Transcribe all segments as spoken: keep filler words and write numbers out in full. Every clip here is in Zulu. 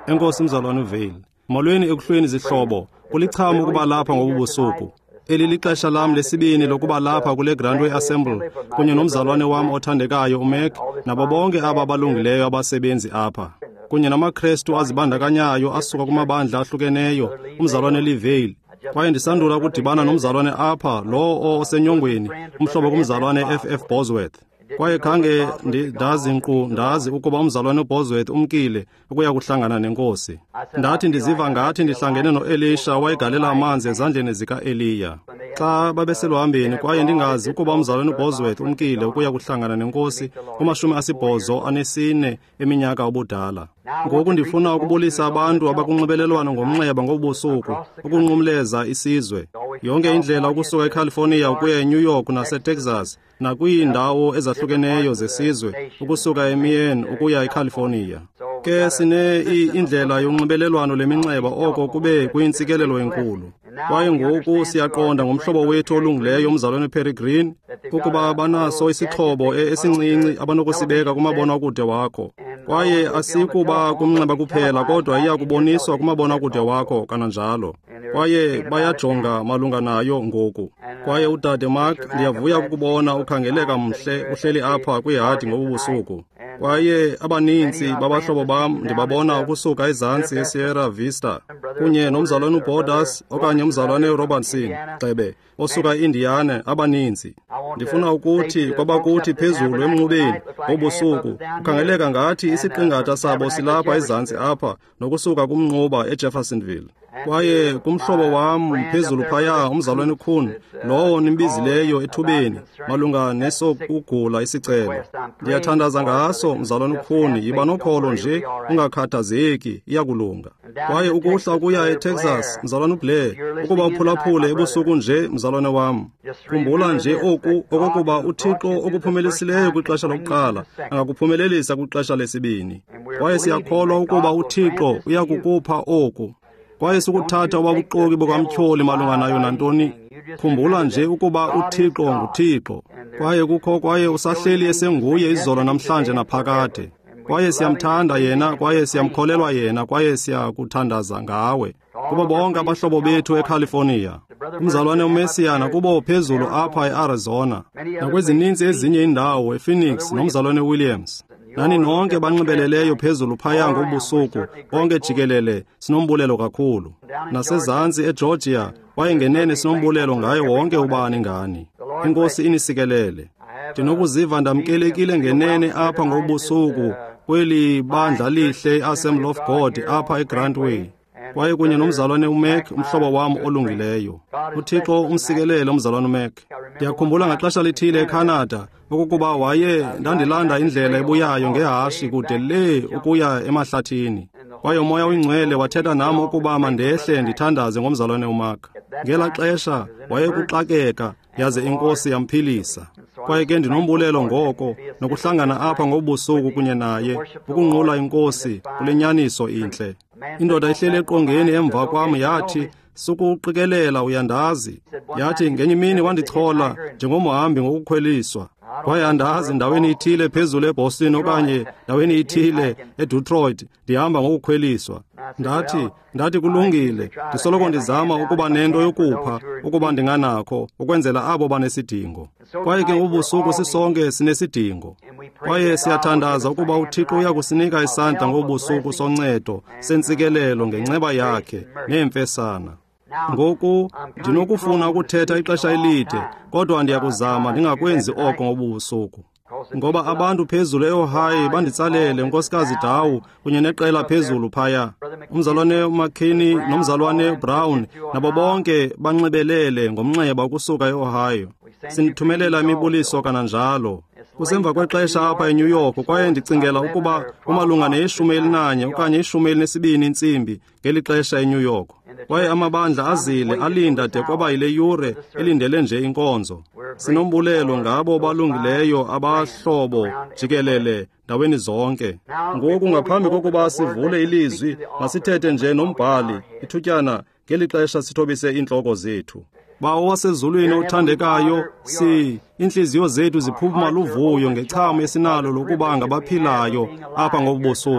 Enkosi mzalwane uVale. Molweni ekuhlweni izihlobo. Kulichama ukuba lapha ngobubusuku. Eli lixesha lam lesibini lokuba lapha kule Grandway Assembly kunye nomzalwane wam othandekayo uMac nabo bonke aba abalungileyo abasebenzi apha. Kunye namaKristu azibandakanyayo asuka kumabandla ahlukeneyo, umzalwane Livale. Kwaye ndisandula ukudibana nomzalwane apha lo osenyongweni, umhlobo kumzalwane F F Bosworth. Kwaye khange ndazi nkqu ndazi ukuba umzalwane uBosworth umkile ukuya kuhlangana nenkosi. Ndathi ndiziva ngathi ndihlangene noElisha wayegalela amanzi ezandleni zika-Eliya. Xa babeseluhambeni kwaye ndingazi ukuba umzalwane uBosworth umkile ukuya kuhlangana nenkosi kumashumi asibhozo anesine eminyaka obudala. Ngoku ndifuna ukubulisa abantu abakunxibelelwano ngomnxeba ngobusuku ukunqumleza isizwe. Yonke indlela ukusuka eCalifornia ukuya eNew York naseTexas nakwiindawo ezahlukeneyo zesizwe ukusuka eMiami ukuya eCalifornia. Ke sine indlela yonxibelelwano leminxeba oko kube kuyintsikelelo enkulu. Kwaye ngoku siyaqonda ngomhlobo wethu olungileyo umzalwane Peregrine ukuba banaso isixhobo esincinci abanokusibeka kumabonakude wakho. Kwaye asikuba kumnxeba kuphela kodwa iya kuboniswa kumabonakude wakho kananjalo. Kwaye bayajonga malunga nayo ngoku. Kwaye udade Mark ndiyavuya ukubona ukhangeleka mhle uhleli apha kwihadi ngobubusuku. Kwaye abaninzi babahlobo bam ndibabona ukusuka ezantsi eSierra Vista kunye nomzalwane uBodas okanye umzalwane uRobertson Xebe osuka eIndiana abaninzi. Ndifuna ukuthi kwabakuthi phezulu emnqubeni ngobusuku ukhangeleka ngathi isiqingatha sabo silapha ezantsi apha nokusuka kumnquba eJeffersonville. Kwaye kumhlobo wam phezulu phaya umzalwane Khuni lowo nimbizileyo ethubeni malunga nesokugula isicelo. Ndiyathandaza ngaso mzalwane Khuni, yiba nokholo nje ungakhathazeki iyakulunga. Kwaye ukuhla ukuya eTexas mzalwane uBlair ukuba uphulaphule ebusuku nje mzalwane wam. Khumbula nje oku okokuba uThixo okuphumelelisileyo kwixesha lokuqala angakuphumelelisa kwixesha lesibini. Kwaye siyakholwa ukuba uThixo uyakukupha oku. Kwaye sikuthatha ubabuxoki bokamtyholi malunga nayo nantoni. Khumbula nje ukuba uThixo nguThixo. Kwaye kukho kwaye usahleli esenguye izolo namhlanje naphakade. Kwaye siyamthanda yena, kwaye siyamkholelwa yena, kwaye siyakuthandaza ngawe. Kuba bonke abahlobo bethu eCalifornia, umzalwane uMessiana kubo phezulu apha eArizona, nakwezininzi ezinye indawo ePhoenix nomzalwane Williams. Nani nonke banxibeleleyo phezulu phaya ngobusuku, bonke jikelele sinombulelo kakhulu. Nasezantsi eGeorgia, kwaye ngenene sinombulelo ngaye wonke ubani ngani. Inkosi inisikelele. Ndinokuziva ndamkelekile ngenene apha ngobusuku kweli bandla lihle iAssembly of God apha eGrandway. Kwaye kunye nomzalwane uMac umhlobo wam olungileyo. uThixo umsikelele umzalwane uMac. Ndiyakhumbula ngaxesha lithile eCanada ukuba waye ndandilanda indlela ebuyayo ngehashi kude le ukuya emahlathini. Kwaye umoya oyingcwele wathetha nam ukuba mandehle ndithandaze ngomzalwane uMark. Ngela xesha wayekuxakeka yaze inkosi yamphilisa. Kwaye ke ndinombulelo ngoko nokuhlangana apha ngobusuku kunye naye ukunqula inkosi kulenyaniso inhle. Indoda ihlele eqongeni emva kwam yathi, "Sukuqikelela uyandazi." Yathi ngenye imini wandichola njengomhambi ngokukhweliswa. Kwaye andazi ndaweni ithile phezulu eBoston okanye ndaweni ithile eDetroit ndihamba ngokukhweliswa. Ndathi, ndathi kulungile, ndisoloko ndizama ukuba nento yokupha ukuba ndinganakho ukwenzela abo banesidingo. Kwaye ke ngobusuku sisonke sinesidingo. Kwaye siyathandaza ukuba uThixo uyakusinika isandla ngobusuku soncedo, sentsikelelo ngenceba yakhe neemfesana. Ngoku ndinokufuna ukuthetha ixesha elide, kodwa ndiyakuzama ndingakwenzi oko ngobusuku. Ngoba abantu phezulu eOhio banditsalele unkosikazi Dawu kunye neqela phezulu phaya. Umzalwane uMcKinney nomzalwane Brown nabo bonke banxibelele ngomnxeba ukusuka eOhio. Sinithumelela imibuliso kananjalo. Kusemva kwexesha apha eNew York, kwaye ndicingela ukuba umalunga neyeshumi elinanye okanye ishumi elinesibini intsimbi ngeli xesha eNew York. Kwaye amabandla azile alinda de kwaba yile yure elindele nje inkonzo. Sinombulelo ngabo balungileyo abahlobo jikelele ndaweni zonke. Ngoku ngaphambi kokuba sivule ilizwi, masithethe nje nombhali ithutyana ngeli xesha sithobise inhloko zethu. Bawo wasezulwini othandekayo, si inhliziyo zethu ziphuma luvuyo ngechamo esinalo lokuba ngabaphilayo apha ngobusuku,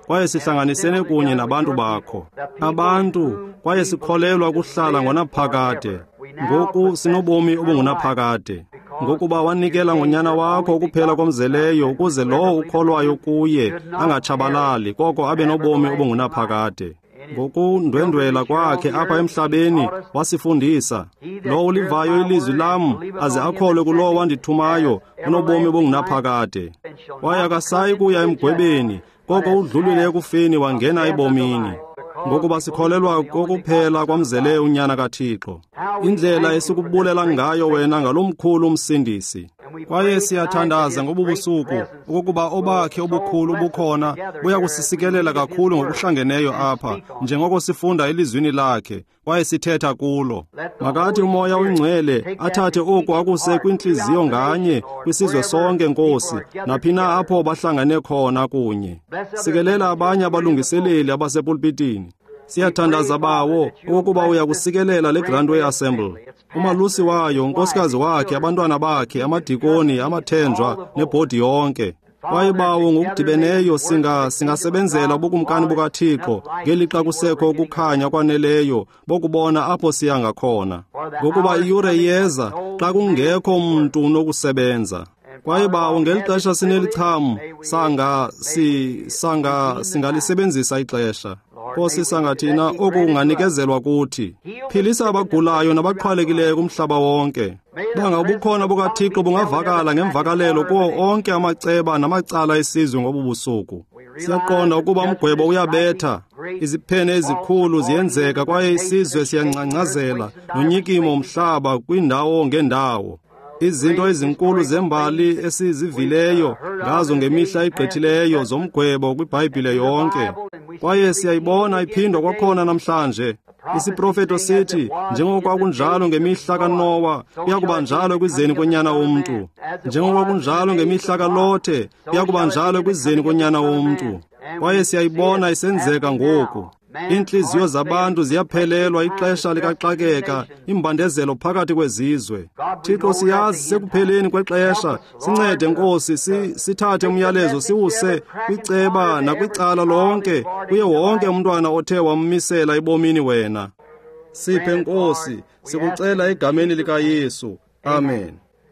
kwaye sihlanganisene kunye nabantu bakho. Abantu kwaye sikholelwa kuhlala ngonaphakade. Ngoku sinobomi obungunaphakade. Ngokuba wanikela ngonyana wakho ukuphela komzeleyo ukuze lowo ukholwayo kuye angatshabalali koko abe nobomi obungunaphakade. Ngokundwendwela kwakhe apha emhlabeni wasifundisa, lo ulivayo ilizwi lam aze akholwe kulowo wandithumayo unobomi obungunaphakade. Kwaye akasayi kuya emgwebeni, koko udlulile ekufeni wangena ebomini. Ngokuba sikholelwa kokuphela kwamzeleyo unyana kaThixo. Indlela esikubulela ngayo wena ngalomkhulu umsindisi. Kwaye siyathandaza ngobubusuku ukuba obakhe obukhulu bukhona buya kusisikelela kakhulu ngokuhlangeneyo apha njengoko sifunda elizwini lakhe kwaye sithetha kulo. Makathi umoya ongcwele athathe oku akuse kwinhliziyo nganye kwisizwe sonke Nkosi, naphina apho bahlangane khona kunye. Sikelela abanye abalungiseleli abasepulpitini. Siyathandaza bawo ukuba uya kusikelela le Grandway Assembly. Umalusi wayo, unkosikazi wakhe, abantwana bakhe, amadikoni, amathenjwa nebhodi yonke. Kwaye bawo ngokudibeneyo singa singasebenzela ubukumkani bukaThixo ngelixa kusekho ukukhanya kwaneleyo bokubona apho siya ngakhona. Ngokuba iyure yeza xa kungekho umuntu nokusebenza. Kwaye bawo ngelixesha sinelichamu sanga si sanga singalisebenzisa ixesha. Nkosi sangathina oku kunganikezelwa kuthi. Philisa abagulayo nabaqhwalekileyo kumhlaba wonke. Banga ubukhona bukaThixo bungavakala ngemvakalelo kuwo onke amaceba namacala esizwe ngobubusuku. Siyaqonda ukuba umgwebo uyabetha, iziphene ezikhulu ziyenzeka kwaye isizwe siyancangcazela nonyikimo umhlaba kwindawo ngendawo. Izinto ezinkulu zembali esizivileyo ngazo ngemihla egqithileyo zomgwebo kwiBhayibhile yonke. Kwaye siyayibona iphindwa kwakhona namhlanje. Isiprofeto sithi njengokwakunjalo ngemihla kaNowa kuyakuba njalo kwizeni kwenyana womntu. Njengokwakunjalo ngemihla kaLothe kuyakuba njalo kwizeni kwenyana womntu. Kwaye siyayibona isenzeka ngoku. Inhliziyo zabantu ziyaphelelwa, ixesha likaxakeka, imbandezelo phakathi kwezizwe. Thixo siyazi sekupheleni kwexesha. Sincede Nkosi, si, sithathe umyalezo siwuse kwiceba nakwicala lonke kuye wonke umntwana othe wammisela ebomini wena. Siphe Nkosi, sikucela egameni likaYesu. Amen.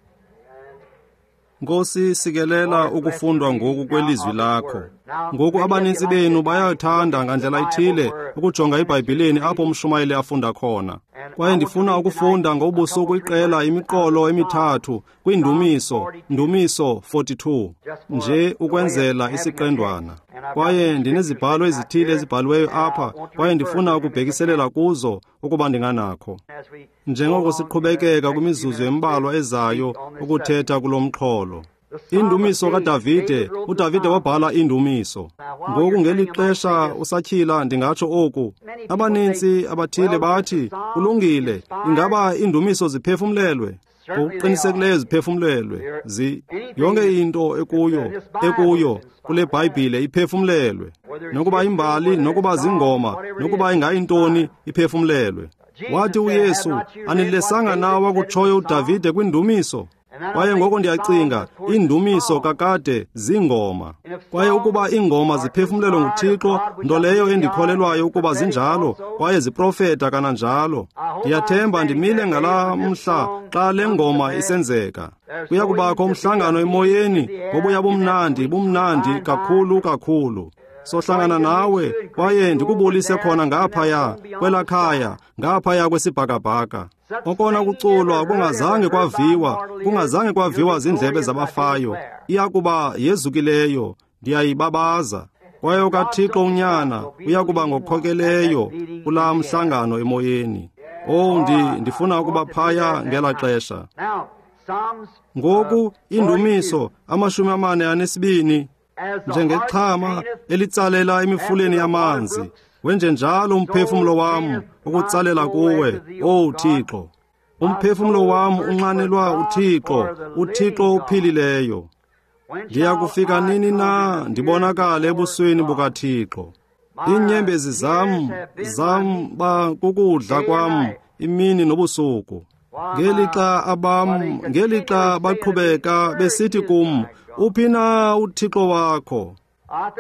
Nkosi, sikelela ukufundwa ngoku kwelizwi lakho. Ngoku abaninzi benu bayathanda ngandlela ithile ukujonga eBhayibhileni apho umshumayeli afunda khona. Kwaye ndifuna ukufunda ngobusuku iqela imiqolo emithathu kwindumiso, Ndumiso forty-two, nje ukwenzela isiqendwana. Kwaye ndinezibhalo ezithile ezibhaliweyo apha, kwaye ndifuna ukubhekiselela kuzo ukuba ndinganakho. Njengoko siqhubekeka kwimizuzu embalwa ezayo ukuthetha kulomxholo. Indumiso kaDavide, uDavide wabhala indumiso. Ngoku ngelixesha usatyhila ndingatsho oku. Abaninzi abathile bathi, kulungile, ingaba indumiso ziphefumlelwe? Ngokuqinisekileyo ziphefumlelwe. Zi yonke into ekuyo, ekuyo kule Bhayibhile iphefumlelwe. Nokuba imbali, nokuba zingoma, nokuba ingayintoni iphefumlelwe. Wathi uYesu, anilesanga nawe akutshoyo uDavide kwindumiso? Kwaye ngoko ndiyacinga, indumiso kakade zingoma. Kwaye ukuba ingoma ziphefumlelwe nguThixo, nto leyo endikholelwayo ukuba zinjalo, kwaye ziprofeta kananjalo. Ndiyathemba ndimile ngala mhla xa le ngoma isenzeka. Kuya kubakho umhlangano emoyeni, ngobuya bumnandi, bumnandi kakhulu kakhulu. Sohlangana nawe, kwaye ndikubulise khona ngaphaya, kwela khaya, ngaphaya kwesibhakabhaka. Okona kuculwa kungazange kwaviwa, kungazange kwaviwa zindlebe zabafayo. Iyakuba yezukileyo, ndiyayibabaza. Kwaye ukaThixo unyana uyakuba ngokhokeleyo kula mhlangano emoyeni. Oh, ndi ndifuna ukuba phaya ngela xesha. Ngoku indumiso amashumi amane anesibini njengexhama elitsalela emifuleni yamanzi, wenje njalo umphefumlo wam ukutsalela kuwe, oh Thixo. Umphefumlo wam unxanelwa uThixo, uThixo uphilileyo. Ndiyakufika nini na ndibonakale ebusweni bukaThixo? Iinyembezi zam zam ba kukudla kwam imini nobusuku. Ngelixa abam, ngelixa baqhubeka besithi kum, uphi na uThixo wakho?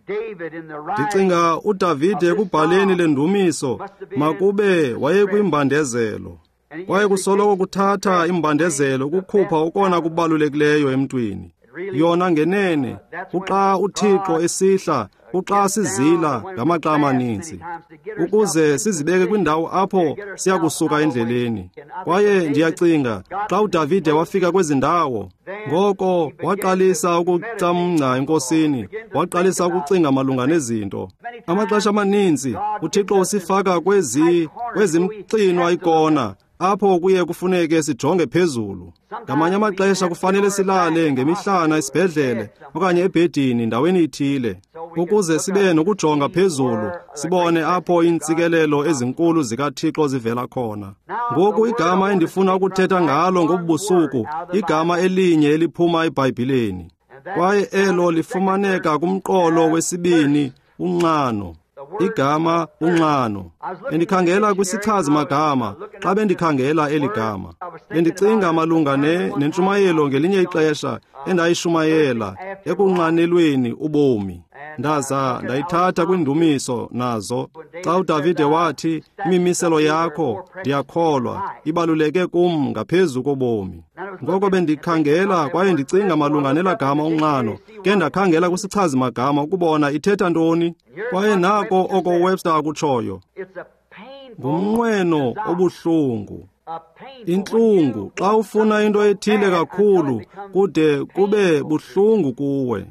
Ndicinga uDavide ekubhaleni lendumiso makube wayekwimbandezelo. Kwaye kusoloko kuthatha imbandezelo ukukhupha ukona kubalulekileyo emntwini. Yona ngenene, kuxa uThixo esihla, kuxa sizila ngamaxa amaninzi, ukuze sizibeke kwindawo apho siya kusuka endleleni. Kwaye ndiyacinga, xa uDavide wafika kwezi ndawo, ngoko waqalisa ukucamngca enkosini, waqalisa ukucinga malunga nezinto. Amaxesha amaninzi, uThixo usifaka kwezi, kwezi mxinwa ikona, apho kuye kufuneke sijonge phezulu. Ngamanye amaxesha kufanele silale ngemihlana esibhedlele okanye ebhedini ndaweni ithile, ukuze sibe nokujonga phezulu, sibone apho iintsikelelo ezinkulu zikaThixo zivela khona. Ngoku igama endifuna ukuthetha ngalo ngobusuku, igama elinye eliphuma eBhayibhileni, kwaye elo lifumaneka kumqolo wesibini, unxano. Igama unxano. Bendikhangela kwisichazi magama, xa bendikhangela eli gama, bendicinga malunga nentshumayelo ngelinye ixesha endayishumayela ekunxanelweni ubomi. Ndaza ndayithatha kwindumiso nazo. Xa uDavide wathi, imimiselo yakho ndiyakholwa, ibaluleke kum ngaphezu kobomi. Ngoko bendikhangela kwaye ndicinga malunga nela gama unxano, ke ndakhangela kwisichazi magama ukubona ithetha ntoni. Kwaye nako oko Webster akutshoyo, ngumnqweno obuhlungu. Intlungu xa ufuna into ethile kakhulu kude kube buhlungu kuwe.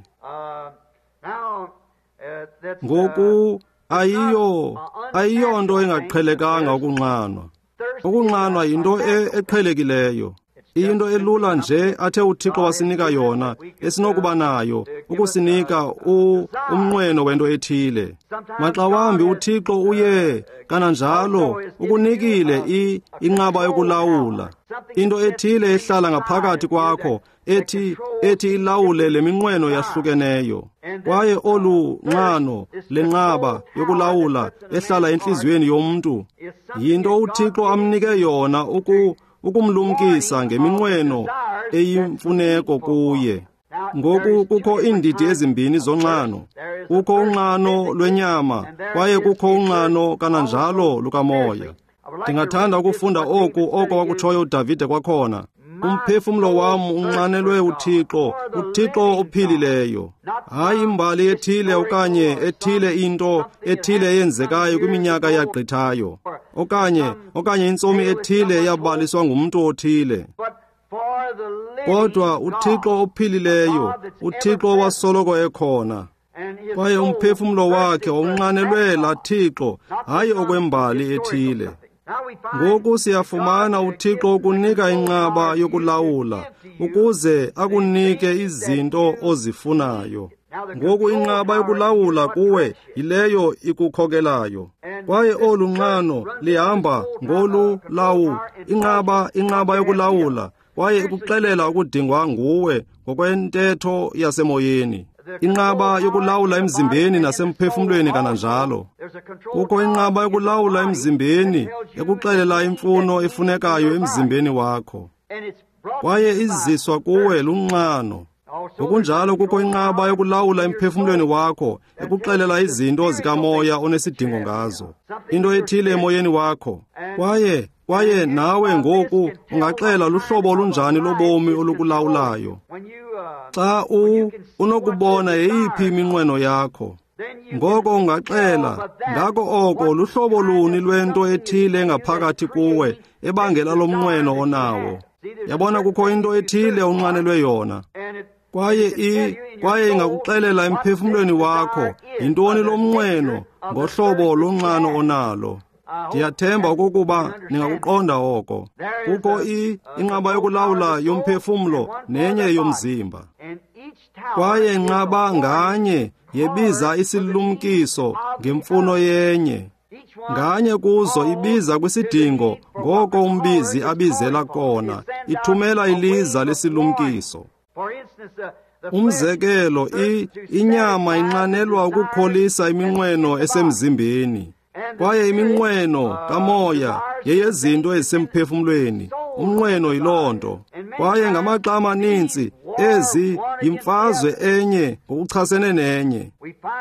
Ngoku ayiyo ayiyonto engaqhelekanga ukunxanwa. Ukunxanwa yinto eqhelekileyo, into elula nje athe uThixo wasinika yona, esinokuba nayo ukusinika umnqweno wento ethile. Maxa wambi uThixo uye kananjalo ukunikile inqaba yokulawula, into ethile ehlala ngaphakathi kwakho ethi ethi ilawule le minqweno yahlukeneyo. Kwaye olu nxano lenqaba yokulawula ehlala enhliziyweni yomntu yinto uThixo amnike yona uku ukumlumkisa ngeminqweno eyimfuneko kuye. Ngoku kukho iindidi ezimbini zonxano. Kukho unxano lwenyama, kwaye kukho unxano kananjalo lukamoya. Ndingathanda ukufunda oku oko wakutshoyo uDavide kwakhona. Umphefumlo wam unxanelwe uThixo, uThixo ophilileyo. Hayi imbali ethile okanye ethile into ethile eyenzekayo kwiminyaka yagqithayo, okanye okanye intsomi ethile eyabaliswa ngumntu othile. Kodwa uThixo ophilileyo, uThixo wasoloko ekhona, kwaye umphefumlo wakhe unxanelwe laa Thixo, hayi okwembali ethile. Ngoku siyafumana uThixo ukunika inqaba yokulawula, ukuze akunike izinto ozifunayo. Ngoku inqaba yokulawula kuwe yileyo ikukhokelayo. Kwaye olu nxano lihamba ngolu lawu, inqaba inqaba yokulawula, kwaye ikuxelela ukudingwa nguwe ngokwentetho yasemoyeni. Inqaba yokulawula emzimbeni nasemphefumlweni kananjalo. Kukho inqaba yokulawula emzimbeni ekuxelela imfuno efunekayo emzimbeni wakho, kwaye iziswa kuwe lunxano. Ngokunjalo kukho inqaba yokulawula emphefumlweni wakho ekuxelela izinto zikamoya onesidingo ngazo, into ethile emoyeni wakho. Kwaye kwaye nawe ngoku ungaxela luhlobo olunjani lobomi olukulawulayo. Xa u unokubona yeyiphi iminqweno yakho, ngoko ungaxela ngako oko luhlobo luni lwento ethile ngaphakathi kuwe ebangela lo mnqweno onawo. Yabona kukho into ethile unxanelwe yona, kwaye i kwaye ingakuxelela emphefumlweni wakho yintoni lo mnqweno ngohlobo lonxano onalo. Ndiyathemba okokuba ningakuqonda oko. Kukho i inqaba yokulawula yomphefumlo nenye yomzimba, kwaye inqaba nganye yebiza isilumkiso ngemfuno yenye. Nganye kuzo ibiza kwisidingo ngoko umbizi abizela kona, ithumela iliza lesilumkiso. Umzekelo, inyama inqanelwa ukukholisa iminqweno esemzimbeni, kwaye iminqweno kamoya yeyezinto ezisemphefumlweni. Umnqweno yiloo nto, kwaye ngamaxa amaninzi ezi yimfazwe enye ukuchasene nenye.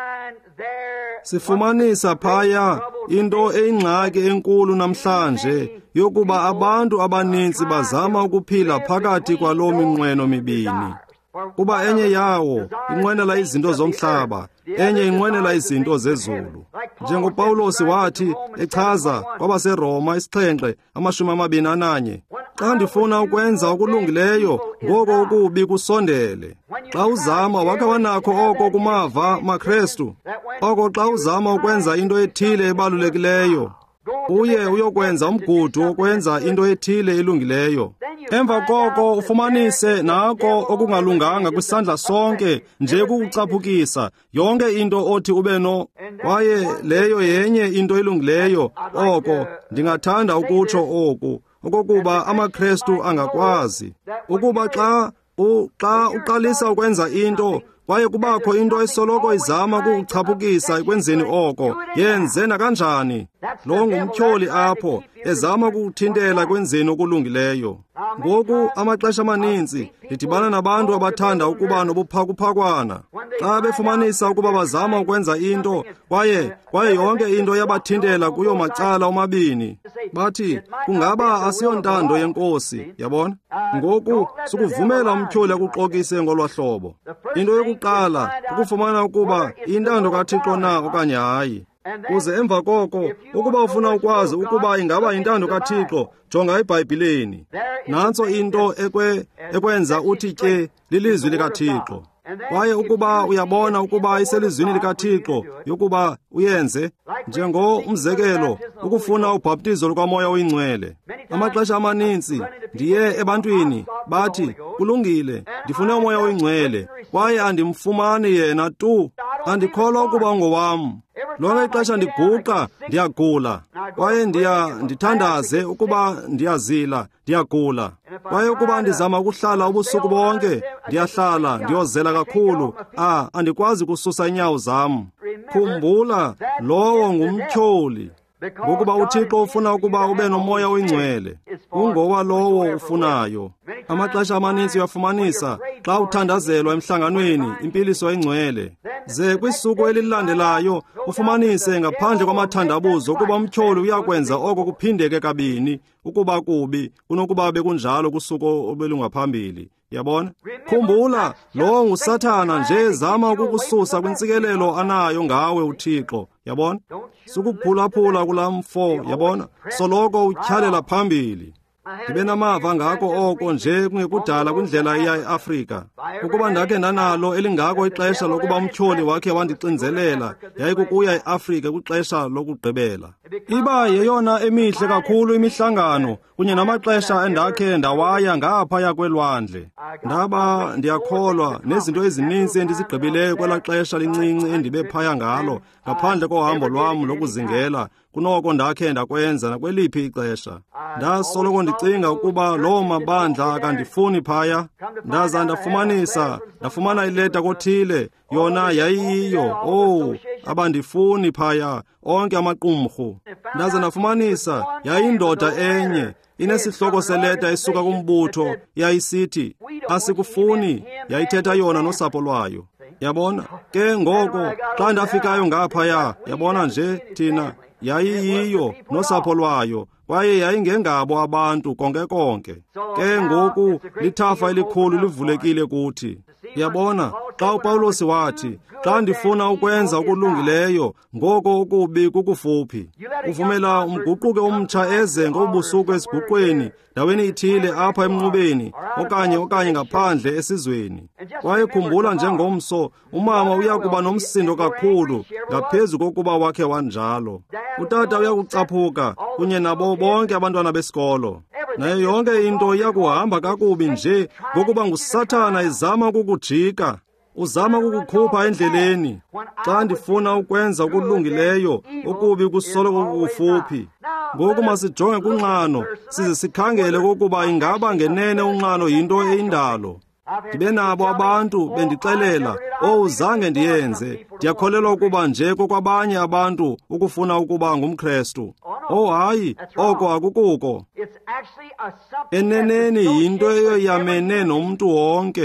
Sifumanisa phaya into eyingxaki enkulu namhlanje yokuba abantu abaninzi bazama ukuphila phakathi kwaloo minqweno mibini. Kuba enye yawo inqwenela izinto zomhlaba, enye inqwenela izinto zezulu. NjengoPawulos wathi echaza kwabaseRoma isixhenxe amashumi amabini ananye, xa ndifuna ukwenza okulungileyo, ngoko okubi kusondele. Xa uzama wakhe wanakho oko kumava maKristu, oko xa uzama ukwenza into ethile ebalulekileyo, uye uyokwenza umgudu wokwenza into ethile elungileyo. Emva koko ufumanise nako okungalunganga kwisandla sonke nje kukucaphukisa yonke into othi ube no, kwaye leyo yenye into elungileyo. Oko ndingathanda ukutsho oku, okokuba amaKristu angakwazi ukuba xa u, xa uqalisa ukwenza into kwaye kubakho into esoloko izama kukuchaphukisa ekwenzeni oko, yenze nakanjani. Lo ngumtyholi apho ezama kukuthintela ekwenzeni okulungileyo. Ngoku amaxesha amaninzi ndidibana nabantu abathanda ukuba nobuphakupakwana. Xa befumanisa ukuba bazama ukwenza into kwaye kwaye yonke into yabathintela kuyo macala omabini, bathi kungaba asiyontando yenkosi. Yabona, ngoku sikuvumela umtyholi akuxokise ngolwahlobo. Into yokuqala ukufumana ukuba intando kaThixo na okanye hayi. Uze emva koko, ukuba ufuna ukwazi ukuba ingaba intando kaThixo, jonga eBhayibhileni. Nantso into ekwe ekwenza uthi tye lilizwi likaThixo. Kwaye ukuba uyabona ukuba iselizwini likaThixo yokuba uyenze, njengo umzekelo ukufuna ubhaptizo lukaMoya oyingcwele. Amaxesha amaninzi ndiye ebantwini bathi kulungile, ndifuna uMoya oyingcwele, kwaye andimfumani yena tu, andikholwa ukuba ngowam. Lonke ixesha ndiguqa, ndiyagula, kwaye ndiya ndithandaze ukuba ndiyazila, ndiyagula. Kwaye ukuba ndizama ukuhlala ubusuku bonke, ndiyahlala, ndiyozela kakhulu, ah, andikwazi kususa inyawo zam. Khumbula, lowo ngumtyholi. Ngokuba uThixo ufuna ukuba ube nomoya oyingcwele, ungowa lowo ufunayo. Amaxesha amaninzi uyafumanisa xa uthandazelwa emhlanganweni impiliso engcwele, ze kwisuku elilandelayo ufumanise ngaphandle kwamathandabuzo ukuba umtyholi uyakwenza oko kuphindeke kabini, ukuba kubi kunokuba bekunjalo kusuku obelungaphambili. Yabona, khumbula, lo nguSathana nje zama ukukususa kwintsikelelo anayo ngawe uThixo. Yabona, sukuphulaphula kulaa mfo. Yabona, soloko utyhalela phambili. Ndibe namava ngako oko nje kungekudala kwindlela iya eAfrika. Ukuba ndakhe ndanalo elingako ixesha lokuba umtyholi wakhe wandixinzelela, yayikukuya eAfrika kwixesha lokugqibela. Iba yeyona emihle kakhulu imihlangano kunye namaxesha endakhe ndawaya ngaphaya kwelwandle. Ndaba ndiyakholwa nezinto ezininzi endizigqibileyo kwelaa xesha lincinci endibe phaya ngalo, ngaphandle kohambo lwam lokuzingela, kunoko ndakhe ndakwenza nakweliphi ixesha. Ndasoloko ndicinga ukuba loo mabandla akandifuni phaya. Ndaza ndafumanisa, ndafumana ileta kothile, yona yayiyiyo, oh, abandifuni phaya, onke amaqumrhu. Ndaza ndafumanisa, yayindoda enye, inesihloko seleta esuka kumbutho, yayisithi, asikufuni, yayithetha yona nosapho lwayo. Yabona, ke ngoko, xa ndafikayo ngaphaya, yabona nje thina, yayiyiyo nosapho lwayo, kwaye yayingengabo abantu konke konke. Ke ngoku lithafa elikhulu livulekile kuthi. Yabona, xa uPawulos wathi, xa ndifuna ukwenza okulungileyo, ngoko okubi kukufuphi. Uvumela umguquke umtsha eze ngobusuku esiguqweni, ndaweni ithile apha emnqubeni, okanye okanye ngaphandle esizweni. Kwaye khumbula njengomso, umama uyakuba nomsindo kakhulu, ngaphezu kokuba wakhe wanjalo. Utata uyakucaphuka, kunye nabo bonke abantwana besikolo. Nayo yonke into iyakuhamba kakubi nje, ngokuba nguSathana ezama ukukujika. Uzama ukukukhupha endleleni. Xa ndifuna ukwenza okulungileyo, okubi kusoloko kukufuphi. Ngoku masijonge kunxano, size sikhangele kokuba ingaba ngenene unxano yinto eyindalo. Ndibe nabo abantu bendixelela, oh, zange ndiyenze. Ndiyakholelwa ukuba nje kokwabanye abantu ukufuna ukuba ngumKristu. Oh hayi, oko akukuko. Eneneni yinto eyoyamene nomntu wonke.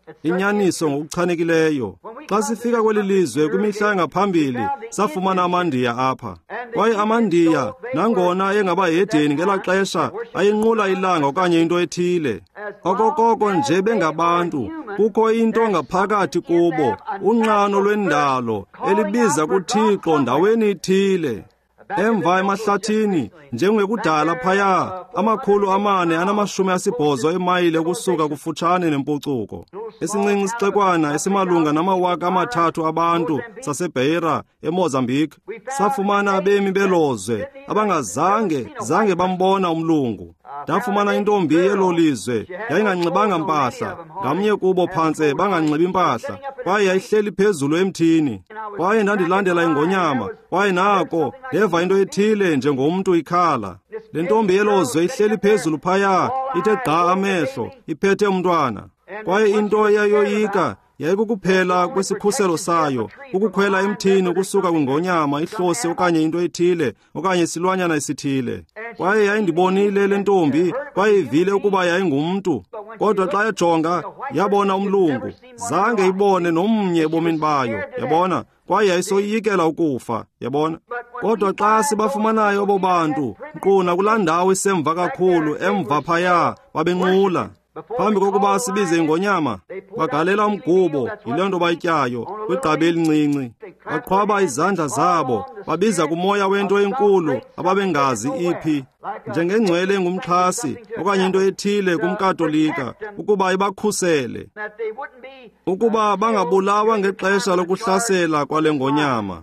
Inyaniso ngokuchanekileyo. Xa sifika kweli lizwe kwimihla engaphambili, safumana amaNdiya apha. Kwaye amaNdiya, nangona engabayedeni ngela xesha, ayinqula ilanga okanye into ethile. Okokoko nje bengabantu, kukho into ngaphakathi kubo, unqano lwendalo, elibiza kuThixo ndaweni ithile. Emva emahlathini, njengekudala phaya, amakhulu amane anamashumi asibhozo emayile ukusuka kufutshane nempucuko. Esincinci isixekwana esimalunga namawaka amathathu abantu saseBeira eMozambique, safumana abemi belozwe abangazange zange bambona umlungu. Ndafumana intombi yelo lizwe, yayinganxibanga mpahla, ngamnye kubo phantse banganxibi impahla, kwaye yayihleli phezulu emthini. Kwaye ndandilandela ingonyama, kwaye nako ndeva into ethile njengomntu ikhala. Le ntombi yelozwe ihleli phezulu phaya, ithe gqa amehlo, iphethe umntwana. Kwaye into eyayoyika yayikukuphela kwesikhuselo sayo, ukukhwela emthini ukusuka kwingonyama, ihlosi okanye into ethile, okanye isilwanyana esithile. Kwaye yayindibonile le ntombi, kwaye ivile ukuba yayingumntu. Kodwa xa yajonga, yabona umlungu, zange ibone nomnye ebomini bayo, yabona? Kwaye yayisoyikela ukufa, yabona? Kodwa xa sibafumanayo abo bantu, nkquna kulaa ndawo isemva kakhulu, emva phaya, babenqula. Phambi kokuba sibize ingonyama, bagalela umgubo, yile nto bayityayo, kwigqabi elincinci. Baqhwaba izandla zabo, babiza kumoya wento enkulu, ababengazi iphi, njengengcwele engumxhasi, okanye into ethile kumkatolika, ukuba ibakhusele, ukuba bangabulawa ngexesha lokuhlasela kwale ngonyama.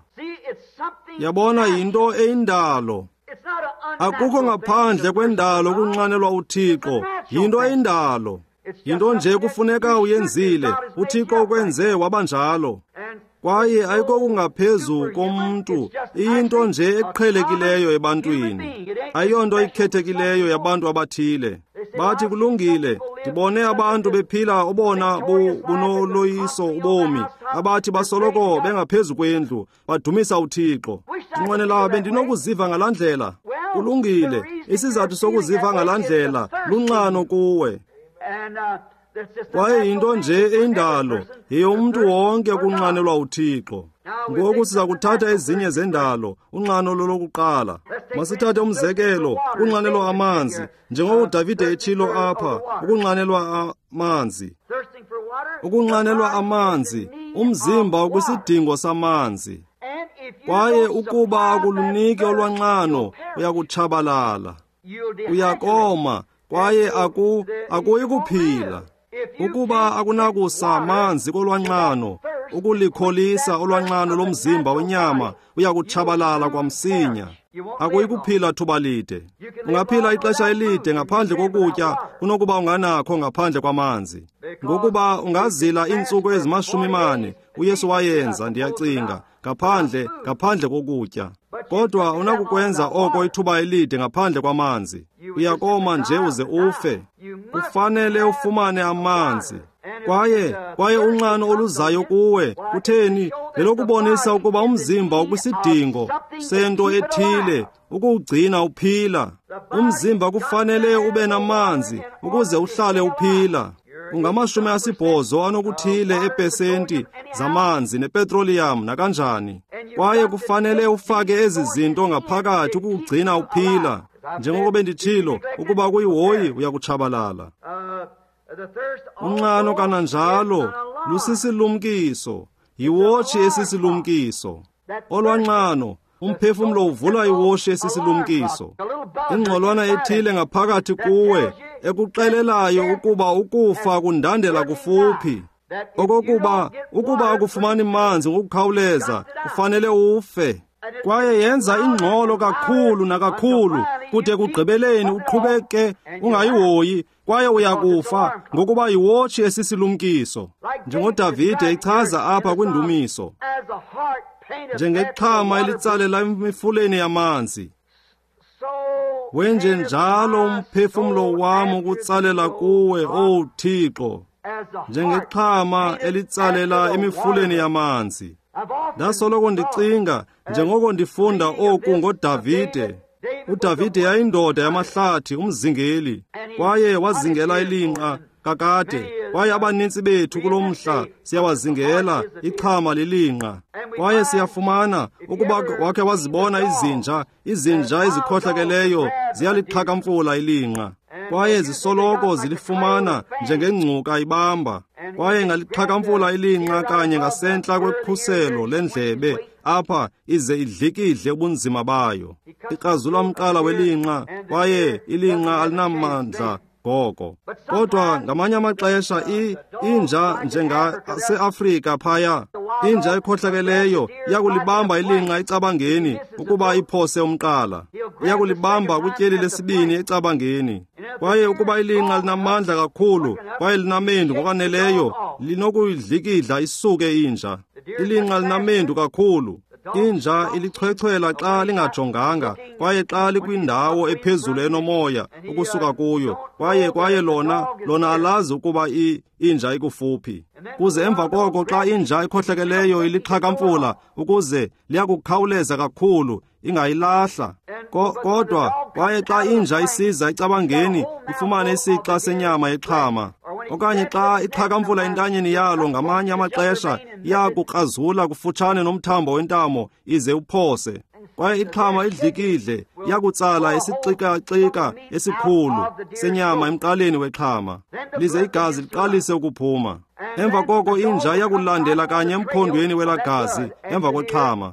Yabona, yinto eyindalo. Akukho ngaphandle kwendalo kunxanelwa uThixo, yinto eyindalo. Yinto nje kufuneka uyenzile, uThixo ukwenze wabanjalo. Kwaye ayikho kungaphezu komntu, iyinto nje eqhelekileyo ebantwini. Ayonto ikhethekileyo yabantu abathile. Bathi kulungile, ndibone abantu bephila obona bunoloyiso ubomi, abathi basoloko bengaphezu kwendlu, badumisa uThixo. Ndinqwenela bendinokuziva ngalaa ndlela. Kulungile, isizathu sokuziva ngalaa ndlela lunxano kuwe. Kwaye yinto nje eyindalo, yeyomntu wonke kunxanelwa uThixo. Ngoku siza kuthatha ezinye zendalo, unxano lolokuqala. Masithathe umzekelo, unxanelwa amanzi, njengoko uDavide etshilo apha, ukunxanelwa amanzi. Ukunxanelwa amanzi, umzimba ukwisidingo samanzi. Kwaye ukuba akuluniki olwanxano, uyakutshabalala, uyakoma, kwaye aku akuyi kuphila. Ukuba akunakusa amanzi kolwanxano, ukulikholisa olwanxano lomzimba wenyama, uyakutshabalala kwamsinya. Akuyi kuphila thuba lide. Ungaphila ixesha elide ngaphandle kokutya kunokuba unganakho ngaphandle kwamanzi. Ngokuba ungazila iintsuku ezimashumi mane, uYesu wayenza, ndiyacinga, ngaphandle ngaphandle kokutya. Kodwa unakukwenza oko ithuba elide ngaphandle kwamanzi. Uyakoma nje uze ufe. Kufanele ufumane amanzi. Kwaye kwaye unxano oluzayo kuwe kutheni? Lelokubonisa ukuba umzimba ukwisidingo sento ethile, ukuwugcina uphila. Umzimba kufanele ube namanzi ukuze uhlale uphila. Ungamashumi asibhozo anokuthile epesenti zamanzi nepetroleum nakanjani. Kwaye kufanele ufake ezi zinto ngaphakathi ukugcina uphila. Njengoko benditshilo, ukuba kuyihoyi uyakutshabalala. Unxano kananjalo lusisilumkiso, yiwotshi esisilumkiso. Olwanxano, umphefumlo uvula iwotshi esisilumkiso. Ingxolwana ethile ngaphakathi kuwe, ekuxelelayo ukuba ukufa kundandela kufuphi. Okokuba, ukuba akufumani manzi ngokukhawuleza, kufanele ufe. Kwaye yenza ingxolo kakhulu nakakhulu, kude kugqibeleni uqhubeke ungayihoyi, kwaye uyakufa ngokuba yiwotshi esisilumkiso. NjengoDavide ichaza apha kwindumiso, njengexhama elitsalela emifuleni yamanzi, wenje njalo umphefumlo wam ukutsalela kuwe, O Thixo, njengexhama elitsalela emifuleni yamanzi. Ndasoloko ndicinga, njengoko ndifunda oku ngoDavide. UDavide yayindoda yamahlathi, umzingeli, kwaye wazingela ilinqa kakade, kwaye abaninzi bethu kulo mhla siyawazingela ichama lilinqa. Kwaye siyafumana ukuba wakhe wazibona izinja, izinja ezikhohlakeleyo ziyaliqhakamfula ilinqa, kwaye zisoloko zilifumana njengengcuka ibamba, kwaye ngaliqhakamfula ilinqa kanye ngasentla kwekhuselo lendlebe apha ize idlikidle ubunzima bayo. Iqazula umqala welinqa, kwaye ilinqa alinamandla goko. Kodwa ngamanye amaxesha inja njengase-Afrika phaya, inja ekhohlakeleyo iyakulibamba ilinqa ecabangeni ukuba iphose umqala, iyakulibamba kwityeli lesibini ecabangeni. Kwaye ukuba ilinqa linamandla kakhulu kwaye linamendu ngokwaneleyo, linokuyidlikidla isuke inja. Ilinqa linamendu kakhulu. Inja ilichwechwela xa lingajonganga, kwaye xa likwindawo ephezulu enomoya ukusuka kuyo, kwaye kwaye lona lona alazi ukuba inja ikufuphi. Kuze emva koko xa inja ekhohlakeleyo iliqhakamfula ukuze liyakukhawuleza kakhulu ingayilahla. Ko, kodwa kwaye xa inja isiza ecabangeni ifumane isixa senyama yexhama, okanye xa iqhakamfula entanyeni yalo, ngamanye amaxesha iyakukrazula kufutshane nomthambo wentamo ize uphose. Kwaye ixhama idlikidle iyakutsala isixika-xika esikhulu senyama emqaleni wexhama, lize igazi liqalise ukuphuma. Emva koko inja iyakulandela kanye emphondweni welagazi emva kwexhama,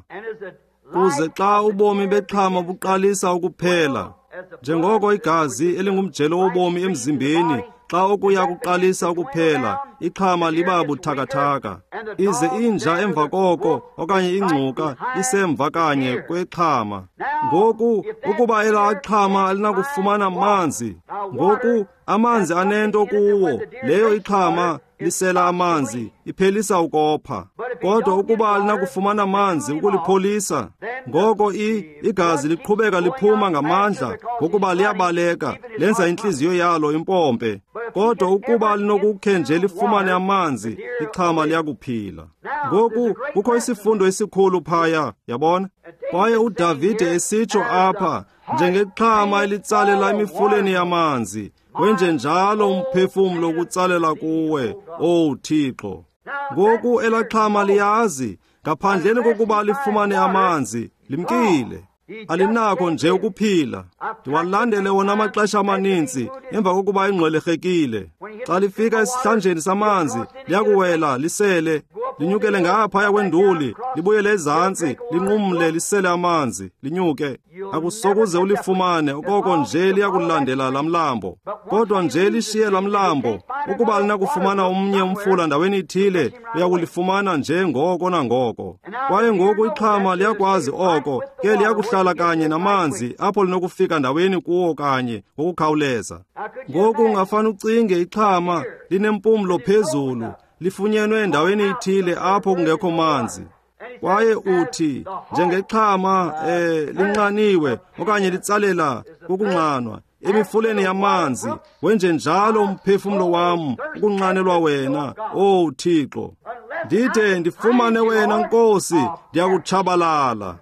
kuze xa ubomi bexhama buqalisa ukuphela, njengoko igazi elingumjelo wobomi emzimbeni xa okuya kuqalisa ukuphela, ixhama liba buthakathaka. Ize inja emva koko okanye ingcuka isemva kanye kwexhama. Ngoku ukuba ela xhama alinakufumana amanzi, ngoku amanzi anento kuwo, leyo ixhama lisela amanzi iphelisa ukopha. Kodwa ukuba alinakufumana amanzi ukulipholisa, ngoko igazi liqhubeka liphuma ngamandla ngokuba liyabaleka, lenza inhliziyo yalo impompe. Kodwa ukuba linokukhe nje lifumane amanzi, ixhama liyakuphila. Ngoku kukho isifundo esikhulu phaya, yabona? Kwaye uDavide esitsho apha, njengexhama elitsalela emifuleni yamanzi, wenje njalo umphefumlo ukutsalela kuwe, o Thixo. Ngoku ela xhama liyazi, ngaphandleni kokuba lifumane amanzi, limkile. Alinakho nje ukuphila. Ndiwalandele wona amaxesha amaninzi emva kokuba ingqwelekekile. Xa lifika esihlanjeni samanzi, liyakuwela lisele, linyukele ngaphaya kwenduli, libuyele ezantsi, linqumle lisele amanzi, linyuke. Akusokuze ulifumane, okoko nje liyakulandela lamlambo. Kodwa nje lishiye lamlambo, ukuba linakufumana umnye umfula ndaweni ithile, uyakulifumana nje ngoko nangoko. Kwaye ngoku ixhama liyakwazi oko, ke liyakuhlala kanye namanzi apho linokufika ndaweni kuwo kanye ngokukhawuleza. Ngoku ungafana ucinge ixhama linempumlo phezulu, lifunyenwe endaweni ithile apho kungekho manzi. Kwaye uthi njengexhama eh, linqaniwe okanye litsalela kukunqanwa emifuleni yamanzi, wenje njalo umphefumlo wam ukunqanelwa wena, o Thixo. Ndide ndifumane wena Nkosi, ndiyakutshabalala.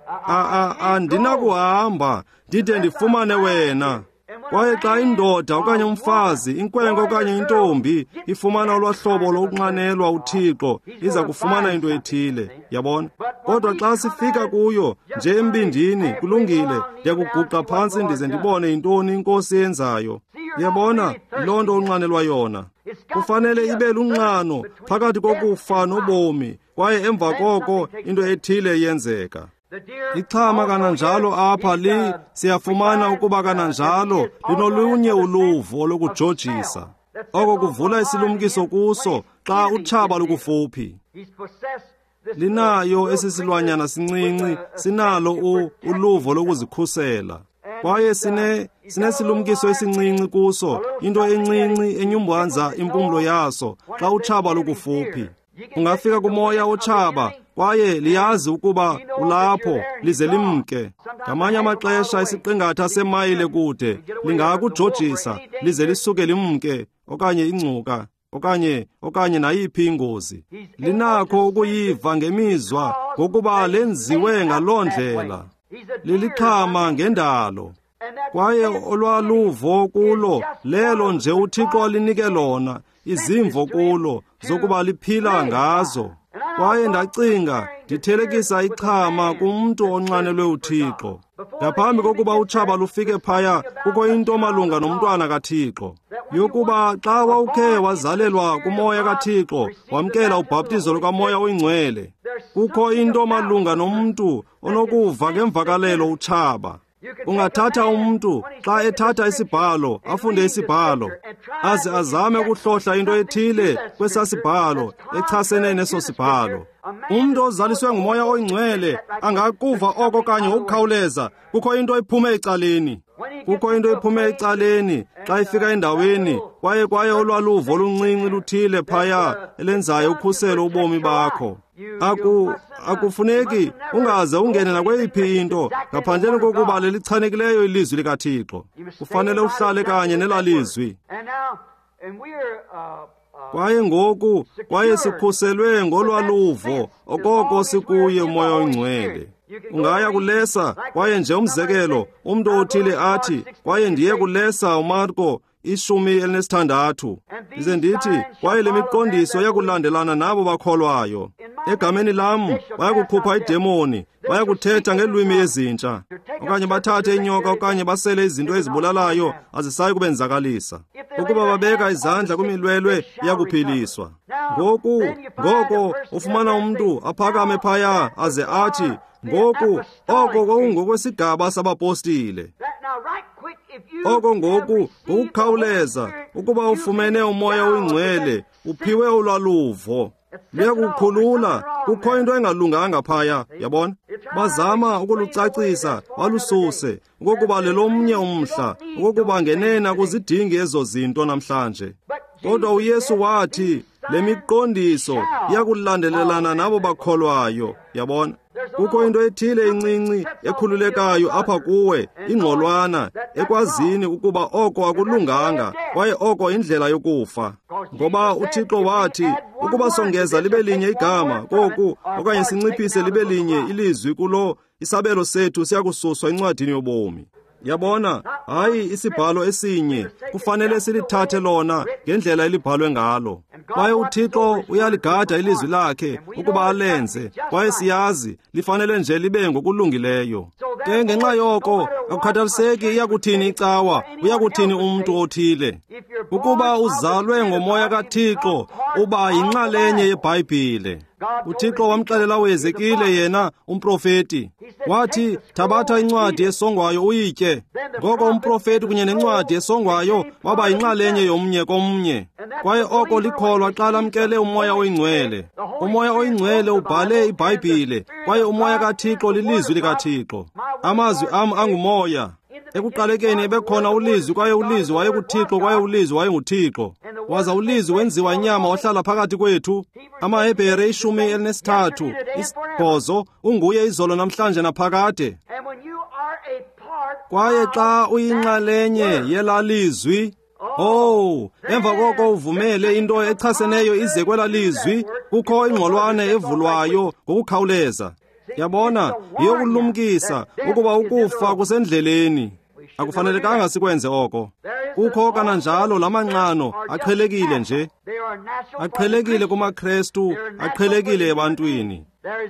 Andinakuhamba ndide ndifumane wena. Kwaye xa indoda okanye umfazi, inkwenkwe okanye intombi ifumana olwahlobo lokunqanelwa uThixo, iza kufumana into ethile, yabona? Kodwa xa sifika kuyo nje embindini, kulungile, ndiyakuguqa phantsi ndize ndibone yintoni iNkosi yenzayo. Yabona, loo nto unqanelwa yona. Kufanele ibe lunqano phakathi kokufa nobomi, kwaye emva koko into ethile yenzeka. Ixhama kananjalo apha li siyafumana ukuba kananjalo linolunye uluvo lokujojisa. Oko kuvula isilumkiso kuso xa utshaba lukufuphi. Linayo esisilwanyana sincinci, sinalo uluvo lokuzikhusela. Kwaye sine sinesilumkiso esincinci kuso, into encinci enyumbwanza impumlo yaso xa utshaba lukufuphi. Ungafika kumoya otshaba, kwaye liyazi ukuba ulapho lize limke. Ngamanye amaxesha isiqingatha semayile kude lingakujojisa lize lisuke limke, okanye ingcuka, okanye okanye nayiphi ingozi. Linakho ukuyiva ngemizwa ngokuba lenziwe ngaloo ndlela. Lilixhama ngendalo. kwaye olwaluvo kulo lelo nje uThixo alinike lona, izimvo kulo zokuba liphila ngazo. Kwaye ndacinga ndithelekisa ichama kumntu onxanelwe uThixo. Ngaphambi kokuba utshaba lufike phaya, kukho into malunga nomntwana kaThixo, yokuba xa wawukhe wazalelwa kumoya kaThixo, wamkela ubhaptizo lukaMoya Oyingcwele, kukho into malunga nomntu onokuva ngemvakalelo utshaba. Ungathatha umuntu xa ethatha isibhalo, afunde isibhalo, aze azame ukuhlohla into ethile kwesasibhalo echasene neso sibhalo. Umuntu ozaliswe nguMoya Oyingcwele angakuva oko kanye ukukhawuleza. Kukho into iphume ecaleni. Kukho into iphume ecaleni xa ifika endaweni, kwaye kwaye olwaluvo oluncinci luthile phaya elenzayo ukhuselo ubomi bakho. Aku akufuneki ungaze ungene nakweyiphi into ngaphandle kokuba lelichanekileyo ilizwi likaThixo. Kufanele uhlale kanye nelalizwi. Kwaye ngoku kwaye sikhuselwe ngolwaluvo okoko sikuye uMoya Oyingcwele. Ungaya kulesa kwaye nje umzekelo umuntu othile athi, kwaye ndiye kulesa uMarko ishumi elinesithandathu. Ize ndithi, kwaye le miqondiso yakulandelana nabo bakholwayo. Egameni lam bayakukhupha idemoni, bayakuthetha ngelwimi ezintsha, okanye bathathe inyoka okanye basele izinto ezibulalayo azisayi kubenzakalisa. Ukuba babeka izandla kumilwelwe iyakuphiliswa. Ngoku ngoko ufumana umuntu aphakame phaya aze athi, ngoku oko kwakungokwesigaba sabapostile. Oko ngoku ngokukhawuleza ukuba ufumene uMoya Oyingcwele, uphiwe ulwaluvo, luyakukhulula. Kukho into engalunganga phaya, yabona. Bazama ukulucacisa, balususe, okokuba lelomnye umhla, okokuba ngenena kuzidingi ezo zinto namhlanje. Kodwa uYesu wathi, le miqondiso iyakulandelelana nabo bakholwayo, yabona. Kukho into ethile encinci ekhululekayo apha kuwe, ingqolwana, ekwazini ukuba oko akulunganga, kwaye oko indlela yokufa. Ngoba uThixo wathi, ukuba songeza libe linye igama koku, okanye sinciphise libe linye ilizwi kulo, isabelo sethu siyakususwa encwadini yobomi. Yabona, hayi isibhalo esinye, kufanele silithathe lona ngendlela elibhalwe ngalo. Kwaye uThixo uyaligada ilizwi lakhe ukuba alenze, kwaye siyazi lifanele nje libe ngokulungileyo. Ke ngenxa yoko akukhathaliseki iyakuthini icawa, uyakuthini umuntu othile. Ukuba uzalwe ngoMoya kaThixo, uba yinxalenye yeBhayibhile. uThixo wamxelela uHezekile yena umprofeti, wathi, thabatha incwadi esongwayo uyitye. Ngoko umprofeti kunye nencwadi esongwayo waba yinxalenye yomnye komnye. Kwaye oko likholwa xa lamkele uMoya Oyingcwele. uMoya Oyingcwele ubhale iBhayibhile, kwaye uMoya kaThixo lilizwi likaThixo. Amazwi am angumoya. Ekuqalekeni ebekhona ulizwi, kwaye ulizwi wayekuThixo, kwaye ulizwi wayenguThixo. Waza ulizwi wenziwa inyama wahlala phakathi kwethu. AmaHebhere ishumi elinesithathu isibhozo, unguye izolo namhlanje naphakade. Kwaye xa uyinxalenye yelalizwi, oh, emva koko uvumele into echaseneyo ize kwelalizwi, kukho ingxolwane evulwayo ngokukhawuleza. Yabona, iyokulumkisa ukuba ukufa kusendleleni. Akufanelekanga sikwenze oko. Kukho kananjalo lamanxano aqhelekile nje. Aqhelekile kumaKristu, aqhelekile ebantwini.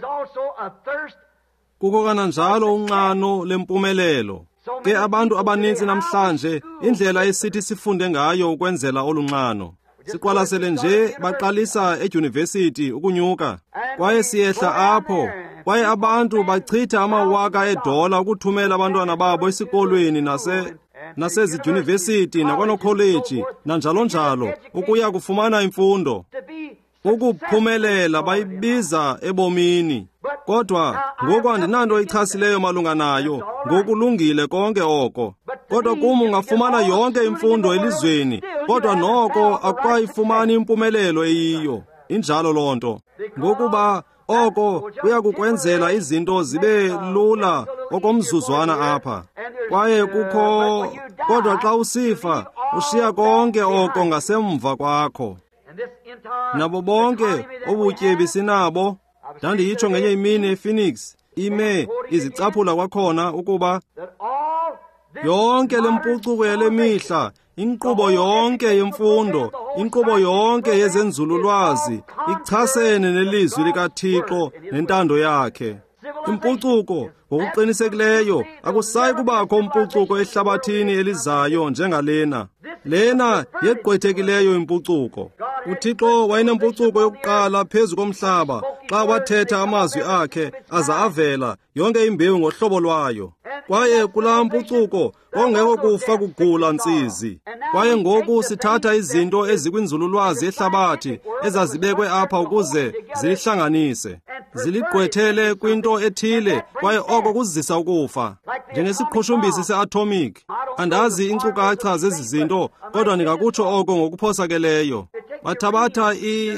Kukho kananjalo unxano lempumelelo. Ke abantu abaninzi namhlanje indlela esithi sifunde ngayo ukwenzela olunxano. Siqwalasele nje baqalisa edyunivesithi ukunyuka, kwaye siyehla apho. Kwaye abantu bachitha amawaka edola ukuthumela abantwana babo esikolweni nase nasezidyunivesithi nakwanokholeji nanjalo njalo ukuya kufumana imfundo. Ukuphumelela bayibiza ebomini. Kodwa ngoku andinanto ichasileyo malunga nayo, ngokulungile konke oko. Kodwa kum ungafumana yonke imfundo elizweni, kodwa noko akwayifumani impumelelo eyiyo. Injalo loo nto. Ngokuba oko kuyakukwenzela izinto zibe lula okomzuzwana apha. Kwaye kukho, kodwa xa usifa, ushiya konke oko ngasemva kwakho. Nabo bonke obutyebi sinabo. Ndandiyitsho ngenye imini ePhoenix, ime izicaphula kwakhona ukuba Yonke lempucuko yale mihla, inkqubo yonke yemfundo, inkqubo yonke yezenzululwazi ichasene nelizwi likaThixo nentando yakhe. Impucuko ngokuqinisekileyo akusayi kubakho umpucuko ehlabathini elizayo njengalena. Lena yegqwethekileyo impucuko. uThixo wayenempucuko yokuqala phezu komhlaba xa wathetha amazwi akhe aza avela yonke imbewu ngohlobo lwayo. Kwaye kulaa mpucuko ongekho kufa kugula ntsizi. Kwaye ngoku sithatha izinto ezikwinzululwazi ehlabathi ezazibekwe apha ukuze zilihlanganise, ziligqwethele kwinto ethile, kwaye oko kuzisa ukufa. Njengesiqhushumbisi se-atomic. Andazi iinkcukacha zezi zinto, kodwa ndingakutsho oko ngokuphosakeleyo. Bathabatha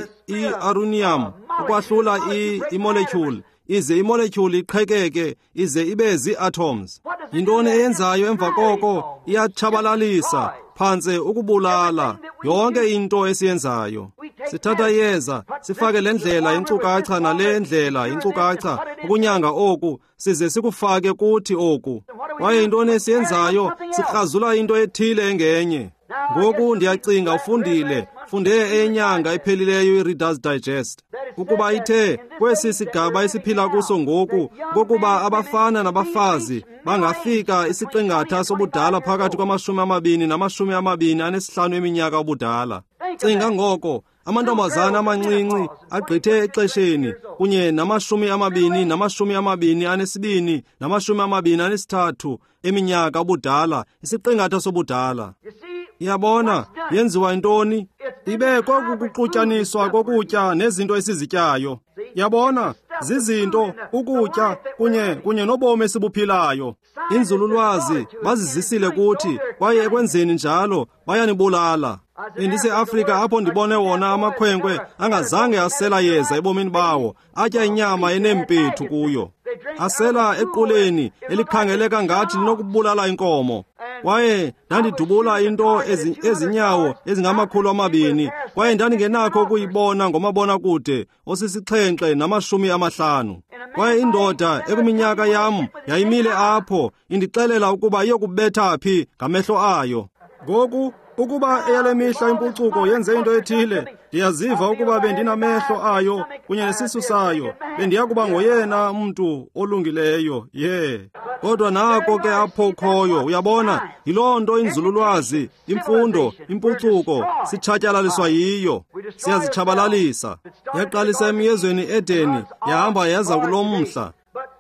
i-uranium ukwahlula i-molecule, ize imolecule iqhekeke, ize ibe zii-atoms. Yintoni eyenzayo emva koko? Iyatshabalalisa, phantse ukubulala yonke into esiyenzayo. Sithatha iyeza, sifake le ndlela inkcukacha nale ndlela inkcukacha ukunyanga oku, size sikufake kuthi oku. Kwaye yintoni esiyenzayo? Sikrazula into ethile engenye. Ngoku ndiyacinga ufundile, funde enyanga ephelileyo i-Reader's Digest, ukuba ithe kwesi sigaba esiphila kuso ngoku, kokuba abafana nabafazi bangafika isiqingatha sobudala phakathi kwamashumi amabini namashumi amabini anesihlanu eminyaka obudala. Cinga ngoko, amantombazana amancinci agqithe exesheni kunye namashumi amabini namashumi amabini anesibini namashumi amabini anesithathu eminyaka obudala, isiqingatha sobudala. Iyabona, yenziwa intoni? Ibe kokuqutyaniswa kokutya nezinto esizityayo. Yabona, zizinto, ukutya, kunye kunye nobomi esibuphilayo. Inzululwazi bazizisile kuthi, kwaye ekwenzeni njalo bayanibulala. Bendise-Afrika apho ndibone wona amakhwenkwe angazange asela yeza ebomini bawo, atya inyama enempethu kuyo. Asela equleni elikhangeleka ngathi linokubulala inkomo. Kwaye ndandidubula into ezi, ezinyawo ezingamakhulu amabini, kwaye ndandingenakho ukuyibona ngomabona kude osisixhenxe namashumi amahlanu. Kwaye indoda ekuminyaka yam yayimile apho indixelela ukuba iyokubetha phi ngamehlo ayo. Ngoku ukuba eyale mihla impucuko yenze into ethile, ndiyaziva ukuba bendinamehlo ayo kunye nesisu sayo, bendiya kuba ngoyena mntu olungileyo. Ye yeah. Kodwa nako ke apho khoyo, uyabona, yiloo nto inzululwazi, imfundo, impucuko sitshatyalaliswa yiyo, siyazitshabalalisa. Yaqalisa emyezweni Edeni, yahamba yaza kulo mhla.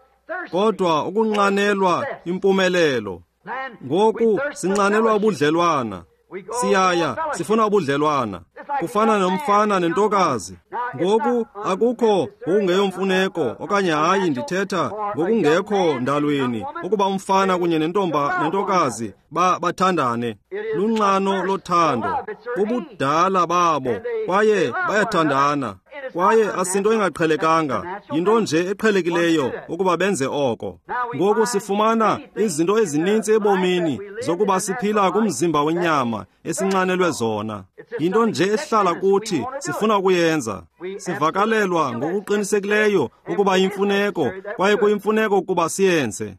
Kodwa ukunxanelwa impumelelo. Ngoku sinxanelwa ubudlelwana. Siyaya, sifuna ubudlelwana. Kufana nomfana nentokazi. Ngoku akukho ngokungeyomfuneko, okanye hayi ndithetha ngokungekho ndalweni, ukuba umfana kunye nentomba nentokazi ba bathandane. Lunxano lothando, ubudala babo, kwaye bayathandana. Kwaye asinto engaqhelekanga, yinto nje eqhelekileyo ukuba benze oko. Ngoku sifumana izinto ezininzi ebomini zokuba siphila kumzimba wenyama esinxanelwe zona. Yinto nje ehlala kuthi sifuna ukuyenza. Sivakalelwa ngokuqinisekileyo ukuba imfuneko, kwaye kuyimfuneko ukuba siyenze.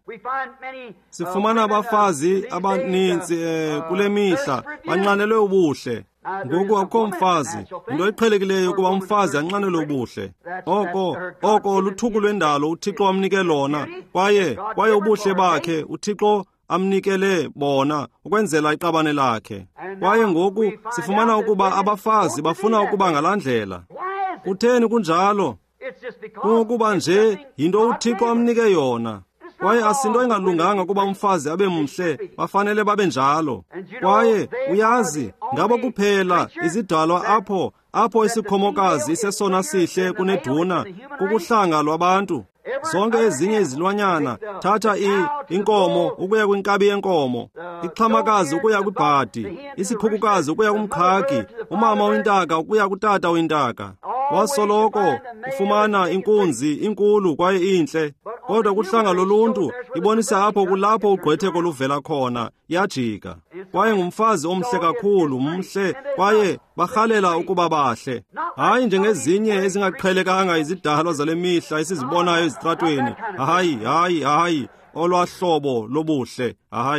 Sifumana abafazi abaninzi eh, kule mihla banxanelwe ubuhle. Ngoku akho mfazi, into eqhelekileyo ukuba umfazi anxanelwe ubuhle. Oko, oko luthuku lwendalo uThixo amnike lona, kwaye kwaye ubuhle bakhe uThixo amnikele bona ukwenzela iqabane lakhe. Kwaye ngoku sifumana ukuba abafazi bafuna ukuba ngalandlela. Kutheni kunjalo? Kungokuba nje yinto uThixo amnike yona. Kwaye asinto engalunganga kuba umfazi abe mhle, bafanele babe njalo. Kwaye uyazi, ngabo kuphela izidalwa apho apho isikhomokazi isesona sihle kuneduna kukuhlanga lwabantu. Zonke ezinye izilwanyana, thatha inkomo ukuya kwinkabi yenkomo, ixhamakazi ukuya kwibhadi, isikhukukazi ukuya kumkhaki, umama wentaka ukuya kutata wentaka. Wasoloko ufumana inkunzi inkulu kwaye inhle, kodwa kuhlanga loluntu ibonisa apho kulapho ugqwetheko luvela khona, yajika. Kwaye ngumfazi omhle kakhulu, mhle, kwaye barhalela ukuba bahle. Hayi njengezinye ezingaqhelekanga izidalwa zale mihla esizibonayo ezitratweni. Hayi, hayi, hayi, olwahlobo lobuhle. Hayi.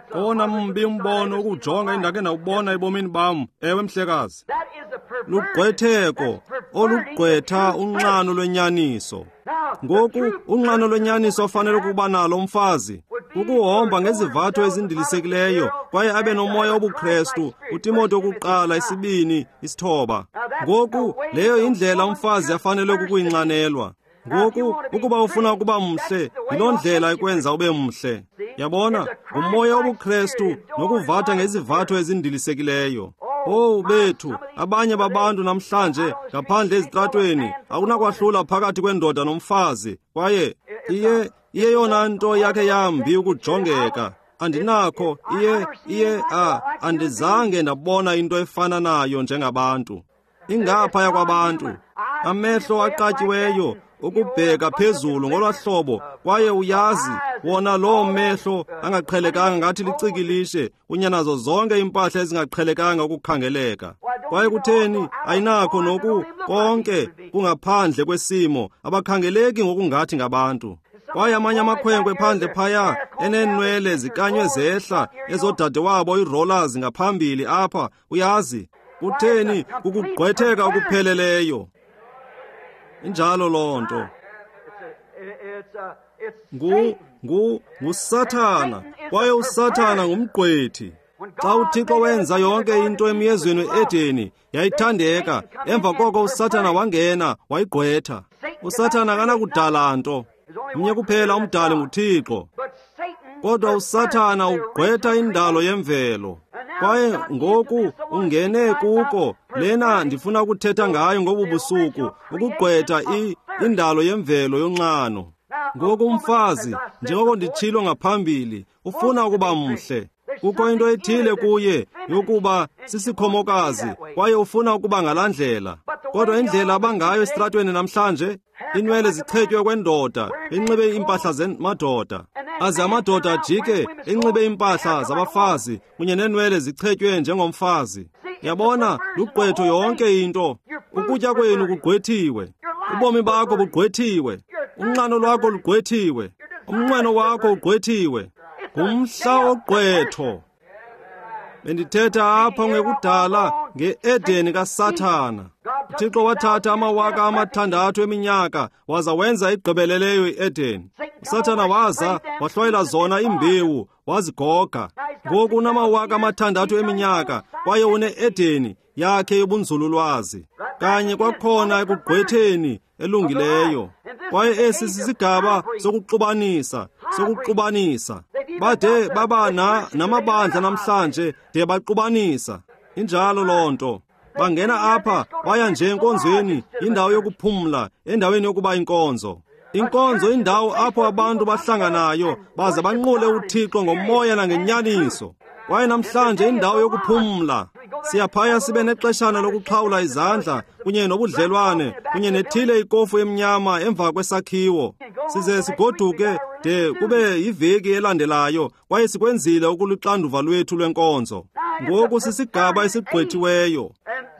Kona mbi umbono ukujonga endake ndawubona ebomini bam, ewe mhlekazi. Lugqwetheko olugqwetha unqano lwenyaniso. Ngoku unqano lwenyaniso ofanele ukuba nalo umfazi ukuhomba ngezivatho ezindilisekileyo kwaye abe nomoya obuKristu. uTimothi okokuqala isibini isithoba. Ngoku leyo indlela umfazi afanele ukuyinqanelwa. Ngoku ukuba ufuna ukuba mhle, yiloo ndlela ikwenza ube mhle. Yabona, umoya obuKristu nokuvatha ngezivatho ezindilisekileyo. Oh bethu, abanye babantu namhlanje ngaphandle ezitratweni akunakwahlula phakathi kwendoda nomfazi, kwaye iye iye yona nto yakhe yambi ukujongeka. Andinakho iye iye a andizange ndabona into efana nayo njengabantu. Ingapha kwabantu amehlo aqatyiweyo ukubheka phezulu ngolwahlobo, kwaye uyazi wona lo mehlo angaqhelekanga ngathi licikilishe kunye nazo zonke impahla ezingaqhelekanga ukukhangeleka. Kwaye kutheni ayinakho noku konke kungaphandle kwesimo, abakhangeleki ngokungathi ngabantu. Kwaye amanye amakhwenkwe phandle phaya enenwele zikanywe zehla ezodade wabo i-rollers ngaphambili apha, uyazi kutheni kukugqwetheka okupheleleyo. Injalo loo nto. Ngu ngu nguSathana, kwaye uSathana ngumgqwethi. Xa uThixo wenza yonke into emyezweni we-Edeni yayithandeka, emva koko uSathana wangena wayigqwetha. uSathana akanakudala nto, mnye kuphela umdali nguThixo. Kodwa uSathana ugqwetha indalo yemvelo. Kwaye ngoku ungene kuko lena ndifuna ukuthetha ngayo ngobu busuku, ukugqwetha indalo yemvelo yonqano. Ngoku umfazi, njengoko nditshilo ngaphambili, ufuna ukuba mhle. Kukho into ethile kuye yokuba sisikhomokazi, kwaye ufuna ukuba ngalandlela. Kodwa indlela abangayo esitratweni namhlanje, inwele zichetywe kwendoda enxibe impahla zemadoda, aze amadoda ajike enxibe impahla zabafazi kunye nenwele zichetywe njengomfazi. Yabona, lugqwetho yonke into. Ukutya kwenu kugqwethiwe, ubomi bakho bugqwethiwe, unqano lwakho lugqwethiwe, umnqweno wakho ugqwethiwe. Umhla ogqwetho. Bendithetha apha ngekudala nge-Edeni kaSathana. uThixo wathatha amawaka amathandathu eminyaka waza wenza igqibeleleyo i-Edeni. uSathana waza wahlwayela zona imbewu wazigoga. Ngoku unamawaka amathandathu eminyaka kwaye une-Edeni yakhe yobunzululwazi. Kanye kwakhona ekugqwetheni elungileyo. Kwaye esi sisigaba sokuxubanisa, sokuxubanisa. Bade baba na namabandla namhlanje de baxubanisa. Injalo loo nto. Bangena apha baya nje enkonzweni, indawo yokuphumla, endaweni yokuba inkonzo. Inkonzo indawo apho abantu bahlanganayo baze banqule uThixo ngomoya nangenyaniso. Kwaye namhlanje indawo yokuphumla. Siyaphaya sibe nexeshana lokuqhawula izandla kunye nobudlelwane kunye nethile ikofu emnyama emva kwesakhiwo. Size sigoduke de kube yiveki elandelayo, kwaye sikwenzile ukuluxanduva lwethu lwenkonzo. Ngoku sisigaba esigqwethiweyo.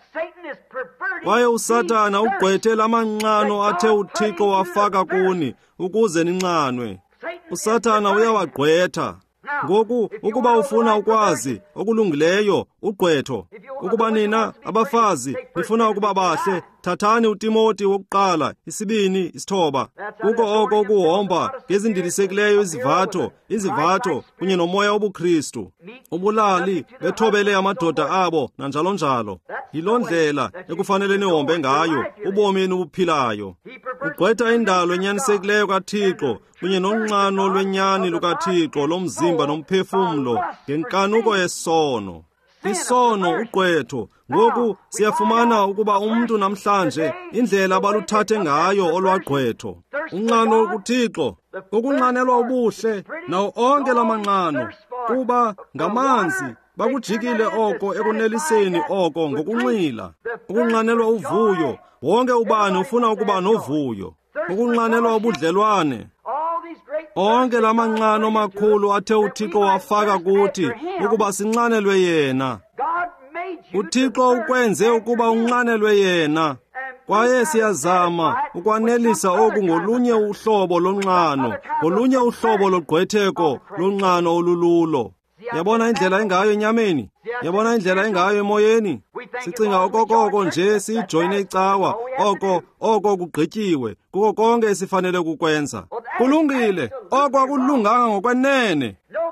Kwaye uSathana ugqwethe lamanqano athe uThixo wafaka kuni ukuze ninqanwe. uSathana uyawagqwetha. Ngoku ukuba ufuna ukwazi okulungileyo ugqwetho, ukuba nina abafazi nifuna ukuba bahle, thathani uTimothi wokuqala isibini isithoba. Kuko oko ukuhomba ngezindilisekileyo izivatho, izivatho kunye nomoya obuKristu. Ubulali bethobele amadoda abo nanjalo njalo. Yiloo ndlela ekufanele nihombe ngayo ubomi enubuphilayo. Ugqwetha indalo enyanisekileyo kaThixo kunye nonqano lwenyani lukaThixo lomzimba nomphefumlo ngenkanuko yesono. Isono ugqwetho. Ngoku siyafumana ukuba umuntu namhlanje indlela abaluthathe ngayo olwagqwetho. Unqano kuThixo, ukunqanelwa ubuhle nawo onke lamanqano, kuba ngamanzi bakujikile oko ekuneliseni oko ngokunxila. Ukunqanelwa uvuyo, wonke ubani ufuna ukuba novuyo. Ukunqanelwa ubudlelwane. Onke lamanqano makhulu athe uThixo wafaka kuthi ukuba sinqanelwe yena. uThixo ukwenze ukuba unqanelwe yena. Kwaye siyazama ukwanelisa oku ngolunye uhlobo lonqano, ngolunye uhlobo logqwetheko lonqano olululo. Yabona indlela engayo enyameni, yabona indlela engayo emoyeni. Sicinga okokoko nje sijoyine icawa, oko oko kugqityiwe kuko konke esifanele ukukwenza. Kulungile, oko akulunganga ngokwenene.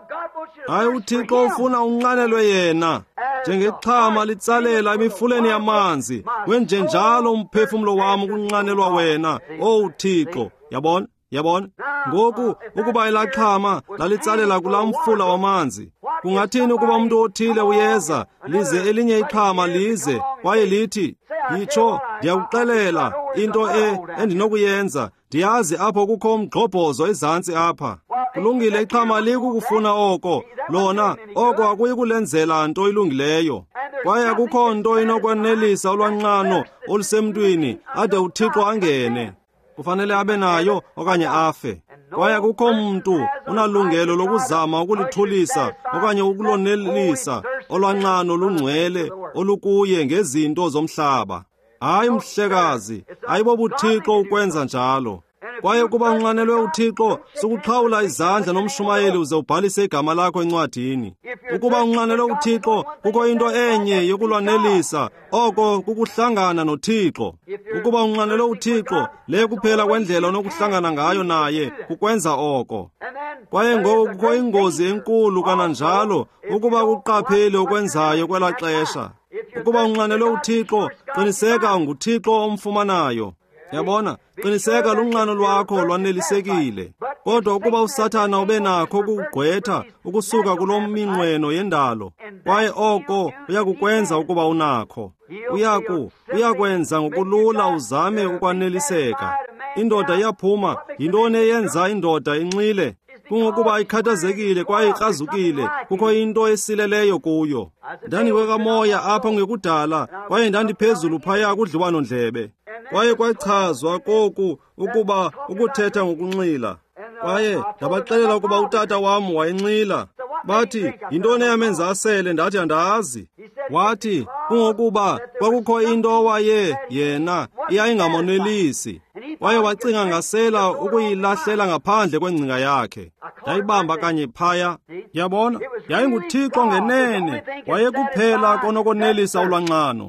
Hayi, uThixo ufuna unqanelwe yena njengexhama litsalela emifuleni yamanzi. Wenje njalo umphefumlo wami ukunqanelwa wena, oh uThixo. Yabona, yabona ngoku ukuba ilaxhama lalitsalela kulaa mfula wamanzi, kungathini ukuba umuntu othile uyeza lize elinye ixhama lize kwaye lithi, yitsho ndiyakuxelela into e endinokuyenza, ndiyazi apho kukho umgxobhozo ezantsi apha. Kulungile, ixhama likukufuna oko, lona oko akuyi kulenzela nto ilungileyo, kwaye akukho nto inokwanelisa ulwanqano olusemntwini ade uThixo angene. Kufanele abe nayo okanye afe, kwaye akukho mntu unalungelo lokuzama ukulithulisa okanye ukulonelisa olwanqano lungcwele olukuye ngezinto zomhlaba. Hayi mhlekazi, ayibo buThixo ukwenza njalo. Kwaye ukuba unqanelwe uThixo, sukuqhawula izandla nomshumayeli uze ubhalise igama lakho encwadini. Ukuba unqanelwe uThixo, kukho into enye yokulwanelisa, oko kukuhlangana noThixo. Ukuba unqanelwe uThixo, le kuphela kwendlela onokuhlangana ngayo naye kukwenza oko. Kwaye ngoku kukho ingozi enkulu kananjalo ukuba kuqaphele okwenzayo kwela xesha. Ukuba unqanelwe uThixo, qiniseka unguThixo omfumanayo. Yabona, qiniseka lunqano lwakho lwanelisekile. Kodwa ukuba uSathana ube nakho ukugqwetha ukusuka kulo minqweno yendalo, kwaye oko uyakukwenza ukuba unakho, uyaku uyakwenza ngokulula uzame ukwaneliseka. Indoda iyaphuma, yintoni eyenza indoda inxile? Kungokuba ikhathazekile kwaye ikrazukile, kukho into esileleyo kuyo. Ndandiweka moya apha ngekudala, kwaye ndandiphezulu phaya kudliwano-ndlebe, kwaye kwachazwa koku ukuba ukuthetha ngokunxila. Kwaye ndabaxelela ukuba utata wam wayenxila. Bathi, yintoni eyamenza asele? Ndathi andazi. Wathi, kungokuba kwakukho into owaye yena iyayingamonelisi, kwaye wacinga ngasela ukuyilahlela ngaphandle kwengcinga yakhe. Yayibamba kanye phaya. Yabona, yayinguThixo ngenene, waye kuphela konokonelisa ulwanqano.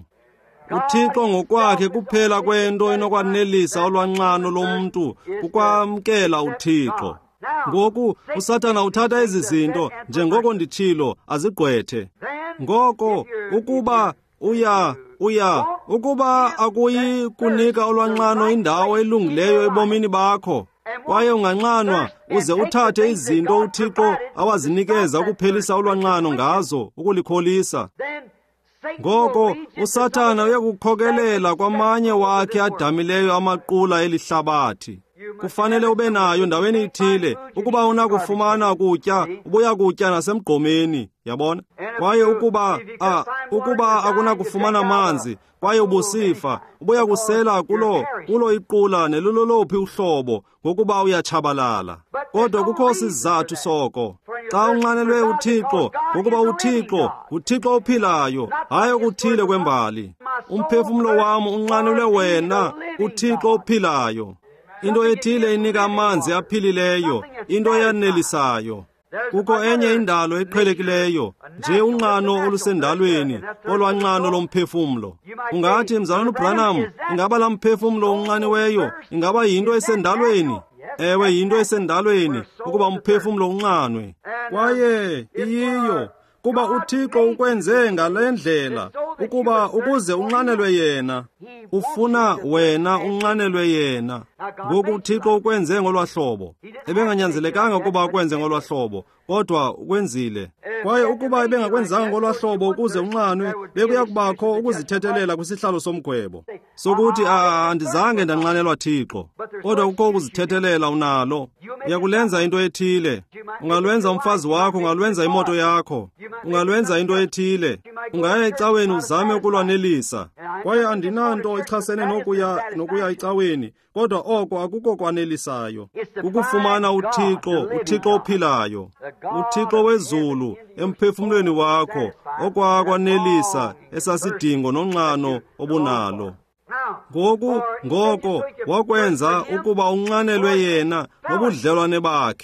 uThixo ngokwakhe kuphela kwento enokwanelisa ulwanqano lomntu kukwamkela uThixo. Ngoku uSathana uthatha ezi zinto njengoko nditshilo azigqwethe. Ngoko ukuba uya uya ukuba akuyi kunika ulwanqano indawo elungileyo ebomini bakho, kwaye unganqanwa uze uthathe izinto uThixo awazinikeza ukuphelisa ulwanqano ngazo ukulikholisa. Ngoko uSathana uyakukhokelela kwamanye wakhe adamileyo amaqula elihlabathi. Kufanele ube nayo ndaweni ithile. Ukuba unakufumana ukutya, ubuya kutya nasemgqomeni, yabona. Kwaye ukuba a ukuba akunakufumana manzi, kwaye ubusifa, ubuya kusela kulo kulo iqula nelolophi uhlobo, ngokuba uyatshabalala. Kodwa kukho sizathu soko. Xa unqanelwe uThixo, ngokuba uThixo uThixo ophilayo, hayi okuthile kwembali. Umphefumlo wam unqanelwe wena, uThixo ophilayo. Into ethile inika amanzi aphilileyo, into eyanelisayo. Kukho enye indalo eqhelekileyo, nje unqano olusendalweni, olwanqano lomphefumlo. Ungathi, mzalwane uBranham, ingaba la mphefumlo unqaniweyo ingaba yinto esendalweni? Ewe, yinto esendalweni ukuba umphefumlo unqanwe. Kwaye iyiyo kuba uThixo ukwenze ngale ndlela, ukuba ukuze unqanelwe yena, ufuna wena unqanelwe yena. Ngoku uThixo ukwenze ngolwahlobo. Ebenganyanzelekanga ukuba ukwenze ngolwahlobo, kodwa ukwenzile. Kwaye ukuba ebengakwenzanga ngolwahlobo ukuze unqanwe, bekuya kubakho ukuzithethelela kwisihlalo somgwebo sokuthi andizange ndanqanelwa Thixo. Kodwa kukho ukuzithethelela unalo. Uyakulenza into ethile. Ungalwenza umfazi wakho, ungalwenza imoto yakho, ungalwenza into ethile. Ungaya ecaweni uzame ukulwanelisa. Kwaye andinanto ichasene nokuya nokuya ecaweni, kodwa oko akukho kwanelisayo. Ukufumana uThixo, uThixo ophilayo, uThixo wezulu emphefumlweni wakho, okwakwanelisa esasidingo nonqano obunalo. Ngoku ngoko wakwenza ukuba unqanelwe yena nobudlelwane bakhe.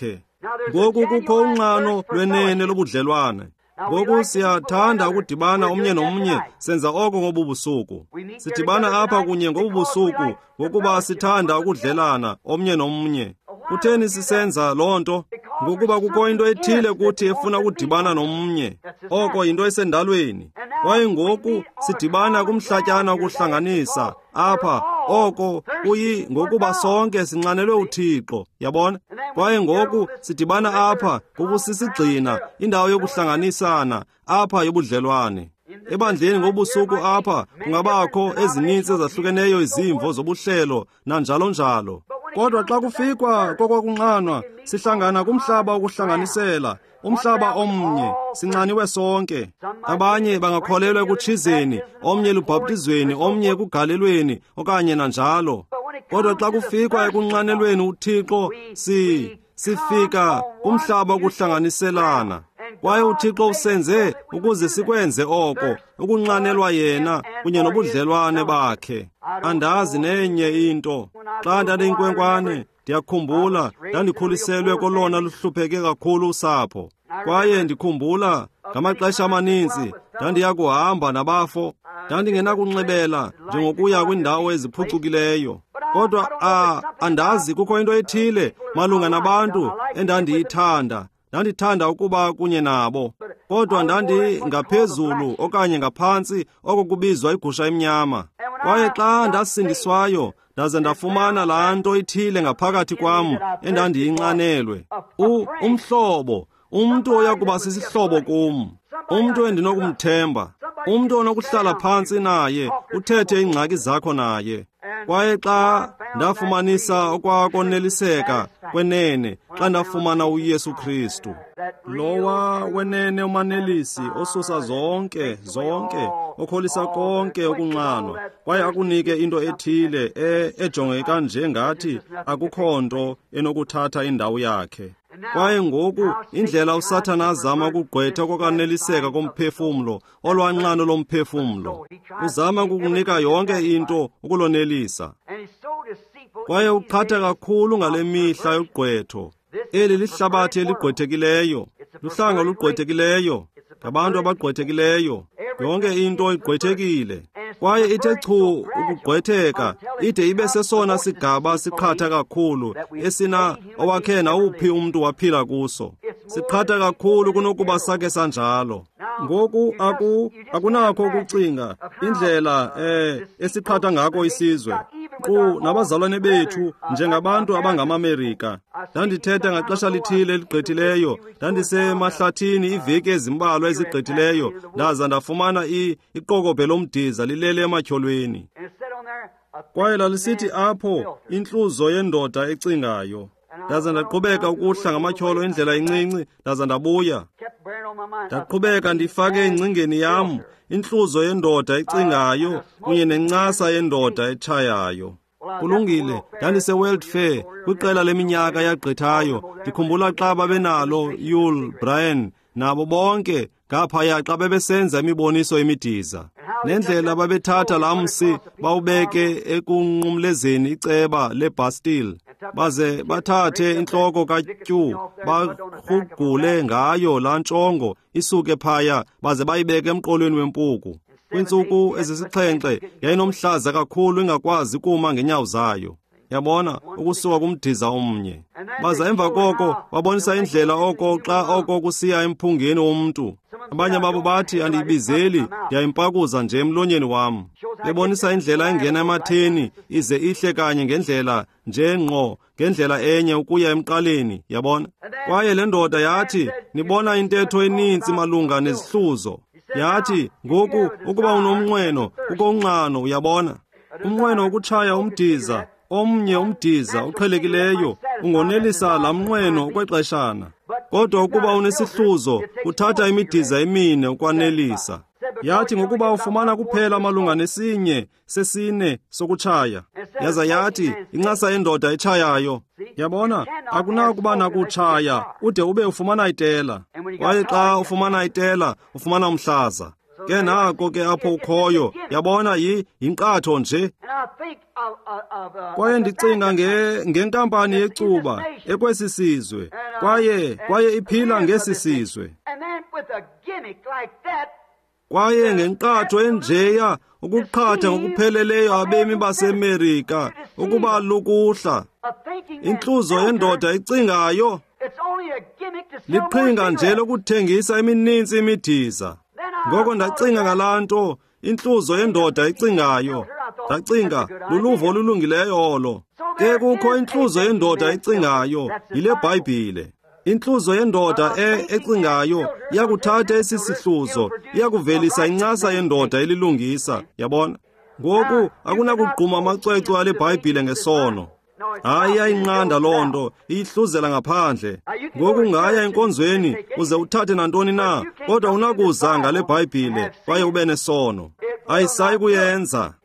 Ngoku kukho unxano lwenene lobudlelwane. Ngoku siyathanda ukudibana omnye nomnye, senza oko ngobu busuku. Sidibana apha kunye ngobu busuku ngokuba sithanda ukudlelana omnye nomnye. Kutheni sisenza loo nto? Ngokuba kukho into ethile kuthi efuna ukudibana nomnye. Oko yinto esendalweni. Kwaye ngoku sidibana kumhlatyana ukuhlanganisa apha. Oko kuyi ngokuba sonke sinxanelwe uThixo, yabona? Kwaye ngoku sidibana apha kukusisigxina indawo yokuhlanganisana apha yobudlelwane. Ebandleni ngobusuku apha kungabakho ezininzi ezahlukeneyo izimvo zobuhlelo nanjalo njalo. Kodwa xa kufikwa kokunxanwa, sihlangana kumhlaba wokuhlanganisela, umhlaba omnye, sinxaniwe sonke. Abanye bangakholelwa ekutshizeni, omnye elubhaptizweni, omnye ekugalelweni, okanye nanjalo. Kodwa xa kufikwa ekunxanelweni uThixo, si sifika kumhlaba wokuhlanganiselana. Kwaye uThixo usenze ukuze sikwenze oko, ukunxanelwa yena kunye nobudlelwane bakhe. Andazi nenye into. Xa ndandiyinkwenkwane, ndiyakhumbula ndandikhuliselwe kolona luhlupheke kakhulu usapho. Kwaye ndikhumbula ngamaxesha amaninzi ndandiya kuhamba nabafo, ndandingenakunxibela njengokuya kwiindawo eziphucukileyo. Kodwa ah, andazi kukho into ethile malunga nabantu endandiyithanda. Ndandithanda ukuba kunye nabo. Kodwa ndandingaphezulu okanye ngaphantsi oko kubizwa igusha emnyama. Kwaye xa ndasindiswayo, ndaze ndafumana laa nto ithile ngaphakathi kwam endandiyinxanelwe. U umhlobo, umntu oyakuba sisihlobo kum, umntu endinokumthemba, umntu onokuhlala phantsi naye, uthethe iingxaki zakho naye. Kwaye xa ndafumanisa okwakoneliseka kwenene, xa ndafumana uYesu Kristu, lowa wenene umanelisi, osusa zonke, zonke, okholisa konke ukunxanwa, kwaye akunike into ethile e ejongeka njengathi akukho nto enokuthatha indawo yakhe. Kwaye ngoku indlela uSathane azama ukugqwetha kokaneliseka komphefumlo, olwanxano lomphefumlo, uzama ukukunika yonke into ukulonelisa. Kwaye uqhatha kakhulu ngale mihla yogqwetho. Eli lihlabathi eligqwethekileyo, luhlanga olugqwethekileyo, ngabantu abagqwethekileyo, yonke into igqwethekile. Kwaye ithe chu ukugqwetheka, ide ibe sesona sigaba siqhatha kakhulu esina owakhe nawuphi umntu waphila kuso. Siqhatha kakhulu kunokuba sake sanjalo. Ngoku aku akunakho ukucinga indlela eh esiqhatha ngako isizwe. Qu nabazalwane bethu njengabantu abangamamerika. Ndandithetha ngaxesha lithile eligqithileyo, ndandisemahlathini iveki ezimbalwa ezigqithileyo, ndaza ndafumana iqokobhe lomdiza lilele ematyholweni. Kwaye lalisithi apho intluzo yendoda ecingayo. Ndaza ndaqhubeka ukuhla ngamatyholo indlela encinci, ndaza ndabuya. Ndaqhubeka ndifake engcingeni yam intluzo yendoda ecingayo kunye nencasa yendoda etshayayo. Kulungile, ndandise-World Fair kwiqela leminyaka yagqithayo. Ndikhumbula xa babenalo Yul Bryan nabo bonke ngaphaya xa bebesenza imiboniso yemidiza. Nendlela babethatha laa msi bawubeke ekunqumlezeni iceba leBastille, baze bathathe intloko kaTyu barhugule ngayo laa ntshongo isuke phaya, baze bayibeke emqolweni wempuku. Kwiintsuku ezisixhenxe yayinomhlaza kakhulu, ingakwazi kuma ngenyawo zayo, yabona, ukusuka kumdiza omnye. Baza emva koko babonisa indlela oko xa oko kusiya emphungeni womntu. Abanye babo bathi andiyibizeli, ndiyayimpakuza nje emlonyeni wam. Bebonisa indlela engena ematheni ize ihle kanye ngendlela nje ngqo, ngendlela enye ukuya emqaleni, yabona. Kwaye le ndoda yathi, nibona intetho eninzi malunga nezihluzo. Yathi, ngoku ukuba unomnqweno, kukho unxano, uyabona. Umnqweno ukutshaya umdiza, omnye umdiza uqhelekileyo, ungonelisa laa mnqweno ukwexeshana. Kodwa ukuba unesihluzo, uthatha imidiza emine ukwanelisa. Yathi ngokuba ufumana kuphela malunga nesinye sesine sokutshaya. Yaza yathi, incasa yendoda etshayayo. Yabona, akunakuba nakutshaya ude ube ufumana itela. Kwaye xa ufumana itela, ufumana umhlaza. Ke nako ke apho ukhoyo, yabona yi inkatho nje. Kwaye ndicinga nge ngenkampani yecuba ekwesisizwe, kwaye kwaye iphila ngesisizwe. Kwaye ngenkatho enjeya ukuqhatha ngokupheleleyo abemi baseMerika ukuba lukuhla. Intluzo yendoda icingayo liqhinga nje lokuthengisa emininzi imidiza. Ngoko ndacinga ngalanto, intluzo yendoda icingayo. Ndacinga luluvo olulungileyo olo. Ke kukho intluzo yendoda icingayo, yile Bhayibhile. Intluzo yendoda e ecingayo iyakuthatha esi sihluzo, iyakuvelisa incasa yendoda elilungisa, yabona. Ngoku akunakugquma amacwecwe ale Bhayibhile ngesono. Hayi ayinqanda loo nto, iyihluzela ngaphandle. Ngoku ngaya enkonzweni uze uthathe nantoni na, kodwa unakuza ngale Bhayibhile kwaye ube nesono. Ayisayi kuyenza.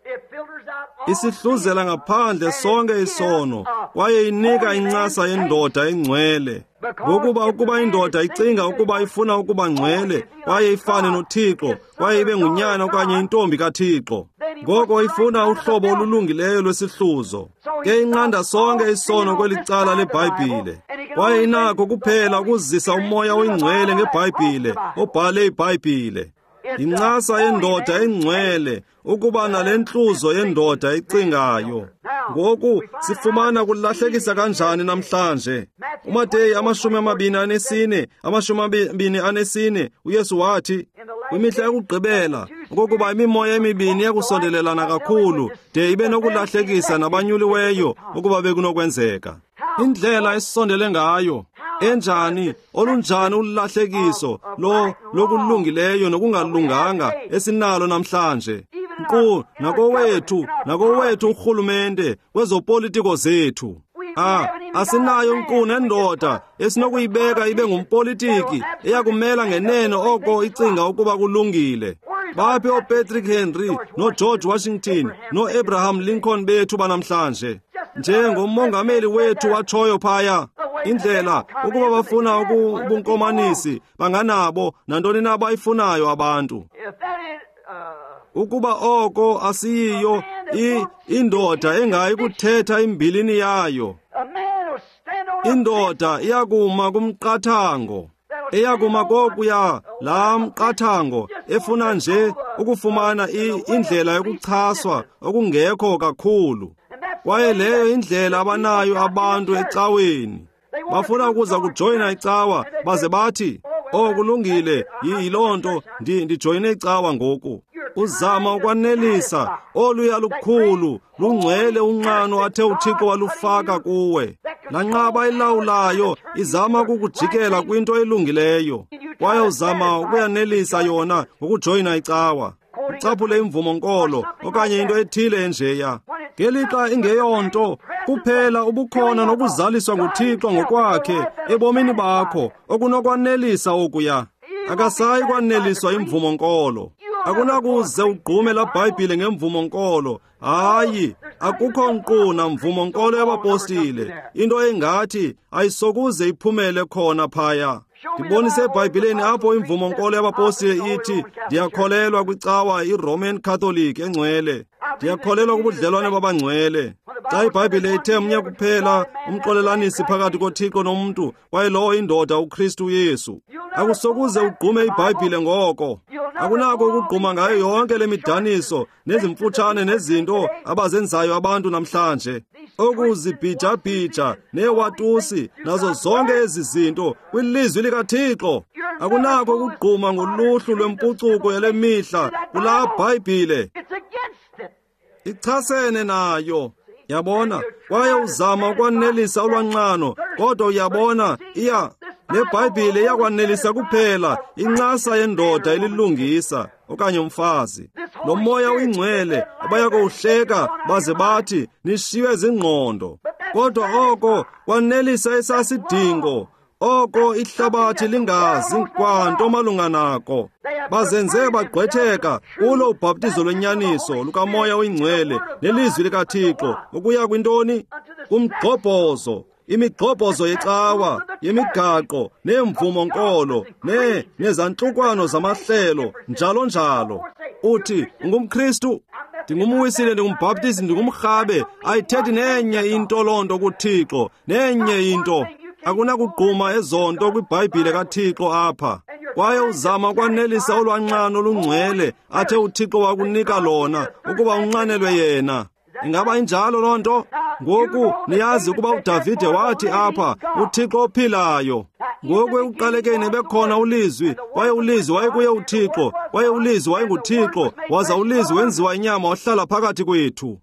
Isihluzela ngaphandle sonke isono, kwaye inika incasa yendoda engcwele. Ngokuba ukuba indoda icinga ukuba ifuna ukuba ngcwele, kwaye ifane noThixo, kwaye ibe ngunyana okanye intombi kaThixo, ngoko ifuna uhlobo olulungileyo lwesihluzo. Ke inqanda sonke isono kweli cala leBhayibhile, kwaye inakho kuphela ukuzisa umoya oyingcwele ngeBhayibhile, obhale iBhayibhile. Incasa yendoda engcwele ukuba nale ntluzo yendoda icingayo. Ngoku sifumana kulahlekisa kanjani namhlanje? uMateyu amashumi amabini anesine, amashumi amabini anesine, uYesu wathi, kwimihla yokugqibela, okokuba imimoya emibini yakusondelelana kakhulu, de ibe nokulahlekisa nabanyuliweyo ukuba bekunokwenzeka. Indlela esisondele ngayo, enjani, olunjani ulahlekiso, lo lokulungileyo nokungalunganga esinalo namhlanje. Nkqu nakowethu, nakowethu urhulumente, kwezopolitiko zethu. Ah, asinayo nkqu nendoda esinokuyibeka ibe ngumpolitiki eyakumela ngenene oko icinga ukuba kulungile. Baphi oPatrick Henry, noGeorge Washington, noAbraham Lincoln bethu banamhlanje? Njengomongameli wethu watshoyo phaya, indlela ukuba bafuna ubunkomanisi banganabo nantoni na abayifunayo abantu. Ukuba oko asiyiyo indoda engayi kuthetha imbilini yayo. Indoda iyakuma kumqathango, eyakuma kokuya laa mqathango efuna nje ukufumana indlela yokuchaswa okungekho kakhulu. Kwaye leyo indlela abanayo abantu ecaweni. Bafuna ukuza kujoyina icawa baze bathi, oh kulungile, yiloo nto ndijoyine icawa ngoku. Uzama ukwanelisa oluya lukhulu, lungcwele unqano athe uThixo walufaka kuwe. Lanqaba ilawulayo izama ukukujikela kwinto elungileyo, kwaye uzama ukuyanelisa yona ngokujoyina icawa. Ucaphule imvumo-nkolo okanye into ethile enjeya. Ngelixa ingeyonto kuphela ubukhona nokuzaliswa nguThixo ngokwakhe ebomini bakho okunokwanelisa okuya. Akasayi kwaneliswa imvumo-nkolo. Akunakuze ugqume la Bhayibhile ngemvumo-nkolo. Hayi, akukho nkqu namvumo-nkolo yabapostile, into engathi ayisokuze iphumele khona phaya. Ndibonise eBhayibhileni apho imvumo-nkolo yabapostile ithi, ndiyakholelwa kwicawa iRoman Catholic engcwele, ndiyakholelwa kubudlelwane babangcwele. Xa iBhayibhile ithe mnye kuphela umxolelanisi phakathi koThixo nomntu, kwaye lowo indoda uKristu uYesu. Akusokuze ugqume iBhayibhile ngoko. Akunako ukugquma ngayo yonke le midaniso nezimfutshane nezinto abazenzayo abantu namhlanje. Okuzibhija-bhija newatusi nazo zonke ezi zinto kwilizwi likaThixo. Akunako ukugquma ngoluhlu lwempucuko yale mihla kulaa Bhayibhile. Ichasene nayo. Yabona, kwaye uzama ukwanelisa ulwanqano, kodwa uyabona, iya, le Bhayibhile iyakwanelisa kuphela incasa yendoda elilungisa, okanye umfazi. Lo moya uyingcwele, abayakuhleka baze bathi, nishiywe zingqondo. Kodwa oko kwanelisa esasidingo, oko ihlabathi lingazi kwanto malunga nako. Bazenze bagqwetheka kulo ubhaptizo lwenyaniso lukamoya oyingcwele nelizwi likaThixo ukuya kwintoni? Kumgqobhozo, imigqobhozo yecawa, yemigaqo, nemvumo nkolo, ne nezanhlukwana zamahlelo, njalo njalo. Uthi ungumKristu, ndingumwisile, ndingumbhaptisti, ndingumrhabe, ayithethi nenye into lonto kuThixo, nenye into. Akunakugquma ezonto kwiBhayibhile kaThixo apha. Kwaye uzama kwanelisa olwanqano olungcwele athe uThixo wakunika lona ukuba unqanelwe yena. Ingaba injalo lonto? Ngoku niyazi ukuba uDavide wathi apha, uThixo ophilayo. Ngoku ekuqalekeni bekhona ulizwi, kwaye ulizwi wayekuye uThixo, kwaye ulizwi wayenguThixo, waza ulizwi wenziwa inyama wahlala phakathi kwethu.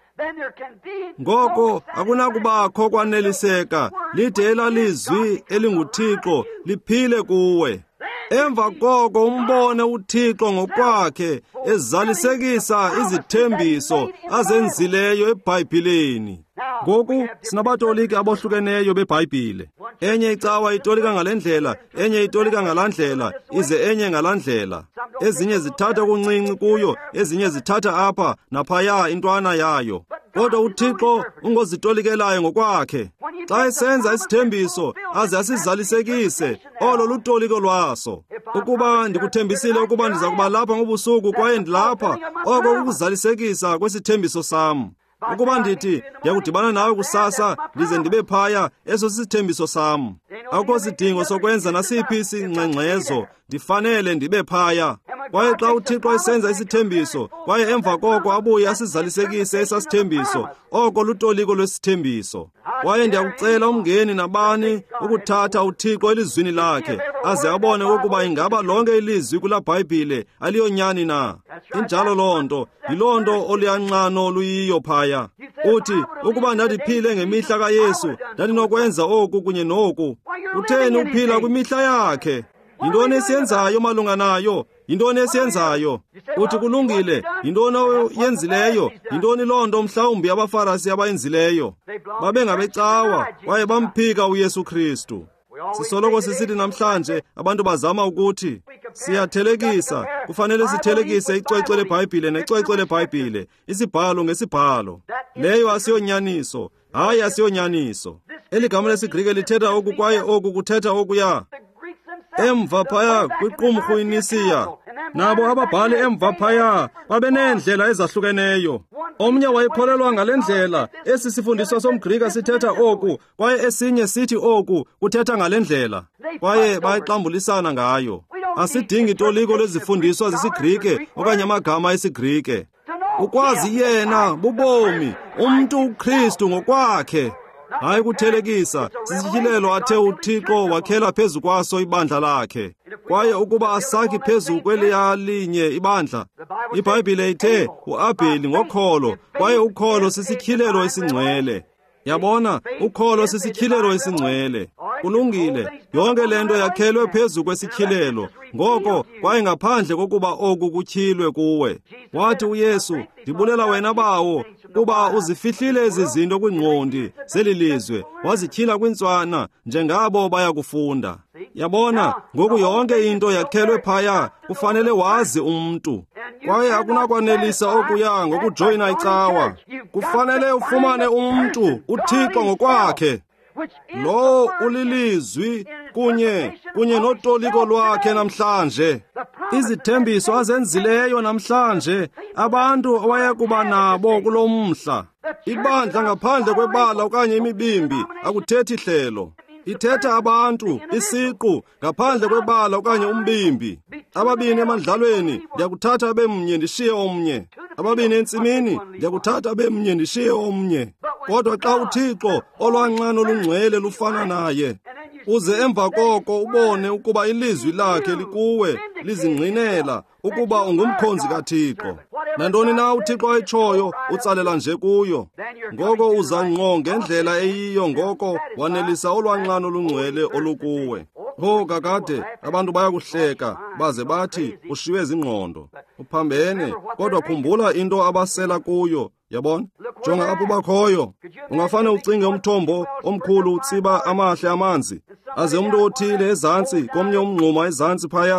Ngoko akunakubakho kwaneliseka lide elalizwi elinguThixo liphile kuwe. Emva koko umbone uThixo ngokwakhe ezalisekisa izithembiso azenzileyo eBhayibhileni. Ngoku sinabatoliki abohlukeneyo beBhayibhile. Enye icawa itolika ngalendlela, enye itolika ngalandlela, ize enye ngalandlela. Ezinye zithatha kuncinci kuyo, ezinye zithatha apha naphaya intwana yayo. Kodwa uThixo ungozitolikelayo ngokwakhe. Xa esenza isithembiso aze asizalisekise, olo lutoliko lwaso. Ukuba ndikuthembisile ukuba ndiza kuba lapha ngobusuku kwaye ndilapha, oko ukuzalisekisa kwesithembiso sam. Ukuba ndithi ndiyakudibana nawe kusasa ndize ndibe phaya, eso sisithembiso sam. Akukho sidingo sokwenza nasiphi isingxengxezo, ndifanele ndibe phaya. Kwaye xa uThixo esenza isithembiso, kwaye emva koko abuye asizalisekise esasithembiso, oko lutoliko lwesithembiso. Kwaye ndiyakucela umngeni nabani ukuthatha uThixo elizwini lakhe, aze abone ukuba ingaba lonke ilizwi kula Bhayibhile aliyonyani na. Injalo lonto, yilonto oluyanqano luyiyo phaya. Uthi, ukuba ndadiphile ngemihla kaYesu, ndandinokwenza oku kunye noku. Utheni uphila kwimihla yakhe? Yintoni esiyenzayo malunga nayo? Yintoni esiyenzayo? Uthi kulungile, yintoni yenzileyo? Yintoni lonto mhlawumbi abaFarisi abayenzileyo? Babe ngabecawa, kwaye bamphika uYesu Kristu. Sisoloko sisithi namhlanje abantu bazama ukuthi siyathelekisa, kufanele sithelekise icwecwe leBhayibhile necwecwe leBhayibhile, isibhalo ngesibhalo. Leyo asiyonyaniso, hayi asiyonyaniso. Eligama lesiGrike lithetha oku kwaye oku kuthetha okuya. Emva phaya kwiqumrhu iNisiya, nabo ababhali emva phaya babenendlela ezahlukeneyo. Omnye wayekholelwa ngale ndlela, esi sifundiswa somGrike sithetha oku, kwaye esinye sithi oku kuthetha ngale ndlela, kwaye bayexambulisana ngayo. Asidingi toliko lwezifundiswa zesiGrike okanye amagama esiGrike. Ukwazi yena bubomi, umntu uKristu ngokwakhe. Hayi kuthelekisa, sisityhilelo athe uThixo wakhela phezu kwaso ibandla lakhe. Kwaye ukuba asakhi phezu kweliya linye ibandla, iBhayibhile ithe uAbheli ngokholo, kwaye ukholo sisityhilelo esingcwele. Yabona, ukholo sisityhilelo esingcwele. Kulungile, yonke lento yakhelwe phezu kwesityhilelo. Ngoko kwaye ngaphandle kokuba oku kutyhilwe kuwe. Wathi uYesu, ndibulela wena bawo, kuba uzifihlile ezi zinto kwingqondi zelilizwe, wazityhila kwintswana njengabo baya kufunda. Yabona, ngoku yonke into yakhelwe phaya, kufanele wazi umntu. Kwaye akunakwanelisa okuya ngokujoyina icawa. Kufanele ufumane umntu, uThixo ngokwakhe. Lo ulilizwi kunye kunye notoliko lwakhe namhlanje. Izithembiso azenzileyo namhlanje abantu awayekuba nabo kulo mhla. Ibandla ngaphandle kwebala okanye imibimbi akuthethi hlelo. Ithetha abantu, isiqu, ngaphandle kwebala okanye umbimbi. Ababini emandlalweni, ndiyakuthatha bemnye ndishiye omnye. Ababini entsimini, ndiyakuthatha bemnye ndishiye omnye. Kodwa xa uThixo olwanqano olungcwele lufana naye, uze emva koko ubone ukuba ilizwi lakhe likuwe, lizingqinela, ukuba ungumkhonzi kaThixo. Nantoni na uThixo ayitshoyo, utsalela nje kuyo. Ngoko uza ngqo ngendlela eyiyo, ngoko wanelisa olwanqano olungcwele olukuwe. Ho kakade abantu bayakuhleka baze bathi ushiywe zingqondo. Uphambene, kodwa khumbula into abasela kuyo. Yabona, jonga apho bakhoyo. Ungafane ucinge umthombo omkhulu utsiba amahle amanzi, aze umuntu othile ezantsi komnye umngxuma ezantsi phaya.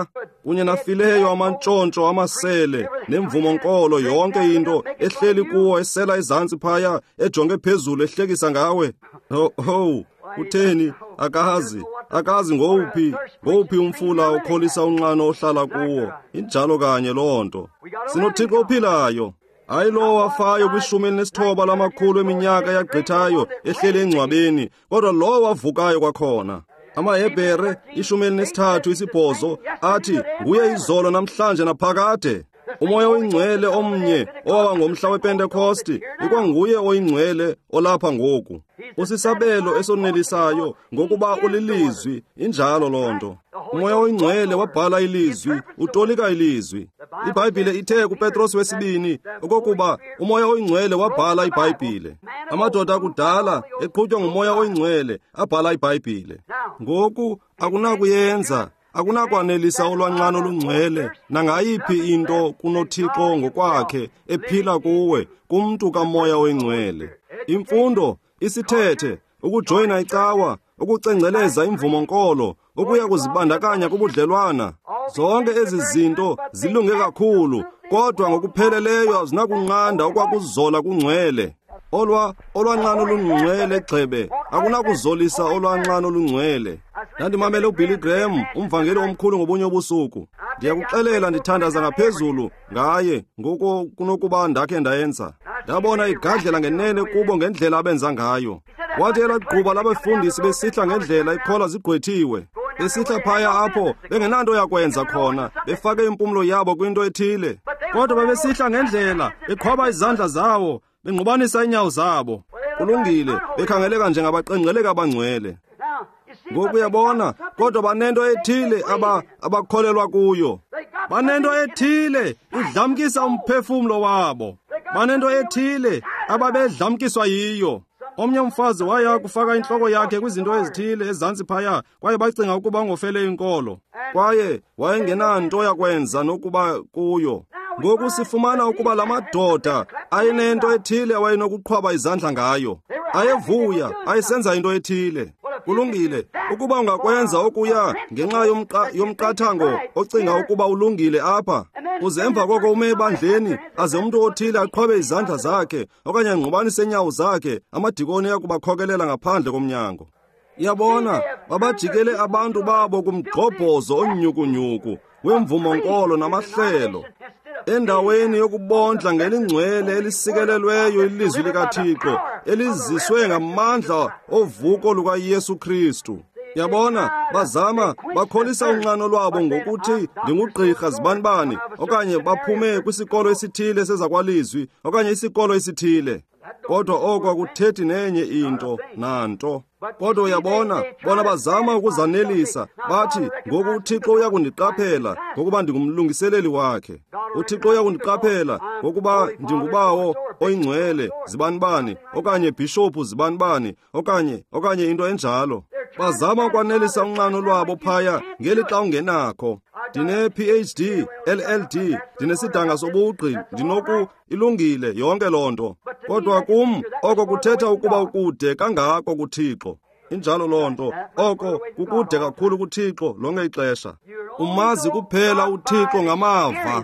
kunye nafileyo amantshontsho amasele nemvumonkolo yonke into ehleli kuwo esela ezantsi phaya ejonge phezulu ehlekisa ngawe. Ho ho, utheni? Akazi, akazi ngowuphi, ngowuphi umfula okholisa unqano ohlala kuwo. Injalo kanye lonto. SinoThixo ophilayo, hayi lo wafayo kwishumi elinesithoba lamakhulu eminyaka yagqithayo ehleli engcwabeni, kodwa lo wavukayo kwakhona. AmaHebhere ishumi elinesithathu isibhozo athi nguye izolo namhlanje naphakade. Umoya oyingcwele omnye owaba ngomhla wePentecost ikwanguye oyingcwele olapha ngoku. Usisabelo esonelisayo ngokuba ulilizwi, injalo lonto. Umoya oyingcwele wabhala ilizwi, utolika ilizwi. IBhayibhile ithe kuPetros wesibini okokuba umoya oyingcwele wabhala iBhayibhile. Amadoda akudala eqhutywa ngumoya oyingcwele abhala iBhayibhile. Ngoku akunakuyenza, akunakwanelisa olwanqano olungcwele nangayiphi into kunoThixo ngokwakhe ephila kuwe kumntu kamoya oyingcwele. Imfundo, isithethe, ukujoyina icawa, ukucengceleza imvumonkolo, ukuya kuzibandakanya kubudlelwana, zonke ezi zinto zilunge kakhulu, kodwa ngokupheleleyo azinakunqanda okwakuzola kungcwele. Olwa olwanqano olungcwele gxebe akunakuzolisa olwanqano olungcwele. Ndandimamele uBilly Graham, umvangeli omkhulu ngobunye ubusuku. Ndiyakuxelela ndithandaza ngaphezulu ngaye ngoko kunokuba ndakhe ndayenza. Ndabona igadlela ngenene kubo ngendlela abenza ngayo. Wathi elaqhuba labafundisi besihla ngendlela ikhola zigqwethiwe. Besihla phaya apho bengenanto yakwenza khona, befake impumlo yabo kwinto ethile. Kodwa babesihla ngendlela beqhwaba izandla zawo, bengqubanisa inyawo zabo. Kulungile, bekhangeleka njengabaqengqeleka abangcwele. Ngoku uyabona, kodwa banento ethile aba abakholelwa kuyo. Banento ethile idlamkisa umphefumlo wabo. Banento ethile ababedlamkiswa yiyo. Omnye umfazi waya kufaka inhloko yakhe kwizinto ezithile ezantsi phaya, kwaye bacinga ukuba ngofele inkolo, kwaye wayengenanto yakwenza nokuba kuyo. Ngoku sifumana ukuba la madoda ayenento ethile awayenokuqhwaba izandla ngayo. Ayevuya, ayisenza into ethile. Kulungile ukuba ungakwenza okuya ngenxa yomqa yomqathango ocinga ukuba ulungile apha. Uze emva koko ume ebandleni aze umuntu othile aqhwabe izandla zakhe okanye angqubanise inyawo zakhe, amadikoni yakubakhokelela ngaphandle komnyango. Iyabona, babajikele abantu babo kumgqobhozo onyukunyuku wemvumonkolo namahlelo, endaweni yokubondla ngelingcwele elisikelelweyo ilizwi likaThixo eliziswe ngamandla ovuko lukaYesu Kristu. Yabona, bazama bakholisa unqano lwabo ngokuthi ndingugqirha zibanibani, okanye baphume kwisikolo esithile sezakwalizwi, okanye isikolo esithile. Kodwa oko akuthethi nenye into nanto. Kodwa uyabona, bona bazama ukuzanelisa, bathi ngoku uThixo uyakundiqaphela ngokuba ndingumlungiseleli wakhe. uThixo uyakundiqaphela ngokuba ndingubawo oyingcwele zibanibani, okanye bishophu zibanibani, okanye okanye into enjalo. Bazama ukwanelisa unqano lwabo phaya ngelixa ungenakho. Ndine P H D, L L D, ndinesidanga sobugqi, ndinoku ilungile yonke lonto. Kodwa kum oko kuthetha ukuba ukude kangako kuThixo. Injalo lonto, oko kukude kakhulu kuThixo lonke ixesha. Umazi kuphela uThixo ngamava.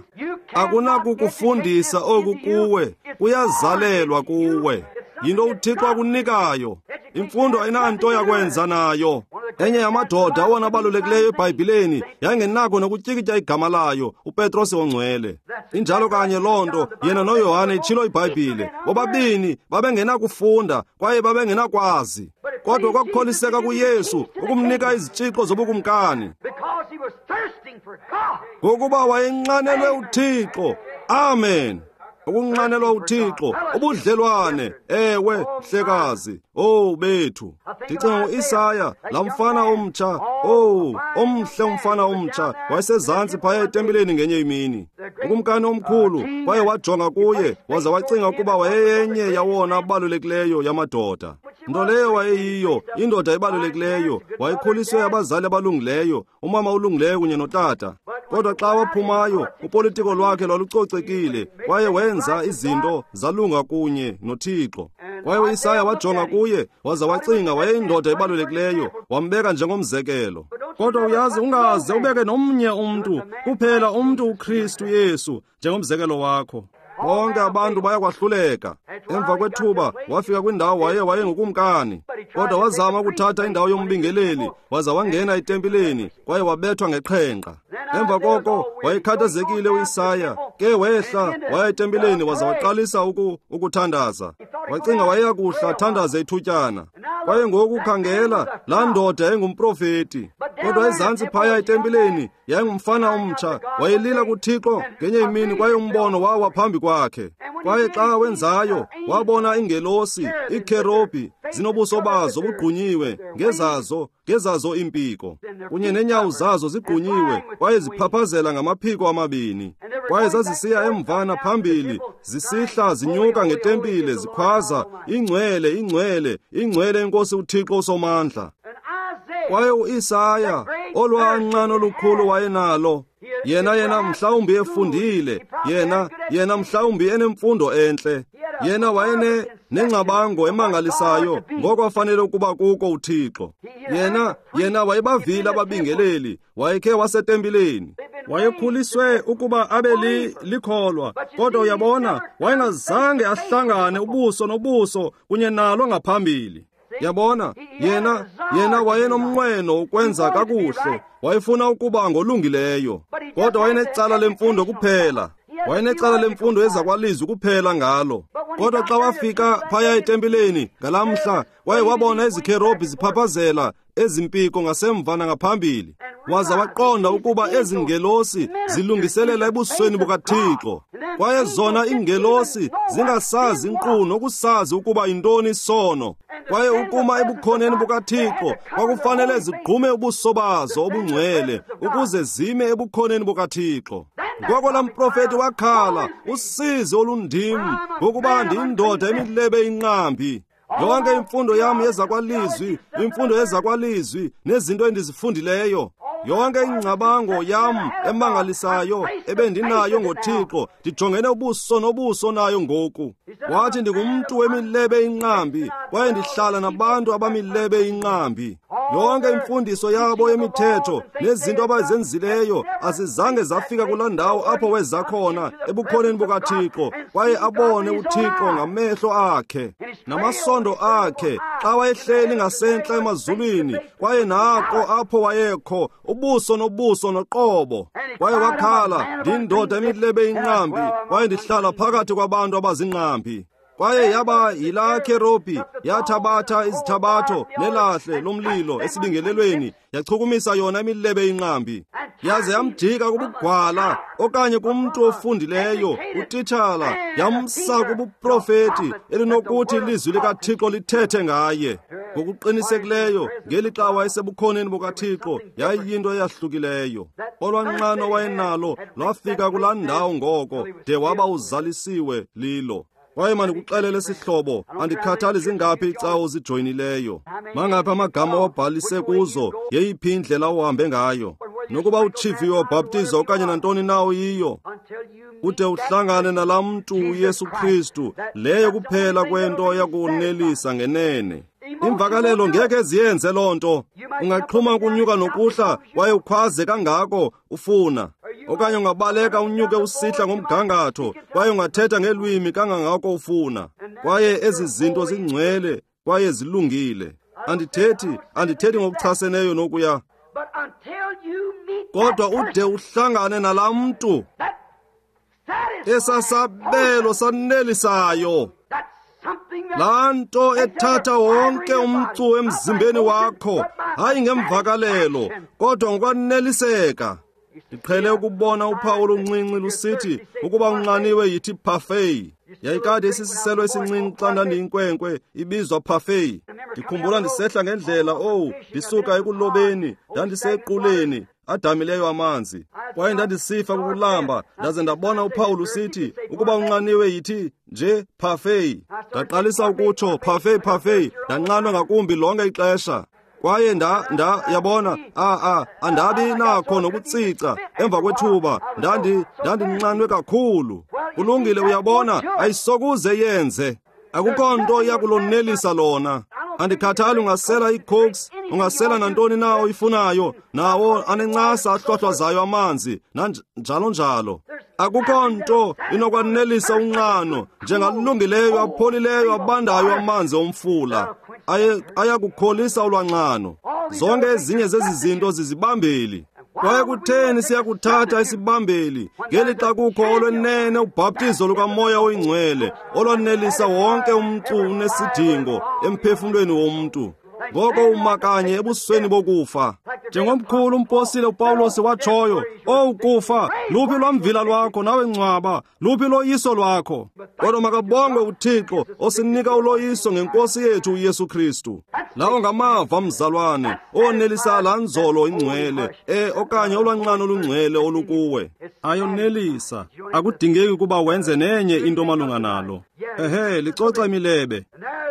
Akunakukufundisa oku kuwe, kuyazalelwa kuwe. Yinto uThixo akunikayo. Imfundo ayinanto yakwenza nayo. Enye yamadoda awona abalulekileyo eBhayibhileni yayingenakho nokutyikitya igama layo, uPetros ongcwele. Injalo kanye lonto yena noYohane itshilo iBhayibhile. Bobabini babengenakufunda kwaye babengenakwazi. Kodwa kwakukholiseka kuYesu ukumnika izitshixo zobukumkani, ngokuba wayenqanelwe uThixo. Amen. Ukunqanelwa uThixo, ubudlelwane, ewe mhlekazi, oh bethu. Ndicinga uIsaya, lamfana omtsha, oh omhle umfana omtsha, wayesezantsi phaya etempileni ngenye imini. Ukumkani omkhulu kwaye wajonga kuye, waza wacinga ukuba wayeyenye yawona abalulekileyo yamadoda. Nto leyo wayeyiyo, indoda ebalulekileyo, wayekhuliswe abazali abalungileyo, umama olungileyo kunye notata. Kodwa xa waphumayo upolitiko lwakhe lwalucocekile, kwaye wenza izinto zalunga kunye noThixo. Kwaye u-Isaya wajonga kuye waza wacinga wayeyindoda ebalulekileyo, wambeka njengomzekelo. Kodwa uyazi, ungaze ubeke nomnye umntu, kuphela umntu uKristu Yesu njengomzekelo wakho. Bonke abantu bayakwahluleka. Emva kwethuba wafika kwindawo waye wayengukumkani, kodwa wazama ukuthatha indawo yombingeleli, waza wangena etempileni kwaye wabethwa ngeqhenqa. Emva koko wayekhathazekile u-Isaya, ke wehla waya etempileni waza waqalisa uku, ukuthandaza. Wacinga wayeya kuhla thandaze ithutyana. Kwaye ngokukhangela laa ndoda yayingumprofeti, kodwa ezantsi phaya etempileni yayingumfana omtsha, wayelila kuThixo ngenye imini, kwaye umbono wawa phambi kwakhe. Kwaye xa wenzayo wabona ingelosi, ikherubhi, zinobuso bazo bugqunyiwe ngezazo, ngezazo impiko, kunye neenyawo zazo zigqunyiwe, kwaye ziphaphazela ngamaphiko amabini. Kwaye zazisiya emvana phambili, zisihla zinyuka ngetempile, zikhwaza, ingcwele, ingcwele, ingcwele iNkosi uThixo uSomandla. Kwaye u-Isaya, olwanqana olukhulu wayenalo, yena yena mhlawumbi efundile, yena yena mhlawumbi enemfundo entle, yena wayene nengcabango emangalisayo ngokwafanele ukuba kuko uThixo. Yena yena wayebavile ababingeleli, wayekhe wasetempileni, wayekhuliswe ukuba abe li, likholwa, kodwa uyabona wayengazange ahlangane ubuso nobuso kunye nalo ngaphambili. Yabona, yena yena wayenomnqweno ukwenza kakuhle, wayefuna ukuba ngolungileyo, kodwa wayenecala lemfundo kuphela, wayenecala lemfundo ezakwalizwi kuphela ngalo. Kodwa xa wafika phaya etempileni ngalamhla, waye wabona izikherubhi ziphaphazela ezimpiko ngasemva nangaphambili, waza waqonda ukuba ezingelosi zilungiselela ebusweni bukaThixo. Kwaye zona ingelosi zingasazi nkqu nokusazi ukuba yintoni isono, kwaye ukuma ebukhoneni bukaThixo kwakufanele zigqume ubuso bazo obungcwele ukuze zime ebukhoneni bukaThixo. Ngoko laa mprofeti wakhala usizi olundim ngokuba ndiyindoda emilebe inqambi. Yonke imfundo yami yezakwalizwi, imfundo yezakwalizwi nezinto endizifundileyo, yonke ingcabango yam emangalisayo ebendinayo ngoThixo, ndijongene ubuso nobuso nayo ngoku. Wathi ndingumntu wemilebe inqambi, kwaye ndihlala nabantu abamilebe inqambi. Yonke imfundiso yabo yemithetho nezinto abazenzileyo azizange zafika kulaa ndawo apho weza khona ebukhoneni bukaThixo, kwaye abone uThixo ngamehlo akhe namasondo akhe xa wayehleli ngasentla emazulwini, kwaye nako apho wayekho ubuso nobuso noqobo. Kwaye wakhala, ndindoda emilebe inqambi, kwaye ndihlala phakathi kwabantu abazinqambi. Kwaye yaba yilaa kherubhi yathabatha izithabatho nelahle lomlilo esibingelelweni, yachukumisa yona imilebe inqambi, yaze yamjika kubugwala okanye kumntu ofundileyo, utitshala, yamsa kubuprofeti elinokuthi ilizwi likaThixo lithethe ngaye. Ngokuqinisekileyo ngelixa wayesebukhoneni bukaThixo yayiyinto eyahlukileyo. Olwanqano wayenalo lwafika kulaa ndawo ngoko de waba uzalisiwe lilo. Kwaye mandikuxelele sihlobo, andikhathali zingaphi icawu zijoyinileyo, mangaphi amagama wabhalise kuzo, yeyiphi indlela uhambe ngayo, nokuba utshiviwe wabhaptiza okanye nantoni na uyiyo, ude uhlangane nalaa mntu uYesu Kristu, leyo kuphela kwento yakunelisa ngenene. Imvakalelo ngeke ziyenze loo nto. Ungaxhuma ukunyuka nokuhla kwaye ukhwaze kangako ufuna, okanye ungabaleka unyuke usihla ngomgangatho kwaye ungathetha ngelwimi kangangako ufuna, kwaye ezi zinto zingcwele kwaye zilungile. Andithethi andithethi ngokuchaseneyo nokuya, kodwa ude uhlangane nalaa mntu, esasabelo sanelisayo, laa nto ethatha wonke umcu emzimbeni wakho, hayi ngemvakalelo kodwa ngokwaneliseka. Ndiqhele ukubona uPawulo uncinci lusithi ukuba unqaniwe yithi parfait. Yayikade isisiselo esincinci xa ndandiyinkwenkwe ibizwa parfait. Ndikhumbula ndisehla ngendlela, oh, ndisuka ekulobeni, ndandisequleni adamileyo amanzi, kwaye ndandisifa kukulamba, ndaze ndabona uPawulo usithi ukuba unqaniwe yithi nje parfait. Ndaqalisa ukutsho parfait parfait, ndanqanwa ngakumbi lonke ixesha. kwaye nda nda yabona a a andabi nakho nokutsica emva kwethuba ndandi ndandinxanwe kakhulu. Kulungile, uyabona, ayisokuze yenze. Akukho nto yakulonelisa lona. Andikhathali ungasela ii-cokes, ungasela nantoni na oyifunayo, nawo anencasa ahlwahlwazayo amanzi nanjalo njalo. Akukho nto inokwanelisa unqano njengalungileyo apholileyo abandayo amanzi omfula ayakukholisa ulwanqano. Zonke ezinye zezi zinto zizibambeli. Kwaye kutheni siyakuthatha isibambeli ngelixa kukho olwenene ubhaptizo lukaMoya Oyingcwele olwanelisa wonke umuntu unesidingo emphefumulweni womuntu. Ngoko umakanye ebusweni bokufa. Njengomkhulu umpostile uPawulos watshoyo, "Oh kufa, luphi lwamvila lwakho nawe ncwaba, luphi loyiso lwakho?" Kodwa makabongwe uThixo osinika uloyiso ngeNkosi yethu uYesu Kristu. Lawo ngamava mzalwane onelisa lanzolo ingcwele e okanye olwanqano olungcwele olukuwe. Ayonelisa, akudingeki ukuba wenze nenye into malunga nalo. Ehe, licoca imilebe.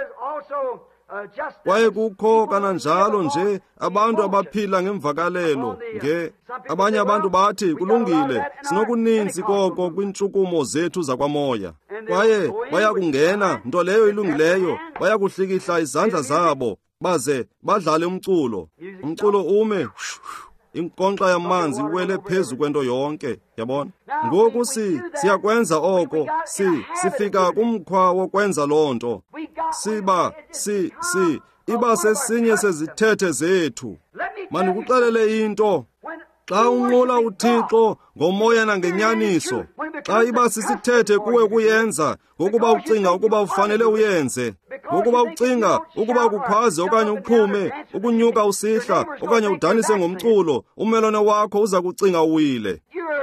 Kwaye kukho kananjalo nje abantu abaphila ngemvakalelo nge abanye abantu bathi kulungile, sinokuninzi koko kwintshukumo zethu zakwamoya. Kwaye bayakungena nto leyo ilungileyo, bayakuhlikihla izandla zabo baze badlale umculo. Umculo ume inkonxa yamanzi uwele phezu kwento yonke, yabona. Ngoku si siyakwenza oko, si sifika kumkhwa wokwenza loo nto. Siba si si iba sesinye sezithethe zethu. Mandikuxelele into, xa unqula uThixo ngomoya nangenyaniso, xa iba sisithethe kuwe kuyenza ngokuba ucinga ukuba ufanele uyenze, ngokuba ucinga ukuba ukukhwaze okanye uphume, ukunyuka usihla okanye udanise ngomculo, umelwane wakho uza kucinga uwile.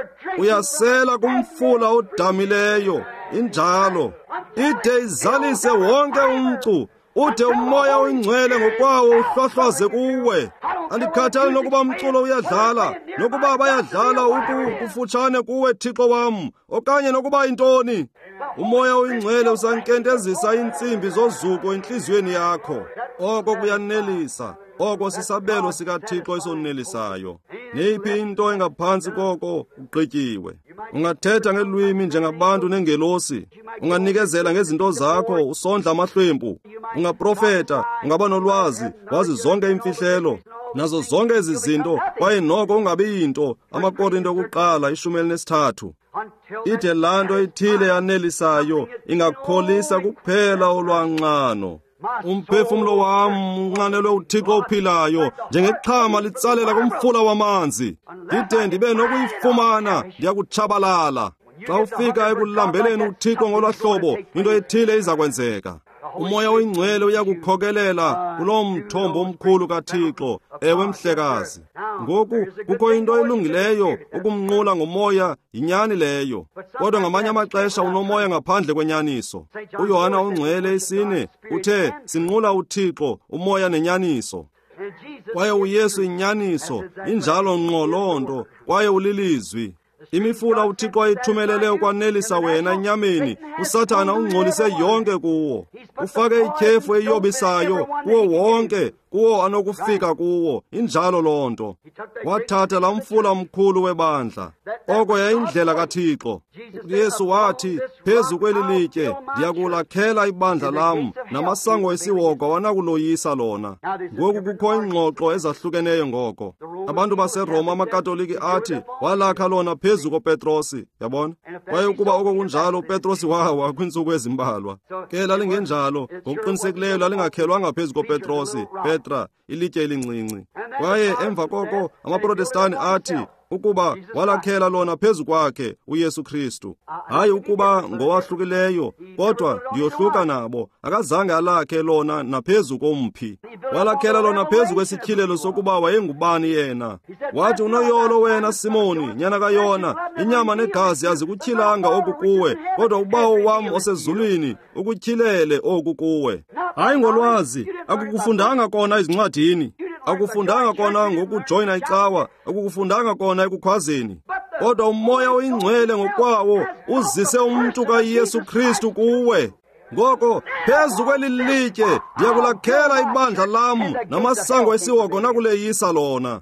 Uyasela kumfula odamileyo, injalo ide izalise wonke umcu, ude uMoya Oyingcwele ngokwawo uhlohlwaze kuwe. Andikhathali nokuba umculo uyadlala, nokuba bayadlala ukufutshane kuwe Thixo wam, okanye nokuba intoni. uMoya Oyingcwele usankentezisa intsimbi zozuko enhliziyweni yakho. Oko kuyanelisa. Oko sisabelo sikaThixo esonelisayo. Neyiphi into engaphansi koko ugqityiwe. Ungathetha ngelwimi njengabantu nengelosi. Unganikezela ngezinto zakho, usondla amahlwempu. Ungaprofeta, ungaba nolwazi, wazi zonke imfihlelo. Nazo zonke ezi zinto, kwaye noko ungabi yinto. Amakorinto okuqala ishumi elinesithathu. Ide laa nto ithile yanelisayo ingakholisa kuphela olwanqano. Umphefumulo wam unqanelwe uThixo ophilayo, njengexhama litsalela kumfula wamanzi. Ndide ndibe nokuyifumana, ndiyakutshabalala. Xa ufika ekulambeleni uThixo ngolwahlobo, into ethile iza kwenzeka. uMoya Oyingcwele uyakukhokelela kuloo mthombo omkhulu kaThixo. Ewe mhlekazi, ngoku kukho into elungileyo ukumnqula ngomoya, yinyani leyo. Kodwa ngamanye amaxesha unomoya ngaphandle kwenyaniso. uYohane Ongcwele isine uthe sinqula uThixo umoya nenyaniso. Kwaye uYesu inyaniso, injalo ngqo loo nto, kwaye ulilizwi. Imifula uThixo ayithumelele ukwanelisa wena enyameni, uSathana ungcolise yonke kuwo. Ufake ityhefu eyobisayo kuwo wonke, kuwo anokufika kuwo, injalo loo nto. Wathatha laa mfula mkhulu webandla. Oko yayindlela kaThixo. uYesu wathi, phezu kweli litye ndiyakulakhela ibandla lam, namasango esiwoga wanakuloyisa lona. Ngoku kukho ingxoxo ezahlukeneyo ngoko. Abantu baseRoma amakatoliki athi walakha lona phezu koPetrosi, yabona. Kwaye ukuba oko kunjalo uPetrosi wawa kwiintsuku ezimbalwa. Ke lalingenjalo, ngokuqinisekileyo lalingakhelwanga phezu koPetrosi, Petra, ilitye elincinci. Kwaye emva koko amaProtestani athi ukuba walakhela lona phezu kwakhe uYesu Kristu. Hayi ukuba ngowahlukileyo, kodwa ndiyohluka nabo. Akazange alakhe lona naphezu komphi. Walakhela lona phezu kwesityhilelo sokuba wayengubani yena. Wathi, unoyolo wena Simoni, nyana kaYona, inyama negazi azikutyhilanga oku kuwe, kodwa uBawo wam osezulwini ukutyhilele oku kuwe. Hayi ngolwazi, akukufundanga kona ezincwadini. Akufundanga kona ngokujoyina icawa, akukufundanga kona ekukhwazeni. Kodwa uMoya Oyingcwele ngokwawo uzise umntu kaYesu Kristu kuwe. ngoko phezu kwelilitye ndiyakulakhela ibandla lam namasango esiwoko nakuleyisa lona.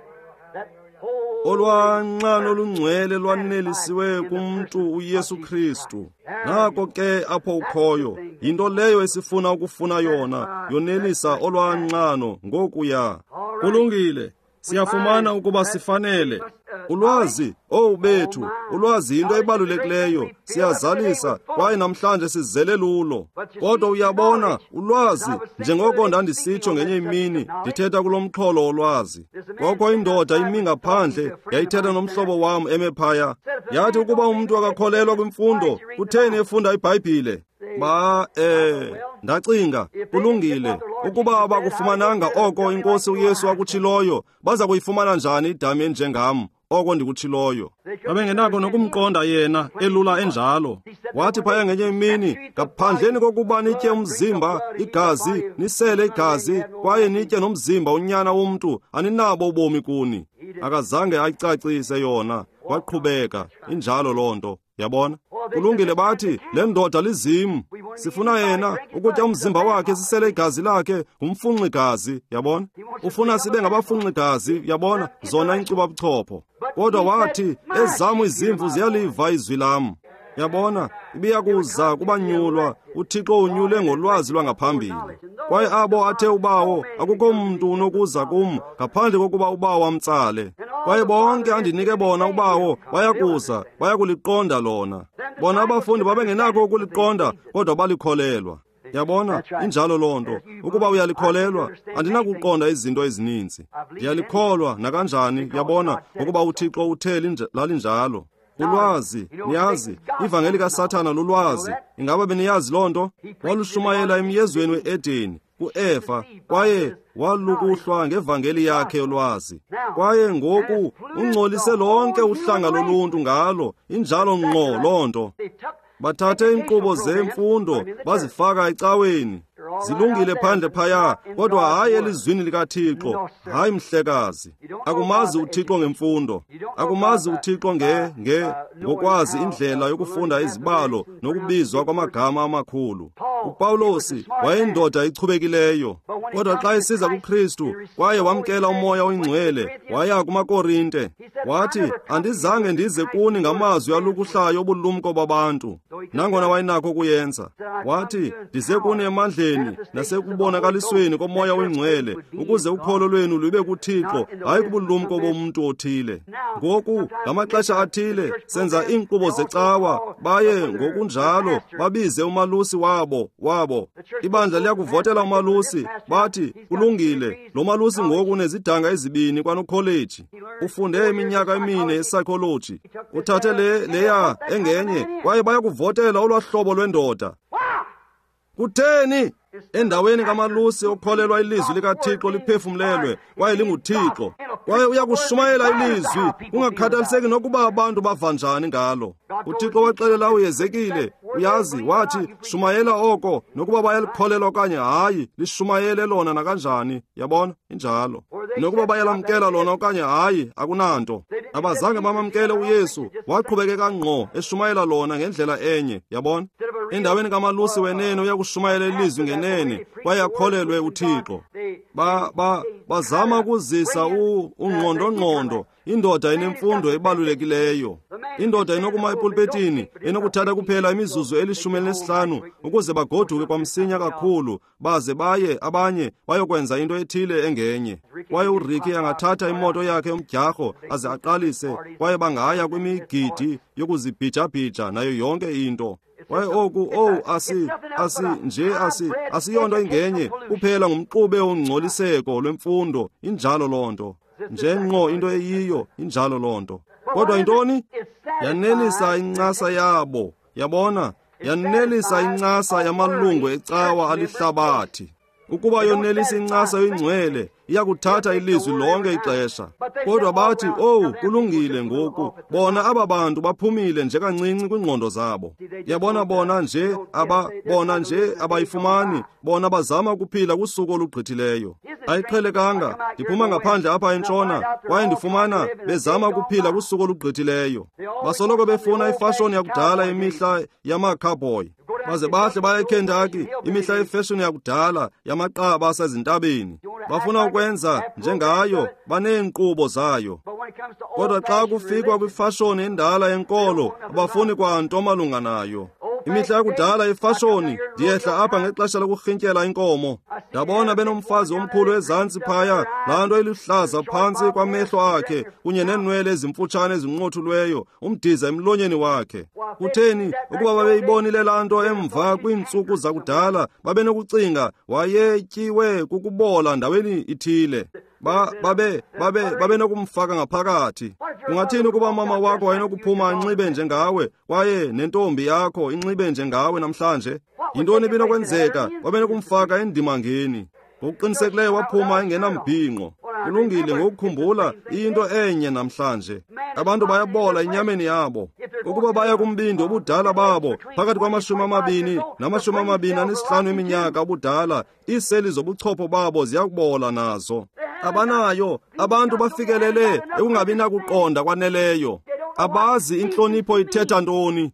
Olwanxano olungcwele lwanelisiwe kumntu uYesu Kristu. Nako ke apho ukhoyo, yinto leyo esifuna ukufuna yona, yonelisa olwanxano ngokuya. Kulungile, siyafumana ukuba sifanele. Ulwazi, oh bethu, ulwazi into ebalulekileyo, siyazalisa kwaye namhlanje sizele lulo. Kodwa uyabona, ulwazi, njengoko ndandisitsho ngenye imini, ndithetha kulomxholo wolwazi. Ngoko indoda imi ngaphandle, yayithetha nomhlobo wam emephaya. Yathi ukuba umuntu akakholelwa kwimfundo, kutheni efunda iBhayibhile? Ba, eh, ndacinga, kulungile, ukuba abakufumananga oko inkosi uYesu akutshiloyo, baza kuyifumana njani idami enjengam? Oko ndikutshiloyo. Babengenako nokumqonda yena, elula enjalo. Wathi phaya ngenye imini, ngaphandleni kokuba nitye umzimba, igazi, nisele igazi, kwaye nitye nomzimba unyana womntu, aninabo ubomi kuni. Akazange ayicacise yona, waqhubeka, injalo loo nto. Yabona? Kulungile bathi, le ndoda lizimu. Sifuna yena, ukutya umzimba wakhe sisele igazi lakhe, umfunxi gazi. Yabona? Ufuna sibe ngabafunxi gazi. Yabona? Zona incuba buchopho. Kodwa wathi, ezamu izimvu ziyaliva izwi lam. Yabona? Ibiyakuza kubanyulwa, uThixo unyule ngolwazi lwangaphambili. Kwaye abo athe ubawo, akukho umuntu unokuza kum ngaphandle kokuba ubawo amtsale. Kwaye bonke andinike bona ubawo bayakuza, bayakuliqonda lona. Bona abafundi babengenako ukuliqonda, kodwa balikholelwa. Yabona, injalo loo nto. Ukuba uyalikholelwa, andinakuqonda izinto ezininzi. Ndiyalikholwa nakanjani, yabona, ukuba uThixo utheli lalinjalo. Ulwazi, niyazi, ivangeli kaSathana lulwazi. Ingaba beniyazi loo nto? Walushumayela emyezweni we-Edeni, ku-Eva, kwaye walukuhlwa ngevangeli yakhe yolwazi. Kwaye ngoku ungcolise lonke uhlanga loluntu ngalo, injalo ngqo loo nto. Bathathe inkqubo zemfundo, bazifaka ecaweni. Zilungile phandle phaya, kodwa hayi elizwini likaThixo, hayi mhlekazi. Akumazi uThixo ngemfundo. Akumazi uThixo nge, nge, ngokwazi indlela yokufunda izibalo nokubizwa kwamagama amakhulu. uPawulosi wayindoda ichubekileyo, kodwa xa esiza kuKristu kwaye wamkela umoya oyingcwele, waya kumaKorinte. Wathi, andizange ndize kuni ngamazwi alukuhlayo obulumko babantu, nangona wayenakho kuyenza. Wathi, ndize kuni emandleni nasekubonakalisweni komoya oyingcwele, ukuze ukholo lwenu lube kuThixo, hayi kubulumko bomuntu othile. Ngoku ngamaxesha athile senza iinkqubo zecawa, baye ngokunjalo babize umalusi wabo wabo. Ibandla liyakuvotela umalusi, bathi kulungile, lo malusi ngoku unezidanga ezibini kwanokholeji, ufunde iminyaka emine ye-psychology, uthathe le leya engenye, kwaye bayakuvotela olwahlobo lwendoda. Kutheni? Endaweni kamalusi okholelwa ilizwi likaThixo liphefumlelwe, kwaye linguThixo, kwaye uyakushumayela ilizwi, ungakhathaliseki nokuba abantu bava njani ngalo. uThixo waxelela uHezekile, uyazi, wathi, shumayela oko, nokuba bayalikholelwa okanye hayi, lishumayele lona nakanjani. Yabona, injalo. Nokuba bayalamkela lona okanye hayi, akunanto. Abazange bamamkele uYesu, waqhubekeka ngqo eshumayela lona ngendlela enye. Yabona? Endaweni kamalusi wenene uyakushumayela ilizwi ngenene, kwaye akholelwe uThixo. Ba ba bazama ukuzisa ungqondo-ngqondo, indoda enemfundo ebalulekileyo. Indoda inokuma epulpetini, enokuthatha kuphela imizuzu elishumi elinesihlanu ukuze bagoduke kwamsinya kakhulu, baze baye abanye bayokwenza into ethile engenye. Kwaye uRicky angathatha imoto yakhe yomdyarho aze aqalise, kwaye bangaya kwimigidi yokuzibhija-bhija nayo yonke into. Kwaye oku, oh, asi, asi, nje asi, asiyonto ingenye, kuphela ngumqube ongcoliseko lwemfundo, injalo loo nto. Nje ngqo into eyiyo, injalo loo nto. Kodwa intoni? Yanelisa incasa yabo. Yabona? Yanelisa incasa yamalungu ecawa alihlabathi. Ukuba yonelisa incasa oyingcwele, iyakuthatha ilizwi lonke ixesha. Kodwa bathi, oh, kulungile ngoku, bona aba bantu baphumile nje kancinci kwingqondo zabo. Yabona bona nje aba bona nje abayifumani, bona bazama ukuphila kusuku olugqithileyo. Ayiqhelekanga, ndiphuma ngaphandle apha entshona kwaye ndifumana bezama ukuphila kusuku olugqithileyo. Basoloko befuna ifashoni yakudala imihla yama-cowboy, baze bahle baya eKentucky imihla yefashoni yakudala yamaqaba asezintabeni. Bafuna ukwenza njengayo, baneenkqubo zayo. Kodwa xa kufikwa kwifashoni endala yenkolo, abafuni kwanto malunga nayo. Imihla yakudala ifashoni, ndiyehla apha ngexesha lokurhintyela inkomo, ndabona benomfazi omkhulu ezantsi phaya, laa nto iluhlaza phantsi kwamehlo akhe kunye neenwele ezimfutshane ezinqothulweyo, umdiza emlonyeni wakhe. Kutheni? Ukuba babeyibonile laa nto emva kwiintsuku zakudala, babenokucinga wayetyiwe kukubola ndaweni ithile. Ba babe babe babenokumfaka ngaphakathi. Kungathini ukuba mama wakho wayenokuphuma anxibe njengawe kwaye nentombi yakho inxibe njengawe namhlanje? Yintoni ibinokwenzeka? Babenokumfaka endimangeni. Ngokuqinisekileyo waphuma engenambhinqo. Kulungile ngokukhumbula into enye namhlanje. Abantu bayabola inyameni yabo. Ukuba baya kumbindi obudala babo phakathi kwamashumi amabini namashumi amabini anesihlanu eminyaka obudala, iiseli zobuchopho babo ziyakubola nazo. Abanayo, abantu bafikelele ekungabi nakuqonda kwaneleyo. Abazi inhlonipho ithetha ntoni.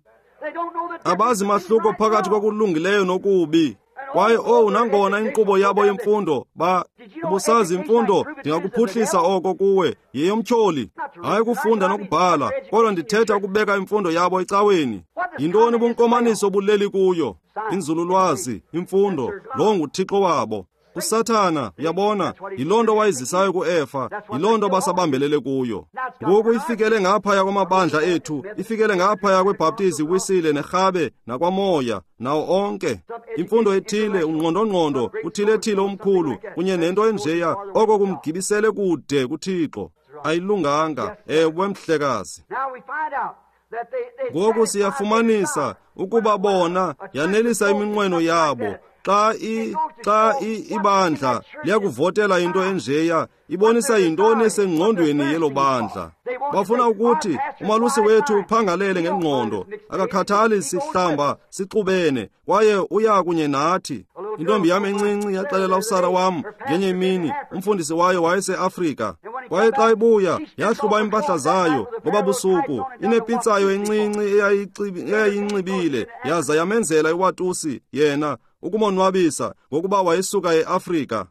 Abazi mahluko phakathi kokulungileyo nokubi. Kwaye oh, nangona inkqubo yabo yemfundo, ba ubusazi imfundo ndingakuphuhlisa oko kuwe, yeyomtyholi, hayi kufunda nokubhala, kodwa ndithetha ukubeka imfundo yabo ecaweni. Yintoni ubunkomaniso buleli kuyo? Inzululwazi, imfundo, lo nguThixo wabo. USathana, uyabona, yiloo nto wayizisayo ku-Efa, yiloo nto basabambelele kuyo. Ngoku ifikele ngaphaya kwamabandla ethu, ifikele ngaphaya kwebhaptizi, Wisile neRhabe nakwaMoya, nawo onke. Imfundo ethile, ungqondongqondo, uthile-thile omkhulu, kunye nento enjeya, oko kumgibisele kude kuThixo. Ayilunganga, ewe mhlekazi. Ngoku siyafumanisa ukuba bona yanelisa iminqweno yabo. Xa i xa ibandla liyakuvotela into enjeya, ibonisa yintoni esengqondweni yelo bandla. Bafuna ukuthi umalusi wethu uphangalele ngengqondo, akakhathali sihlamba sixubene, kwaye uya kunye nathi. Intombi yam encinci yaxelela usara wam ngenye imini, umfundisi wayo wayeseAfrika, kwaye xa ibuya yahluba impahla zayo ngoba busuku inepitsayo encinci eyayinxibile, yaza yamenzela iwatusi yena ukumonwabisa ngokuba wayesuka eAfrika.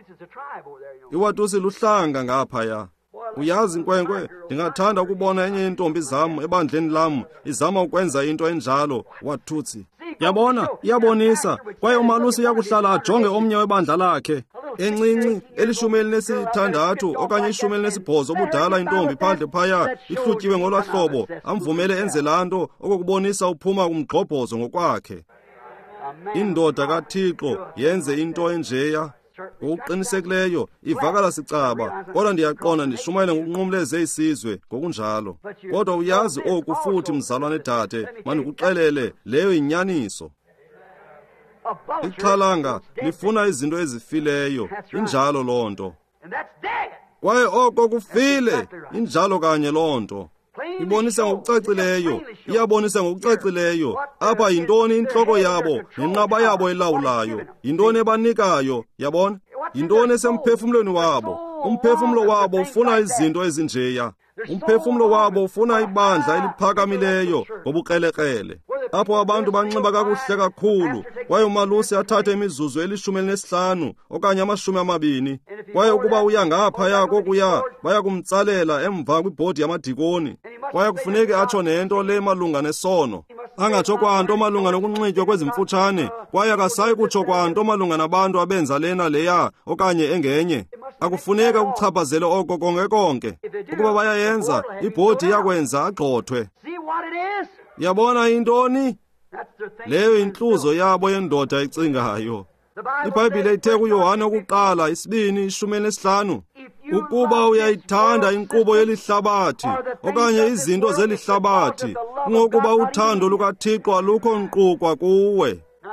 Iwatusi luhlanga ngaphaya. Uyazi nkwenkwe, ndingathanda ukubona enye yentombi zam ebandleni lam izama ukwenza into enjalo, Watutsi. Yabona, iyabonisa, kwaye umalusi uyakuhlala ajonge omnye webandla lakhe. Encinci, elishumi elinesithandathu okanye ishumi elinesibhozo obudala intombi phandle phaya, ihlutyiwe ngolwa hlobo, amvumele enze laa nto okokubonisa uphuma kumgxobhozo ngokwakhe. Indoda kaThixo yenze into enjeya. Ngokuqinisekileyo ivakala sicaba, kodwa ndiyaqonda ndishumayele ngokunqumleze isizwe ngokunjalo. Kodwa uyazi oku futhi, mzalwane dade, mandikuxelele, leyo inyaniso. Ixhalanga lifuna izinto ezifileyo, injalo loo nto. Kwaye oko kufile, injalo kanye loo nto. Ibonisa ngokucacileyo, iyabonisa ngokucacileyo, apha yintoni intloko yabo nenqaba yabo elawulayo, yintoni ebanikayo, yabona? Yintoni esemphefumlweni wabo? Umphefumlo wabo ufuna izinto ezinjeya. Umphefumlo wabo ufuna ibandla eliphakamileyo ngobukrelekrele, apho abantu banxiba kakuhle kakhulu, kwaye umalusi athathe imizuzu elishumi elinesihlanu okanye amashumi amabini, kwaye ukuba uya ngaphaya kokuya baya kumtsalela emva kwibhodi yamadikoni, kwaye kufuneke atsho nento le malunga nesono, angatsho kwanto malunga nokunxitywa kwezimfutshane, kwaye akasayi kutsho kwanto malunga nabantu abenza lena leya okanye engenye. Akufuneka ukuchaphazele oko konke konke. Ukuba bayayenza, ibhodi iyakwenza agxothwe. Yabona intoni? Leyo intluzo yabo yendoda icingayo. IBhayibhile ithe kuYohane wokuqala isibini ishumi elinesihlanu, ukuba uyayithanda inkqubo yelihlabathi okanye izinto zelihlabathi, ngokuba uthando lukaThixo alukho nkqukwa kuwe.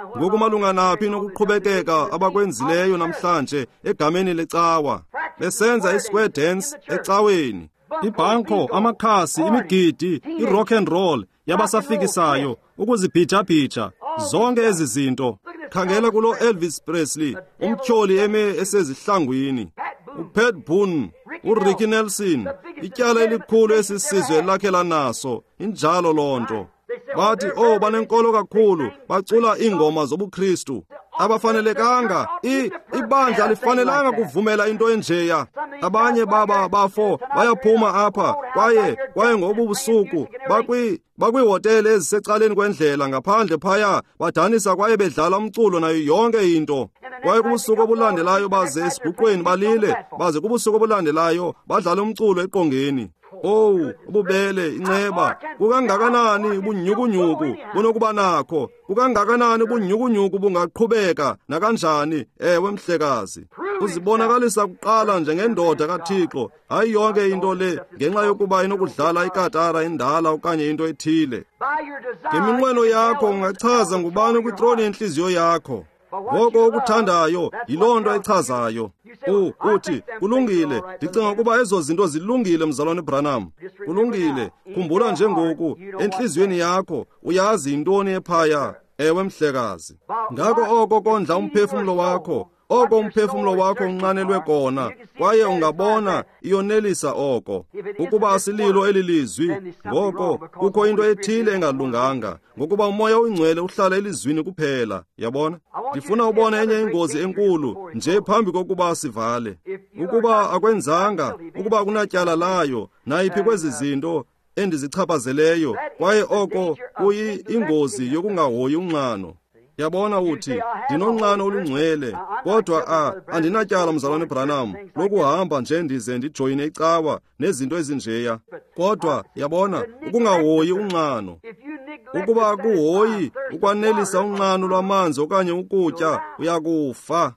ngokumalunganaphi nokuqhubekeka abakwenzileyo namhlanje egameni lecawa, besenza i-square dance ecaweni, ibhanko, amakhasi, imigidi, i-rock and roll yabasafikisayo, ukuzibhija-bhija, zonke ezi zinto. Khangela kulo Elvis Presley, umtyholi eme esezihlangwini, uPat Boone, uRicky Nelson, ityala elikhulu esisizwe lakhe lanaso, injalo lonto. Bathi, oh, banenkolo kakhulu, bacula ingoma zobuKristu. Abafanelekanga, ibandla lifanelanga kuvumela into enjeya. Abanye baba bafo bayaphuma apha, kwaye kwaye ngobu busuku bakwi bakwiihotele ezisecaleni kwendlela ngaphandle phaya, badanisa kwaye bedlala umculo nayo yonke into. Kwaye kubusuku obulandelayo baze esibhuqweni balile, baze kubusuku obulandelayo badlala umculo eqongeni. Oh, ububele, inceba, kukangakanani ubunyukunyuku bunokuba nakho, kukangakanani ubunyukunyuku bungaqhubeka nakanjani, ewe mhlekazi. Uzibonakalisa kuqala njengendoda kaThixo, hayi yonke into le ngenxa yokuba inokudlala ikatara indala okanye into ethile. Ngeminqweno yakho ungachaza ngubani kwitroni yenhliziyo yakho. Ngoko okuthandayo yiloo nto echazayo. U uthi kulungile, ndicinga ukuba ezo zinto zilungile mzalwane Branham. Kulungile, khumbula nje ngoku enhliziyweni yakho uyazi intoni ephaya, ewe mhlekazi. Ngako oko kondla umphefumlo wakho, oko umphefumlo wakho unqanelwe kona, kwaye ungabona iyonelisa oko. Ukuba asililo elilizwi, ngoko kukho into ethile engalunganga, ngokuba umoya oyingcwele uhlala elizwini kuphela, yabona. Ndifuna ubona enye ingozi enkulu nje phambi kokuba sivale. Ukuba akwenzanga, ukuba kunatyala layo, nayiphi kwezi zinto endizichaphazeleyo, kwaye oko kuyi ingozi yokungahoyi unxano. Yabona uthi, ndinonxano olungcwele, kodwa a andinatyala mzalwane Branham lokuhamba nje ndize ndijoyine icawa nezinto ezinjeya. Kodwa yabona, ukungahoyi unxano. Ukuba akuhoyi ukwanelisa unxano lwamanzi okanye ukutya, uyakufa.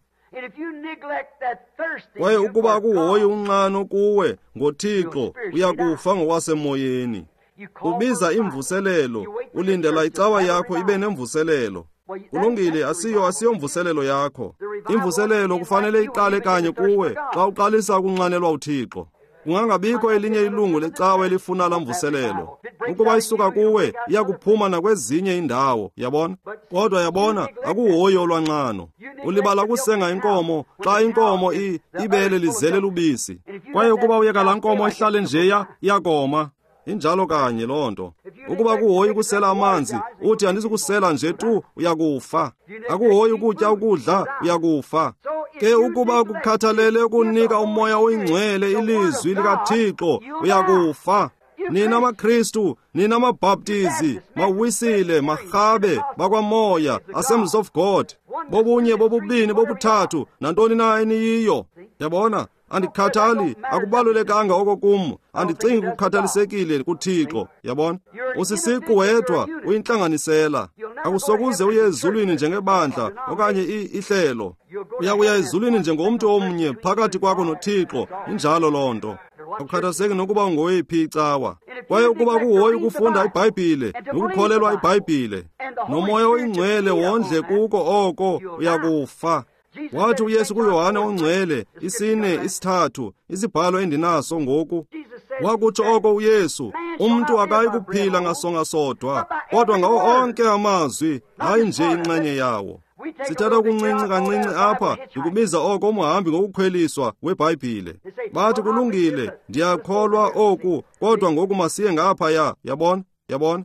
Kwaye ukuba akuhoyi unxano kuwe ngoThixo, uyakufa ngokwasemoyeni. Ubiza imvuselelo, ulindela icawa yakho ibe nemvuselelo. Kulungile, asiyo asiyo mvuselelo yakho. Imvuselelo kufanele iqale kanye kuwe xa uqalisa ukunxanelwa uThixo. Kungangabikho elinye ilungu lecawa elifuna la mvuselelo. Ukuba isuka kuwe iyakuphuma nakwezinye indawo, yabona. Kodwa yabona, akuhoyi olwanxano. Ulibala kusenga inkomo xa inkomo ibele lizele lubisi. Kwaye ukuba uyeka la nkomo ihlale njeya, iyakoma. Injalo kanye loo nto. Ukuba kuhoyi kusela amanzi, uthi andizukusela nje tu, uyakufa. Akuhoyi ukutya ukudla, uyakufa. Ke ukuba kukhathalele ukunika umoya oyingcwele ilizwi likaThixo, uyakufa. Nina maKristu, nina mabhaptizi, mawisile, marhabe, bakwamoya, Assemblies of God, bobunye bobubini bobuthathu, nantoni na eniyiyo. Yabona, andikhathali, akubalulekanga oko kum, andicingi kukhathalisekile kuThixo, yabona. Usisiqu wedwa, uyintlanganisela. Akusokuze uye ezulwini njengebandla okanye ihlelo. Uyakuya ezulwini njengomntu omnye phakathi kwakho noThixo, injalo loo nto. Akukhathaliseki nokuba ungowephi icawa. Kwaye ukuba kuhoyi ukufunda iBhayibhile nokukholelwa iBhayibhile, nomoya oyingcwele wondle kuko oko, uyakufa. Wathi uYesu kuYohane ongcwele isine isithathu, isibhalo endinaso ngoku. Wakutsho oko uYesu, umuntu akayi kuphila ngasonga sodwa, kodwa ngawo onke amazwi, hayi nje inxenye yawo. Sithatha kuncinci kancinci apha, ndikubiza oko umhambi ngokukhweliswa weBhayibhile. Bathi kulungile, ndiyakholwa oku, kodwa ngoku masiye ngaphaya, yabona, yabona.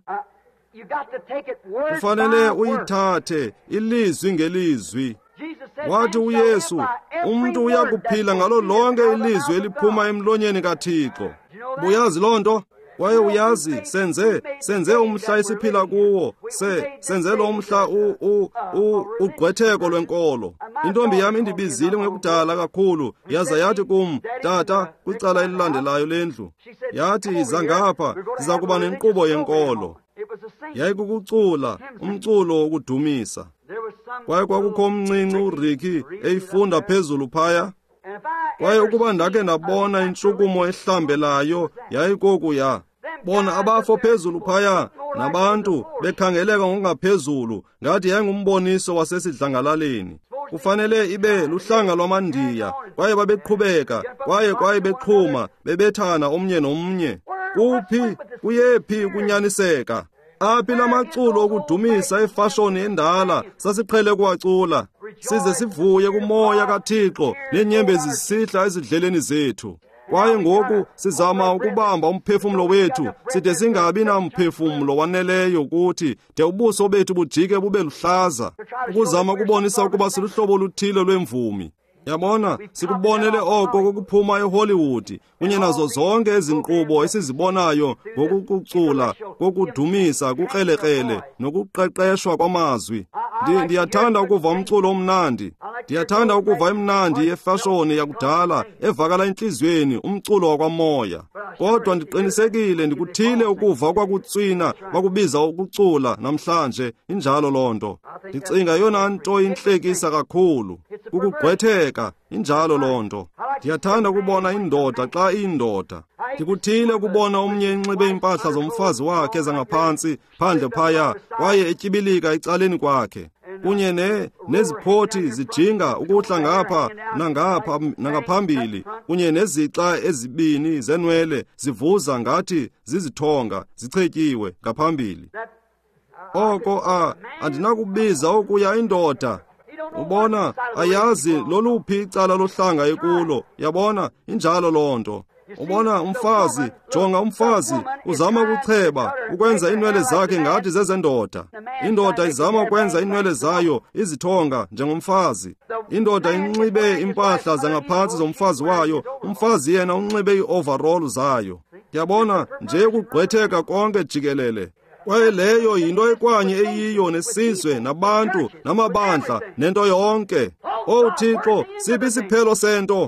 Kufanele uyithathe ilizwi ngelizwi. Wathi uYesu, umuntu uyakuphila ngalo lonke ilizwi eliphuma emlonyeni kaThixo. Buyazi loo nto? Kwaye uyazi, senze, senze umhla esiphila kuwo, se, senze lo mhla ugqwetheko lwenkolo. Intombi yami indibizile ngekudala kakhulu, yaza yathi kum, tata, kwicala elilandelayo lendlu. Yathi, iza ngapha, siza kuba nenkqubo yenkolo. Yayikukucula, umculo wokudumisa. Kwaye kwakukho umncinci uRicky eyifunda phezulu phaya. Kwaye ukuba ndake ndabona intshukumo ehlambelayo, yayikokuya. Bona abafo phezulu phaya, nabantu bekhangeleka ngokungaphezulu ngathi yayingumboniso wasesidlangalaleni. Kufanele ibe luhlanga lwamandiya, kwaye babeqhubeka, kwaye kwaye beqhuma, bebethana omnye nomnye. Kuphi, kuyephi kunyaniseka? Aphi lamaculo okudumisa efashoni endala sasiqhele kuwacula? Size sivuye kumoya kaThixo nenyembezi zisihla ezidleleni zethu. Kwaye ngoku sizama ukubamba umphefumulo wethu, side singabi namphefumulo waneleyo ukuthi de ubuso bethu bujike bube luhlaza, ukuzama ukubonisa ukuba siluhlobo luthile lwemvumi. Yabona, sikubonele oko kokuphuma eHollywood kunye nazo zonke ezinkqubo esizibonayo ngokukucula, kokudumisa, kukrelekrele nokuqeqeshwa kwamazwi. Ndiyathanda ukuva umculo omnandi. Ndiyathanda ukuva imnandi yefashoni yakudala evakala enhliziyweni, umculo wakwamoya. Kodwa ndiqinisekile ndikuthile ukuva kwakutswina bakubiza ukucula namhlanje, injalo lonto. Ndicinga yona nto inhlekisa kakhulu, ukugqwetheka, injalo lonto. Ndiyathanda ukubona indoda xa iyindoda. Ndikuthile ukubona omnye enxibe impahla zomfazi wakhe zangaphansi phandle phaya, kwaye etyibilika ecaleni kwakhe, kunye ne neziphothi zijinga ukuhla ngapha nangapha nangaphambili, kunye nezixa ezibini zenwele zivuza ngathi zizithonga zichetyiwe ngaphambili. Oko a andinakubiza ukuya indoda. Ubona, ayazi loluphi icala lohlanga ekulo. Yabona, injalo lonto. Ubona umfazi, jonga umfazi uzama ukucheba, ukwenza inwele zakhe ngathi zezendoda. Indoda izama ukwenza inwele zayo izithonga njengomfazi. Indoda inxibe impahla zangaphansi zomfazi wayo, umfazi yena unxibe i-overall zayo. Yabona, nje ukugqwetheka konke jikelele. Kwaye leyo yinto ekwanye eyiyo nesizwe, nabantu, namabandla, nento yonke. Oh Thixo, siphi isiphelo sento?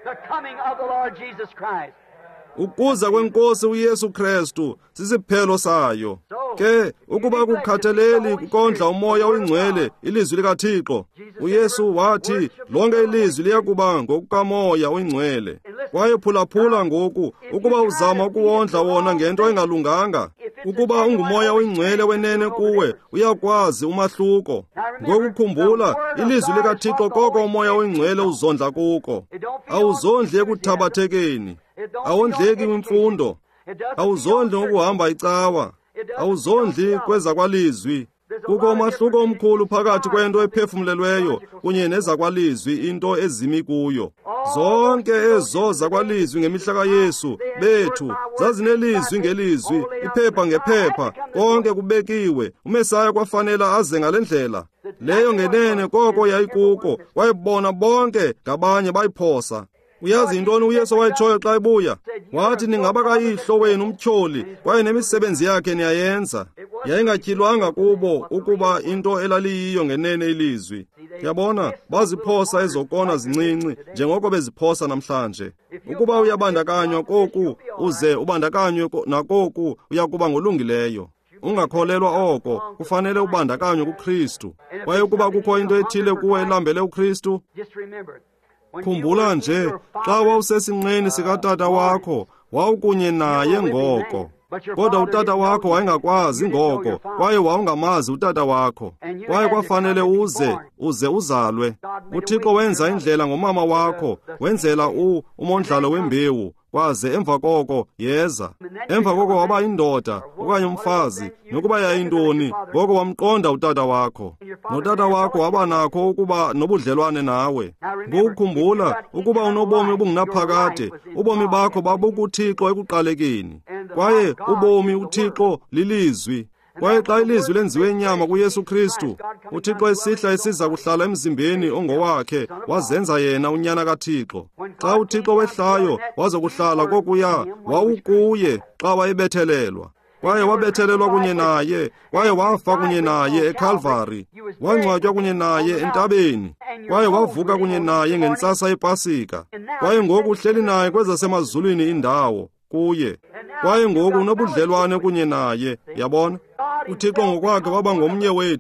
Ukuza kwenkosi uYesu Kristu sisiphelo sayo. Ke ukuba kukhathaleli kukondla umoya oyingcwele, ilizwi likaThixo. uYesu wathi lonke ilizwi liyakuba ngokukamoya oyingcwele. Kwaye phulaphula ngoku ukuba uzama ukuwondla wona ngento engalunganga. Ukuba ungumoya oyingcwele wenene kuwe, uyakwazi umahluko. Ngokukhumbula ilizwi likaThixo koko umoya oyingcwele uzondla kuko. Awuzondli ekuthabathekeni, awondleki imfundo, awuzondli ngokuhamba icawa, awuzondli kweza kwalizwi. Kukho umahluko omkhulu phakathi kwento ephefumlelweyo kunye nezakwalizwi, into ezimi kuyo. Zonke ezo zakwalizwi ngemihla kaYesu bethu zazinelizwi ngelizwi, iphepha ngephepha, konke kubekiwe. uMesaya kwafanela aze ngalendlela leyo ngenene, koko yayikuko, wayebona bonke ngabanye bayiphosa. Uyazi intoni uYesu wayitshoyo xa ebuya? Wathi ningaba kayihlo wenu umtyholi, kwaye nemisebenzi yakhe niyayenza. Yayingatyhilwanga kubo ukuba into elaliyiyo ngenene ilizwi. Yabona, baziphosa ezokona zincinci njengoko beziphosa namhlanje. Ukuba uyabandakanywa koku, uze ubandakanywe nakoku, uyakuba ngolungileyo. Ungakholelwa oko, kufanele ubandakanywe kuKristu. Kwaye ukuba kukho into ethile kuwe elambele uKristu, khumbula nje, xa wawusesinqeni sikatata wakho, wawukunye naye ngoko. Kodwa utata wakho wayengakwazi ngoko, kwaye wawungamazi utata wakho. Kwaye kwafanele uze, uze uzalwe. uThixo wenza indlela ngomama wakho, wenzela u umondlalo wembewu, kwaze emva koko yeza. Emva koko waba indoda, okanye umfazi, nokuba yayintoni, ngoko wamqonda utata wakho. Notata wakho waba nakho ukuba nobudlelwane nawe. Ngokukhumbula ukuba unobomi obungunaphakade, ubomi bakho babukuThixo ekuqalekeni. Kwaye ubomi uThixo lilizwi. Kwaye xa ilizwi lenziwe inyama kuYesu Kristu, uThixo esihla esiza kuhlala emzimbeni ongowakhe, wazenza yena unyana kaThixo. Xa uThixo wehlayo wazokuhlala kokuya, wawukuye xa wayebethelelwa. Kwaye wabethelelwa kunye naye, kwaye wafa kunye naye eKalvari, wangcwatywa kunye naye entabeni, kwaye wavuka kunye naye ngentsasa yePasika. Kwaye ngoku uhleli naye kwezasemazulwini indawo kuye. Kwaye ngoku unobudlelwane kunye naye. Yabona, uThixo ngokwakhe waba ngomnye wethu.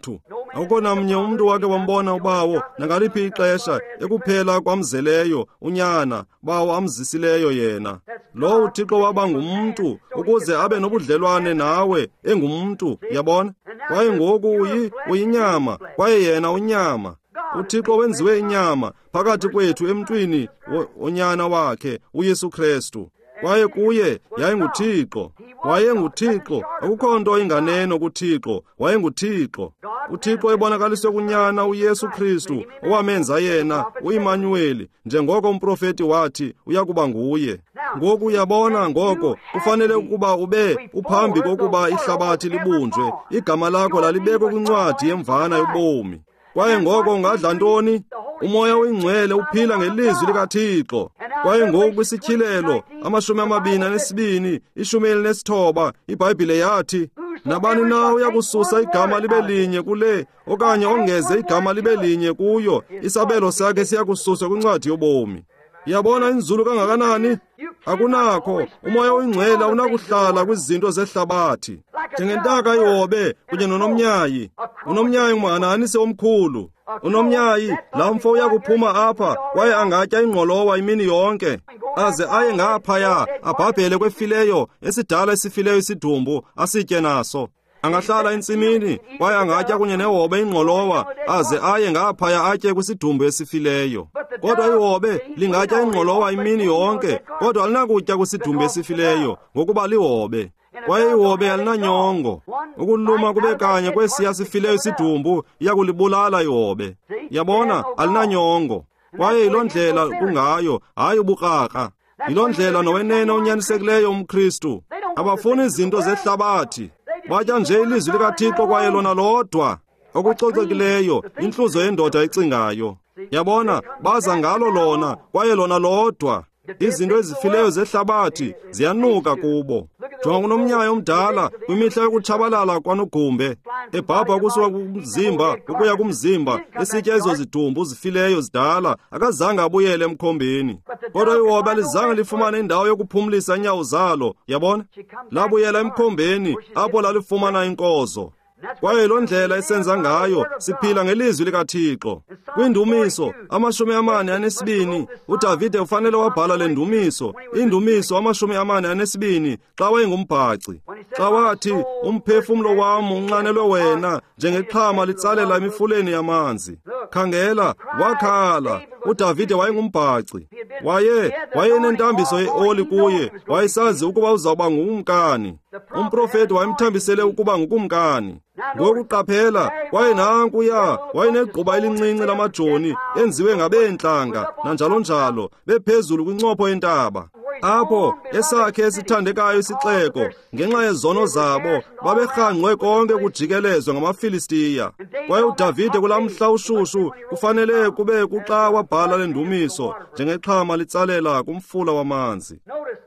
Akukho namnye umuntu wake wambona ubawo nangaliphi ixesha ekuphela kwamzeleyo unyana bawo amzisileyo yena. Lo uThixo waba ngumuntu ukuze abe nobudlelwane nawe engumuntu, yabona? Kwaye ngoku uyi uyinyama, kwaye yena unyama. uThixo wenziwe inyama phakathi kwethu emntwini onyana wakhe uYesu Kristu. Kwaye kuye yayinguThixo, wayenguThixo, akukho nto inganeno kuThixo, wayenguThixo. uThixo ebonakaliswe kunyana uYesu Kristu owamenza yena uImmanueli, njengoko umprofeti wathi uyakuba nguye. Ngoku uyabona, ngoko kufanele ukuba ube uphambi kokuba ihlabathi libunjwe, igama lakho lalibekwe kwincwadi yemvana yobomi. Kwaye ngoko ungadla ntoni? Umoya oyingcwele uphila ngelizwi likaThixo. Kwaye ngoku kwisityhilelo amashumi amabini anesibini ishumi elinesithoba iBhayibhile yathi, nabani na uyakususa igama libe linye kule, okanye ongeze igama libe linye kuyo, isabelo sakhe siyakususwa kwincwadi yobomi. Yabona inzulu kangakanani? Akunakho umoya oyingcwele unakuhlala kwizinto zehlabathi. Njengentaka ihobe kunye nonomnyayi. Unomnyayi ngumhananise omkhulu. Unomnyayi laa mfo uyakuphuma apha kwaye angatya ingqolowa imini yonke, aze aye ngaphaya abhabhele kwefileyo esidala esifileyo isidumbu asitye naso. Angahlala entsimini kwaye angatya kunye nehobe ingqolowa, aze aye ngaphaya atye kwisidumbu esifileyo. Kodwa ihobe lingatya ingqolowa imini yonke, kodwa alinakutya kwisidumbu esifileyo ngokuba lihobe. Kwaye ihobe alinanyongo. Ukuluma kube kanye kwesiya sifileyo isidumbu iyakulibulala ihobe. Yabona, alinanyongo. Kwaye yiloo ndlela kungayo, hayi ubukraka. Yiloo ndlela nowenene unyanisekileyo umKristu. Abafuni izinto zehlabathi. Batya nje ilizwi likaThixo kwaye lona lodwa. Okucocekileyo, intluzo yendoda ecingayo. Yabona, baza ngalo lona kwaye lona lodwa. Izinto ezifileyo zehlabathi ziyanuka kubo. Jonga unomnyayi omdala kwimihla yokutshabalala kwanogumbe, ebhabha kusuka kumzimba ukuya kumzimba, esitya ezo zidumbu zifileyo zidala, akazange abuyele emkhombeni. Kodwa ihobe alizange lifumane indawo yokuphumlisa inyawo zalo, yabona? Labuyela emkhombeni apho lalifumana inkozo. Kwaye lo ndlela esenza ngayo siphila ngelizwi likaThixo. Kwindumiso amashumi amane anesibini uDavide ufanele wabhala le ndumiso, indumiso amashumi amane anesibini xa wayengumbhaci. Xa wathi, umphefumlo wam unxanelwe wena njengeqhama litsalela emifuleni yamanzi. Khangela, wakhala. uDavide wayengumbhaci. Waye wayenentambiso yeoli kuye, wayesazi ukuba uzawuba ngumkani. Umprofeti wayemthambisele ukuba ngukumkani. Ngokuqaphela, kwaye nankuya wayenegquba elincinci lamajoni enziwe ngabeentlanga nanjalo njalo bephezulu kwincopho yentaba. Apho esakhe esithandekayo isixeko, ngenxa yezono zabo baberhanqwe konke kujikelezwe ngamaFilistiya. Kwaye uDavide kulamhla ushushu kufanele kube kuxa wabhala le ndumiso njengeqhama litsalela kumfula wamanzi.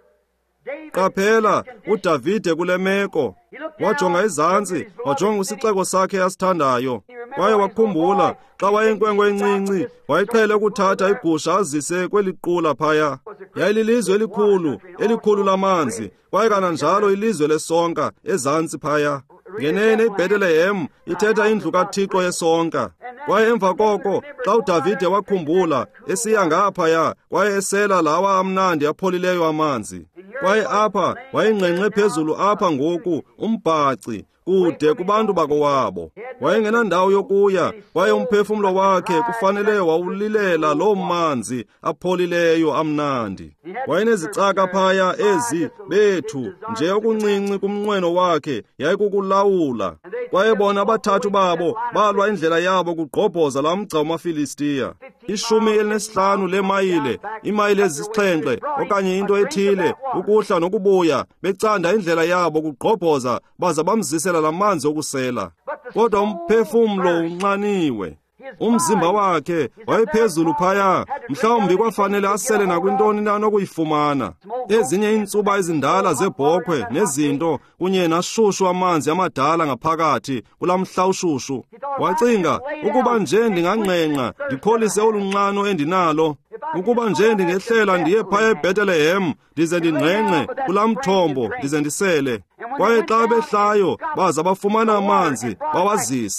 Qaphela, uDavide kule meko wajonga ezantsi, wajonga isixeko sakhe asithandayo. Kwaye wakhumbula xa wayenkwenkwe encinci wayeqhele ukuthatha igusha azise kweliqula phaya. Yayililizwe elikhulu, elikhulu lamanzi, kwaye kananjalo ilizwe lesonka ezantsi phaya. Ngenene iBhetelehem ithetha indlu kaThixo yesonka. Kwaye emva koko xa uDavide wakhumbula esiya ngaphaya kwaye esela lawa amnandi apholileyo amanzi. Kwaye apha wayengqengqe phezulu apha ngoku umbhaci kude kubantu bakowabo. Wayengenandawo yokuya, kwaye umphefumlo wakhe kufanele wawulilela loo manzi apholileyo amnandi. Wayenezicaka phaya ezi bethu nje okuncinci kumnqweno wakhe yayikukulawula. Kwaye bona abathathu babo balwa indlela yabo kugqobhoza laa mgca wamaFilistiya. Ishumi elinesihlanu lemayile, imayile ezisixhenxe okanye into ethile, ukuhla nokubuya, becanda indlela yabo kugqobhoza baza bamzisela la manzi okusela. Kodwa umphefumlo unxaniwe. Umzimba wakhe wayephezulu phaya, mhlawumbi kwafanele asele nakwintoni na nokuyifumana. Ezinye iintsuba ezindala zebhokhwe nezinto kunye nashushu amanzi amadala ngaphakathi kulamhla ushushu. Wacinga, ukuba nje ndingangqengqa ndipholise olunqano endinalo, ukuba nje ndingehlela ndiye phaya eBhetelehem ndize ndingqengqe kulamthombo ndize ndisele. Kwaye xa behlayo baza bafumana amanzi bawazisa.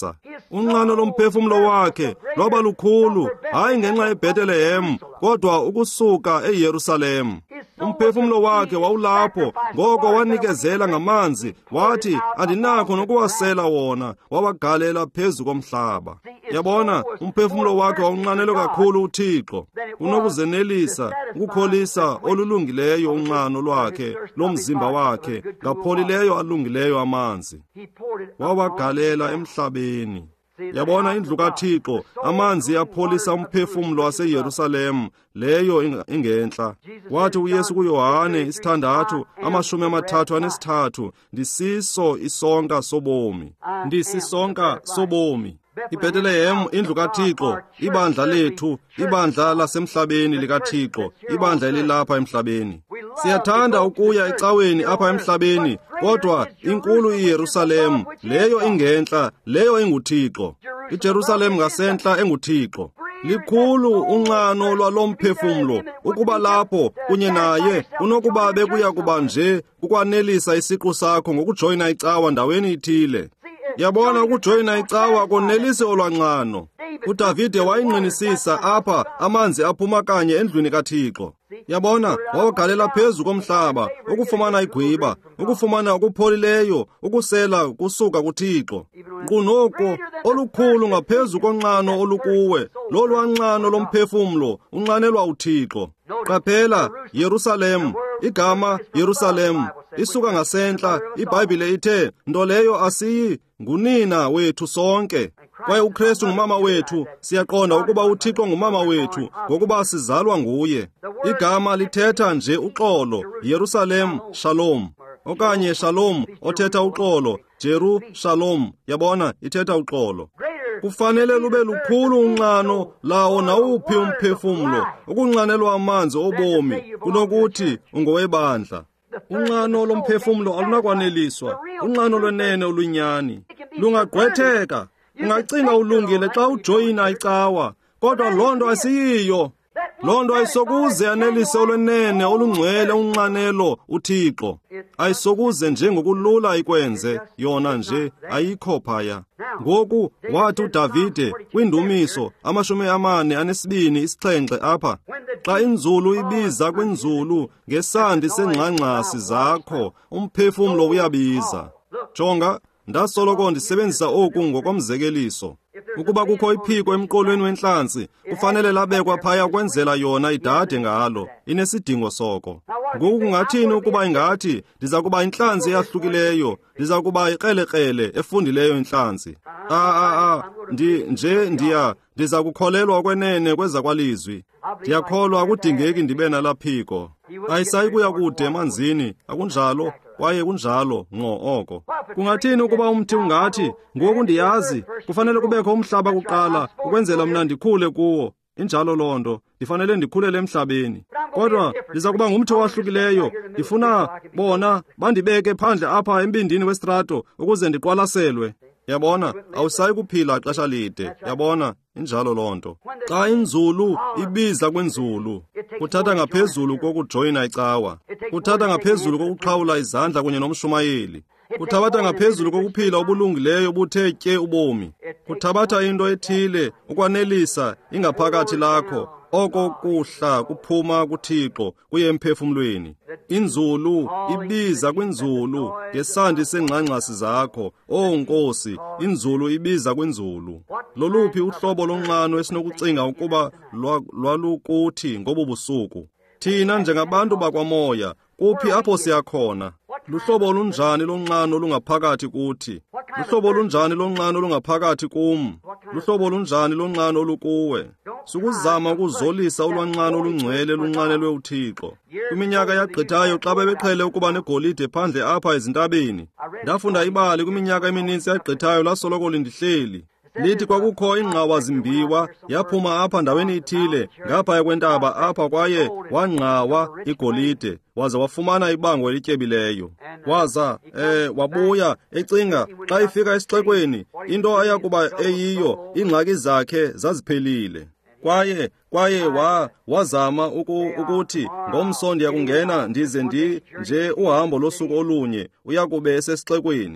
Unqano lomphefumulo wakhe lwaba lukhulu, hayi ngenxa yeBhetelehem, kodwa ukusuka eYerusalem. Umphefumulo wakhe wawulapho, ngoko wanikezela ngamanzi, wathi andinakho nokuwasela wona, wawagalela phezu komhlaba. Yabona, umphefumulo wakhe wawunqanelwe kakhulu uThixo, unokuzenelisa, ukukholisa olulungileyo unqano lwakhe lomzimba wakhe, ngapholileyo alungileyo amanzi. Wawagalela emhlabeni. Yabona, indlu kaThixo, amanzi apholisa umphefumulo waseYerusalem, leyo ingenhla. Wathi uYesu kuYohane isithandathu amashumi amathathu anesithathu, ndisiso isonka sobomi, ndisisonka sobomi. iBhetelehem, indlu kaThixo, ibandla lethu, ibandla lasemhlabeni likaThixo, ibandla elilapha emhlabeni. Siyathanda ukuya ecaweni apha emhlabeni, kodwa inkulu iYerusalem, leyo ingenhla, leyo inguThixo. iJerusalem ngasentla enguThixo. Likhulu unqano lwalomphefumulo ukuba lapho kunye naye, unokuba bekuya kuba nje ukwanelisa isiqu sakho ngokujoyina icawa ndaweni ithile. Yabona, ukujoyina icawa konelise olwanqano. uDavide wayinqinisisa apha amanzi aphuma kanye endlwini kaThixo. Yabona, wawagalela phezu komhlaba, ukufumana igwiba, ukufumana okupholileyo, ukusela kusuka kuThixo. Nqunoko olukhulu ngaphezu konqano olukuwe, lolwanqano lomphefumulo, unqanelwa uThixo. Qaphela, Yerusalem, igama Yerusalem isuka ngasentla. iBhayibhile ithe, nto leyo asiyi ngunina wethu sonke. Kwaye uKristu ngumama wethu. Siyaqonda ukuba uThixo ngumama wethu ngokuba sizalwa nguye. Igama lithetha nje uxolo, Yerusalem Shalom, okanye Shalom othetha uxolo, Jeru Shalom. Yabona, ithetha uxolo. Kufanele lube lukhulu unqano lawo nawuphi umphefumulo, ukunqanelwa amanzi obomi, kunokuthi ungowebandla. Unqano lomphefumulo alunakwaneliswa. Unqano lwenene olunyani lungagqwetheka. Ungacinga ulungile xa ujoyina icawa, kodwa loo nto asiyiyo. Loo nto ayisokuze yanelise olwenene olungcwele unqanelo uThixo. Ayisokuze nje ngokulula ikwenze, yona nje ayikho phaya. Ngoku wathi uDavide kwindumiso amashumi amane anesibini isixhenxe apha, xa inzulu ibiza kwinzulu ngesandi sengxangxasi zakho, umphefumulo uyabiza. Jonga, ndasoloko ndisebenzisa oku ngokomzekeliso. Ukuba kukho iphiko emqolweni wenhlansi, kufanele labekwa phaya kwenzela yona idade ngalo, inesidingo soko. Ngoku kungathini ukuba ingathi ndiza kuba inhlansi eyahlukileyo, ndiza kuba ikrelekrele efundileyo inhlansi? Ah ah ah, ndi nje ndiya ndiza kukholelwa okwenene kweza kwalizwi. Ndiyakholwa akudingeki ndibe nalaphiko. Ayisayi kuya kude emanzini, akunjalo. Kwaye kunjalo ngqo oko. Kungathini ukuba umthi ungathi, ngoku ndiyazi, kufanele kubekho umhlaba kuqala ukwenzela mna ndikhule kuwo. Injalo loo nto, ndifanele ndikhulele emhlabeni. Kodwa ndiza kuba ngumthi owahlukileyo. Ndifuna bona bandibeke phandle apha embindini westrato ukuze ndiqwalaselwe. Yabona, awusayi kuphila xesha lide. Yabona, injalo loo nto. Xa inzulu ibiza kwinzulu, kuthatha ngaphezulu kokujoyina icawa, kuthatha ngaphezulu kokuqhawula izandla kunye nomshumayeli, kuthabatha ngaphezulu kokuphila obulungileyo buthe tye ubomi, kuthabatha into ethile ukwanelisa ingaphakathi lakho, oko kuhla kuphuma kuThixo kuye emphefumulweni. Inzulu ibiza kwinzulu ngesandi sengxangxasi zakho, o Nkosi, inzulu ibiza kwinzulu. Loluphi uhlobo lonqano esinokucinga ukuba lwalukuthi ngobu busuku? Thina njengabantu bakwamoya, kuphi apho siyakhona? Luhlobo olunjani lonqano lungaphakathi kuthi? Luhlobo olunjani lonqano olungaphakathi kum? Luhlobo olunjani lonqano olukuwe? Sukuzama ukuzolisa ulwanqano olungcwele lunqanelwe uThixo. Kwiminyaka yagqithayo xa bebeqhele ukuba negolide phandle apha ezintabeni, ndafunda ibali kwiminyaka emininzi yagqithayo lasoloko lindihleli. Lithi kwakukho ingqawa zimbiwa yaphuma apha ndaweni ithile ngapha kwentaba apha, kwaye wangqawa igolide waza wafumana ibango elityebileyo. Waza eh wabuya ecinga xa ifika esixekweni into ayakuba eyiyo ingxaki zakhe zaziphelile. Kwaye kwaye wa wazama uku, ukuthi ngomso ndiya kungena ndize ndi nje uhambo losuku olunye uyakube esesixekweni.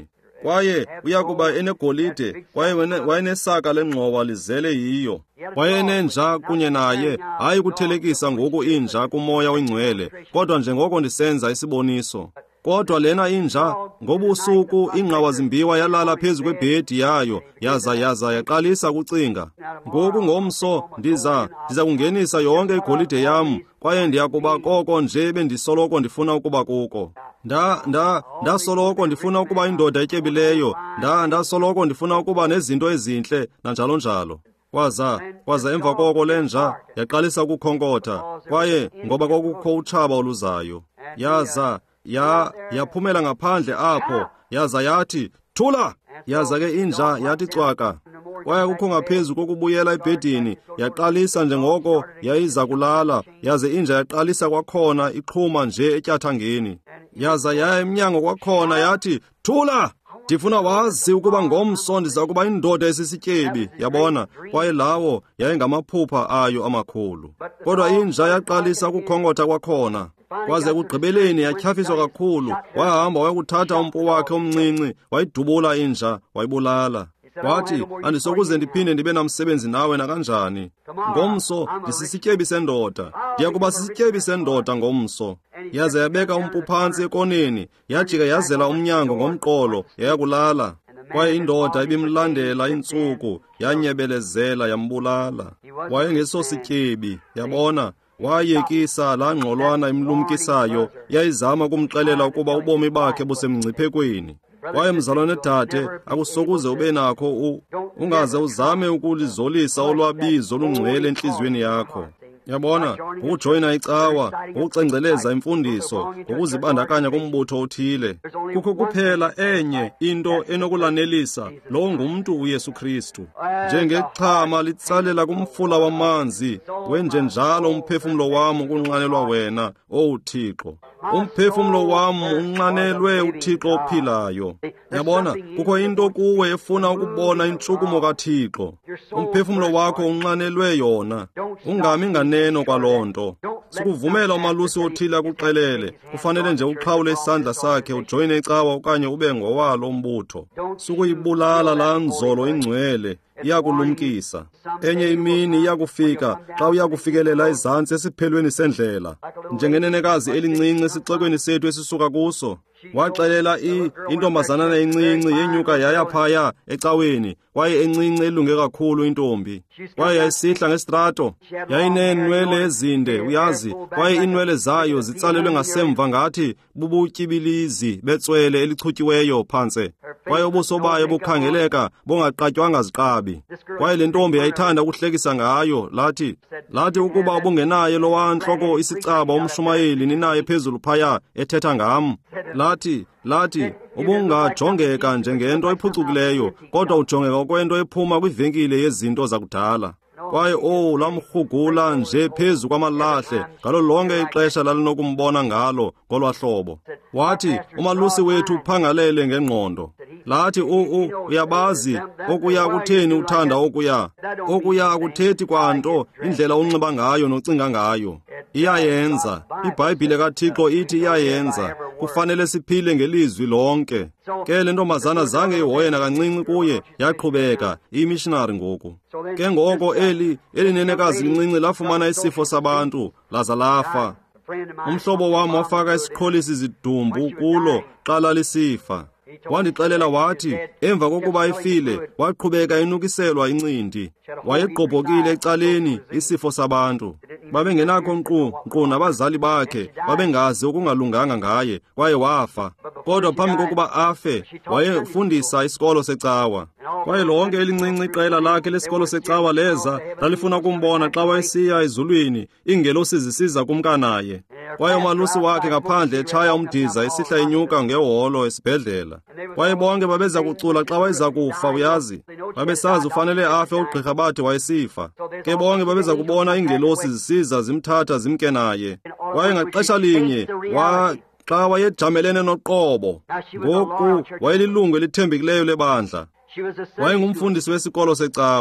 kwaye uyakuba enegolide, kwaye wayenesaka lengxowa lizele yiyo. Wayenenja kunye naye, hayi kuthelekisa ngoku inja kumoya oyingcwele, kodwa njengoko ndisenza isiboniso. Kodwa lena inja ngobusuku ingqawazimbiwa yalala phezu kwebhedi yayo, yaza yaza yaqalisa kucinga. Ngoku ngomso ndiza ndiza kungenisa yonke igolide yam, kwaye ndiyakuba koko nje bendisoloko ndifuna ukuba kuko. Nda nda ndasoloko ndifuna ukuba indoda etyebileyo, nda ndasoloko ndifuna ukuba nezinto ezintle nanjalo njalo. Kwaza kwaza emva koko lenja yaqalisa ukukhonkotha, kwaye ngoba kwakukho utshaba oluzayo, yaza ya yaphumela ngaphandle apho, yaza yathi thula. Yaza ke inja yathi cwaka, kwaye kukho ngaphezu kokubuyela ebhedini, yaqalisa njengoko yayiza kulala. Yaze inja yaqalisa kwakhona iqhuma nje etyathangeni, yaza yaya emnyango kwakhona yathi thula. Ndifuna wazi ukuba ngomso ndiza kuba indoda esisityebi, yabona, kwaye lawo yayingamaphupha ayo amakhulu. Kodwa inja yaqalisa ukukhonkotha kwakhona, kwaze ekugqibeleni yatyhafiswa kakhulu. Wahamba wayakuthatha umpu wakhe omncinci, wayidubula inja, wayibulala. Wathi, andisokuze ndiphinde ndibe namsebenzi nawe nakanjani. Ngomso ndisisityebi sendoda, ndiyakuba sisityebi sendoda ngomso. Yaze yabeka umpu phantsi ekoneni, yajika yazela umnyango ngomqolo, yayakulala. Kwaye indoda ibimlandela intsuku, yanyebelezela yambulala. Wayengesosityebi, yabona, wayekisa laa ngxolwana imlumkisayo, yayizama kumxelela ukuba ubomi bakhe busemngciphekweni. Kwaye mzalwane dade, akusokuze ube nakho u ungaze uzame ukulizolisa olwabizo olungcwele enhliziyweni yakho. Yabona, ukujoyina icawa, ukucengceleza imfundiso, ukuzibandakanya kumbutho othile, kukho kuphela enye into enokulanelisa, lowo ngumntu uYesu Kristu. Njengechama litsalela kumfula wamanzi, wenje njalo umphefumlo wam ukunqanelwa wena, o Thixo. Umphefumlo wam unqanelwe uThixo ophilayo. Yabona, kukho into kuwe efuna ukubona intshukumo kaThixo. Umphefumlo wakho unqanelwe yona. Ungami nganeno kwaloo nto. Sikuvumela umalusi othile akuxelele, kufanele nje uqhawule isandla sakhe, ujoyine icawa okanye ube ngowalo umbutho. Sukuyibulala laa nzolo ingcwele, iyakulumkisa. Enye imini iyakufika xa uyakufikelela izantsi esiphelweni sendlela, njengenenekazi elincinci esixekweni sethu esisuka kuso. Waxelela i intombazana encinci yenyuka yaya phaya ecaweni, kwaye encinci elunge kakhulu intombi. Kwaye yayisihla ngestrato, yayineenwele ezinde, uyazi, kwaye iinwele zayo zitsalelwe ngasemva ngathi bubutyibilizi betswele elichutyiweyo phantse. Kwaye ubuso bayo bukhangeleka bungaqatywanga ziqabi. Kwaye le ntombi yayithanda ukuhlekisa ngayo, lathi lathi ukuba ubungenaye lowa ntloko isicaba umshumayeli ninaye phezulu phaya ethetha ngam. Lathi lathi ubungajongeka njengento ephucukileyo, kodwa ujongeka kwento ephuma kwivenkile yezinto zakudala. Kwaye oh, lamrhugula nje phezu kwamalahle ngalo lonke ixesha lalinokumbona ngalo ngolwahlobo. Wathi umalusi wethu uphangalele ngengqondo. Lathi u u uyabazi okuya kutheni uthanda okuya. Okuya akuthethi kwanto indlela unxiba ngayo nocinga ngayo. Iyayenza. iBhayibhile kaThixo ithi iyayenza. Kufanele siphile ngelizwi lonke. Ke le ntombazana zange ihoyena kancinci kuye, yaqhubeka imissionary ngoku. Ke ngoko eli elinenekazi lincinci lafumana isifo sabantu, laza lafa. Umhlobo wam wafaka isiqholisi zidumbu kulo qala lisifa. Wandixelela wathi emva kokuba efile waqhubeka enukiselwa incindi. Wayegqobhokile ecaleni isifo sabantu. Babengenakho nkqu nkqu nabazali bakhe, babengazi okungalunganga ngaye, kwaye wafa. Kodwa phambi kokuba afe wayefundisa isikolo secawa. Kwaye lonke elincinci iqela lakhe lesikolo secawa leza lalifuna ukumbona xa wayesiya ezulwini, iingelosi zisiza kumkanaye. Kwaye umalusi wakhe ngaphandle etshaya umdiza esihla inyuka ngeholo esibhedlela. Kwaye bonke babeza kucula xa wayeza kufa, uyazi. Babesazi ufanele afe ugqirha bathi wayesifa. Ke bonke babeza kubona iingelosi zisiza zimthatha zimke naye. Kwaye ngaxesha linye wa xa wayejamelene noqobo. Ngoku wayelilungu elithembekileyo lebandla. Wayengumfundisi wesikolo secawa.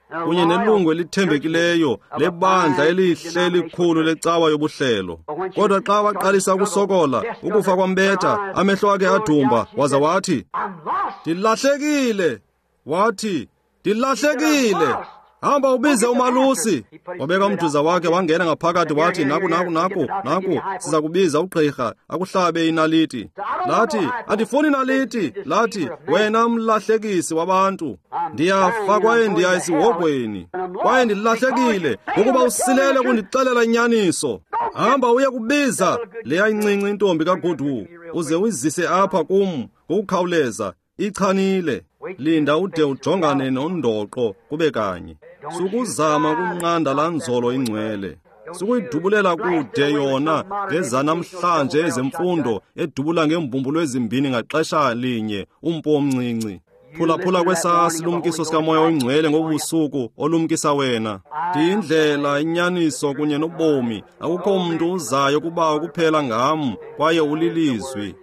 kunye nelungu elithembekileyo lebandla elihle elikhulu lecawa yobuhlelo. Kodwa xa waqalisa ukusokola, ukufa kwambetha, amehlo akhe adumba, waza wathi, "Ndilahlekile." Wathi, "Ndilahlekile. Hamba ubize umalusi." Wabeka umduza wakhe wangena ngaphakathi wathi, "Naku naku naku naku siza kubiza ugqirha akuhlabe inaliti." Lathi, "Andifuni naliti." Lathi, "Wena mlahlekisi wabantu, ndiyafa kwaye ndiya esihogweni, kwaye ndilahlekile ukuba usilele kundixelela inyaniso. Hamba uye kubiza leya incinci intombi kaGoodwill uze uyizise apha kum ngokukhawuleza. Ichanile. Linda ude ujongane nondoqo kube kanye. Sukuzama ukunqanda laa nzolo ingcwele. Sukuyidubulela kude yona ngezanamhlanje ezemfundo edubula ngembumbulo ezimbini ngaxesha linye umpo omncinci. Phulaphula kwesasi lumkiso sikamoya oyingcwele ngobusuku olumkisa wena. Ndiyindlela, inyaniso kunye nobomi. Akukho umuntu uzayo kuba ukuphela ngam kwaye ulilizwi.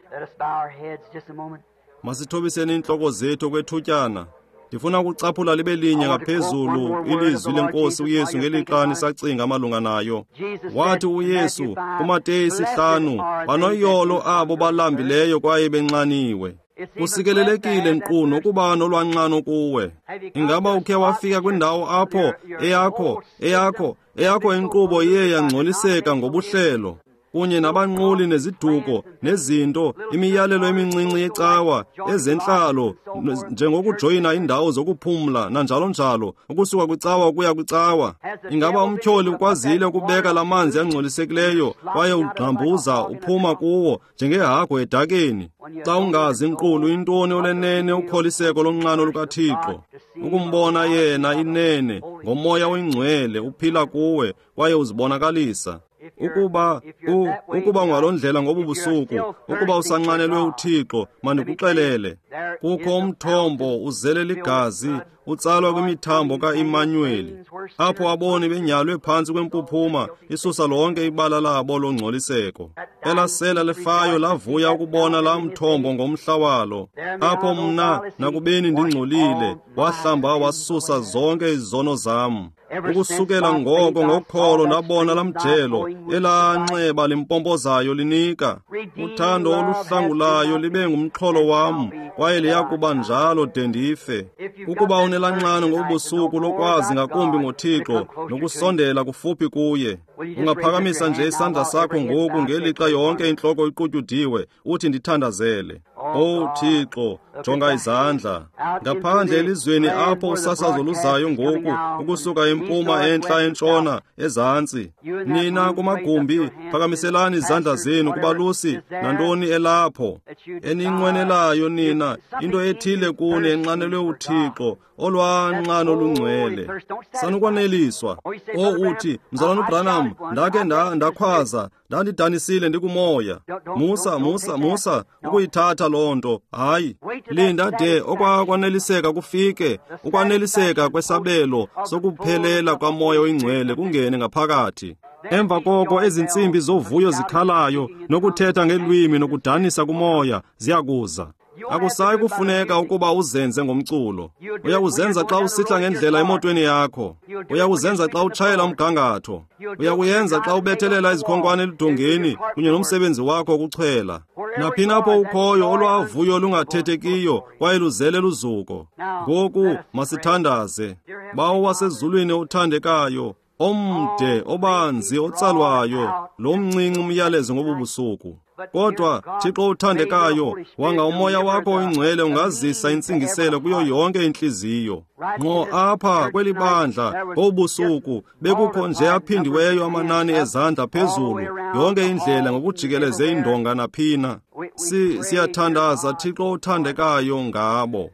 Masithobiseni inhloko zethu kwethutyana. Ndifuna ukucaphula libe linye ngaphezulu ilizwi lenkosi uYesu ngeliqani sacinga malunga nayo. Wathi uYesu kuMateyu isihlanu, "Banoyolo abo balambileyo kwaye benxaniwe." Kusikelelekile nkqu nokuba nolwanxano kuwe. Ingaba ukhe wafika kwindawo apho eyakho eyakho eyakho inkqubo iye yangcoliseka ngobuhlelo, kunye nabanquli neziduko nezinto, imiyalelo emincinci yecawa, ezentlalo, njengokujoyina indawo zokuphumla nanjalo njalo, ukusuka kwicawa ukuya kwicawa? Ingaba umtyholi ukwazile ukubeka la manzi angcolisekileyo kwaye ugqambuza uphuma kuwo njengehagu edakeni? Xa ungazi nkqulu intoni olenene ukholiseko lomnqano lukaThixo, ukumbona yena inene ngomoya oyingcwele uphila kuwe kwaye uzibonakalisa. Ukuba u, ukuba ngaloo ndlela ngobu busuku, ukuba usanqanelwe uThixo, mandikuxelele, kukho umthombo uzelela igazi utsalwa kwimithambo ka-Immanueli, apho aboni benyalwe phantsi kwempuphuma isusa lonke ibala labo longcoliseko. Elasela lefayo lavuya ukubona la mthombo ngomhla walo, apho mna nakubeni ndingcolile wahlamba wasusa zonke izono zam. Ukusukela ngoko ngokholo nabona lamjelo elanxeba limpompozayo linika. Uthando oluhlangulayo libe ngumxholo wam, kwaye liyakuba njalo de ndife. Ukuba unelanxano ngobusuku lokwazi ngakumbi ngoThixo nokusondela kufuphi kuye, ungaphakamisa nje isandla sakho ngoku ngelixa yonke intloko iqutyudiwe uthi ndithandazele. Oh Thixo, jonga izandla ngaphandle elizweni apho usasazo luzayo ngoku ukusuka empuma, entla, entshona, ezantsi. Nina kumagumbi phakamiselani izandla zenu kubalusi nantoni elapho eninqwenelayo nina, into ethile kuni enqanelwe uThixo, olwanxano lungcwele. Sanukwaneliswa. O uthi, mzalwane uBranham, ndake ndakhwaza, ndandidanisile ndikumoya. Musa, musa, musa ukuyithatha loo nto. Hayi, linda de okwakwaneliseka kufike, ukwaneliseka kwesabelo sokuphelela kwamoya oyingcwele kungene ngaphakathi. Emva koko ezintsimbi zovuyo zikhalayo nokuthetha ngelwimi nokudanisa kumoya ziyakuza. Akusayi kufuneka ukuba uzenze ngomculo. Uyakuzenza xa usihla ngendlela emotweni yakho. Uyakuzenza xa utshayela umgangatho. Uyakuyenza xa ubethelela izikhonkwane eludongeni kunye nomsebenzi wakho wokuchwela. Naphi napho ukhoyo olwavuyo lungathethekiyo kwaye luzele luzuko. Ngoku masithandaze. Bawo wasezulwini othandekayo, omde, obanzi, otsalwayo, lo mncinci umyalezo ngobu busuku. Kodwa Thixo uthandekayo, wanga umoya wakho oyingcwele ungazisa intsingiselo kuyo yonke inhliziyo. Ngqo apha kweli bandla ngobusuku bekukho nje aphindiweyo amanani ezandla phezulu yonke indlela ngokujikeleze indonga naphina. Si siyathandaza Thixo uthandekayo ngabo.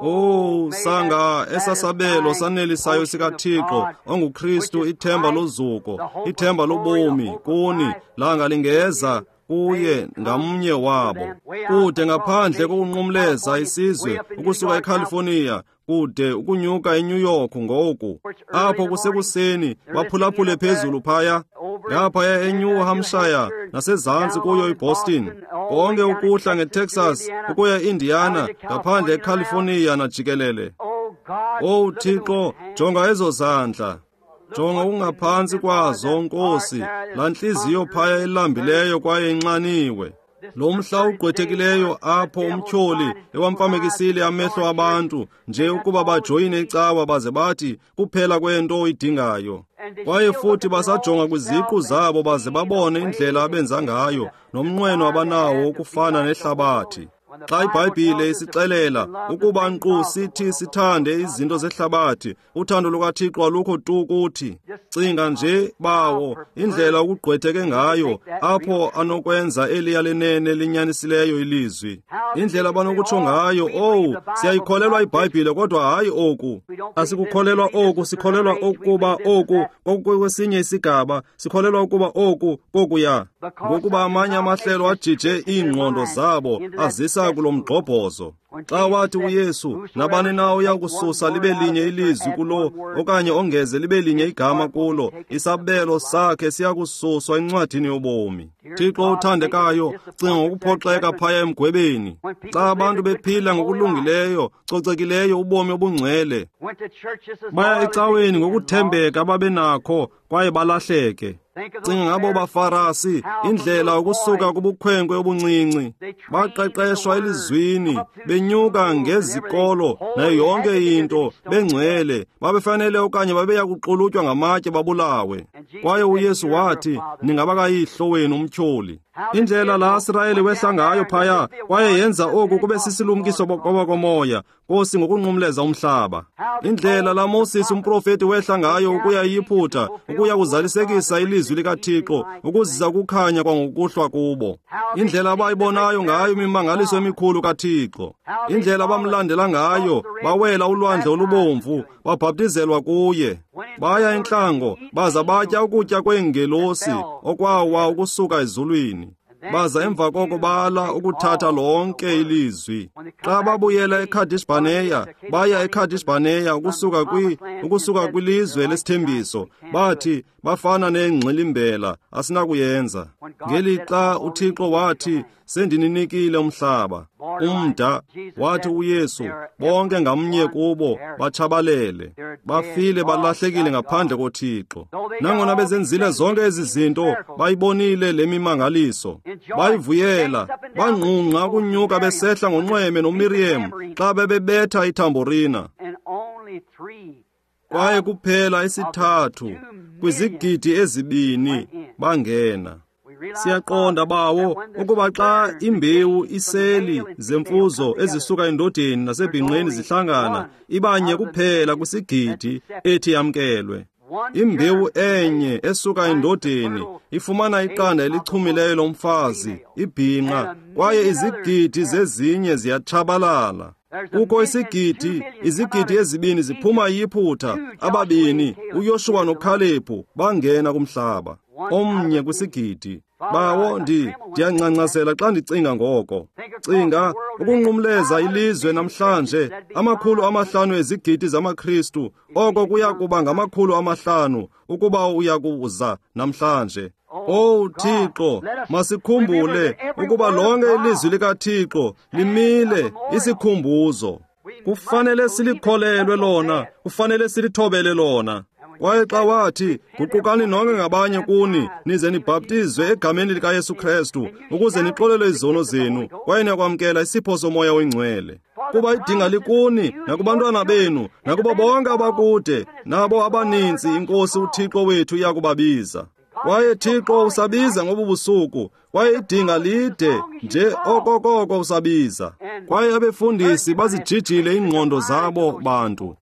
Oh, sanga esasabelo sanelisayo sikaThixo onguKristu, ithemba lozuko, ithemba lobomi kuni langa lingeza kuye ngamnye wabo. Kude ngaphandle kokunqumleza isizwe ukusuka eCalifornia kude ukunyuka eNew York ngoku, apho kusekuseni baphulaphule phezulu phaya, ngapha eNew Hampshire nasezantsi kuyo iBoston, konke ukuhla ngeTexas ukuya eIndiana ngaphandle eCalifornia najikelele. Oh Thixo, jonga ezo zandla, jonga ungaphansi kwazo Nkosi, la nhliziyo phaya elambileyo kwaye enxaniwe. Lo mhla ugqwethekileyo apho umtyholi ewamfamekisile amehlo abantu nje ukuba bajoyine icawa baze bathi kuphela kwento oyidingayo. Kwaye futhi basajonga kwiziqu zabo baze babone indlela abenza ngayo nomnqweno abanawo ukufana nehlabathi. Xa iBhayibhile isixelela ukuba nkqu sithi sithande izinto zehlabathi, uthando lukaThixo alukho tu kuthi. Cinga nje bawo indlela ukugqwetheke ngayo apho anokwenza eliya lenene linyanisileyo ilizwi. Indlela banokutsho ngayo, oh siyayikholelwa iBhayibhile kodwa hayi oku. Asikukholelwa oku, sikholelwa ukuba oku kwesinye isigaba, sikholelwa ukuba oku kokuya. Ngokuba amanye amahlelo ajije iingqondo zabo azisa kulo mgqobhozo. Xa wathi uYesu, nabani na uyakususa libe linye ilizwi kulo okanye ongeze libe linye igama kulo, isabelo sakhe siyakususwa encwadini yobomi. Thixo uthandekayo, cinga ngokuphoxeka phaya emgwebeni. Xa abantu bephila ngokulungileyo, cocekileyo ubomi obungcwele, baya ecaweni ngokuthembeka babenakho kwaye balahleke. Cinga ngabo baFarisi, indlela ukusuka kubukhwenkwe obuncinci, baqeqeshwa elizwini, benyuka ngezikolo nayo yonke into, bengcwele, babefanele okanye babeya kuqulutywa ngamatye babulawe. Kwaye uYesu wathi, ningabakayihlo wenu umtyholi. Indlela la Israyeli wehla ngayo phaya, kwaye yenza oku kube sisilumkiso kwabakomoya, Nkosi ngokunqumleza umhlaba. Indlela la Moses umprofeti wehla ngayo ukuya yiphutha, ukuya kuzalisekisa ilizwi likaThixo, ukuzisa ukukhanya kwangokuhlwa kubo. Indlela abayibonayo ngayo imimangaliso emikhulu kaThixo. Indlela abamlandela ngayo, bawela ulwandle olubomvu, babhaptizelwa kuye. Baya entlango, baza batya ukutya kwengelosi, okwawa ukusuka ezulwini. Baza emva koko bala ukuthatha lonke ilizwi. Xa babuyela eKadesh Barnea, baya eKadesh Barnea ukusuka kwi ukusuka kwilizwe lesithembiso, bathi bafana nengxilimbela asinakuyenza. Ngelixa uThixo wathi, sendininikile umhlaba, umda, wathi uYesu, bonke ngamnye kubo batshabalele, bafile balahlekile ngaphandle koThixo. Nangona bezenzile zonke ezi zinto, bayibonile le mimangaliso, bayivuyela, banqunqa kunyuka besehla ngonqweme noMiriam xa bebebetha ithamborina. Kwaye kuphela isithathu kwizigidi ezibini bangena. Siyaqonda bawo ukuba xa imbewu iseli zemfuzo ezisuka endodeni nasebhinqeni zihlangana, ibanye kuphela kwisigidi ethi yamkelwe. Imbewu enye esuka endodeni ifumana iqanda elichumileyo lomfazi, ibhinqa, kwaye izigidi zezinye ziyatshabalala. Kukho isigidi, izigidi ezibini ziphuma yiphutha, ababini, uYoshua noKhalebu, bangena kumhlaba. Omnye kwisigidi. Bawo ndi, ndiyancancazela xa ndicinga ngoko. Cinga, ukunqumleza ilizwe namhlanje, amakhulu amahlanu ezigidi zamaKristu, oko kuya kuba ngamakhulu amahlanu, ukuba uyakuza namhlanje. Oh Thixo, masikhumbule ukuba lonke ilizwi likaThixo limile isikhumbuzo. Kufanele silikholelwe lona, kufanele silithobele lona. Kwaye xa wathi, guqukani nonke ngabanye kuni, nize nibhaptizwe egameni likaYesu Kristu, ukuze nixolelwe izono zenu, kwaye niyakwamkela isipho somoya oyingcwele. Kuba idinga likuni, nakubantwana benu, nakubo bonke abakude, nabo abaninzi iNkosi uThixo wethu iyakubabiza. Kwaye Thixo usabiza ngobu busuku, kwaye idinga lide, nje okokoko usabiza. Kwaye abefundisi bazijijile ingqondo zabo bantu,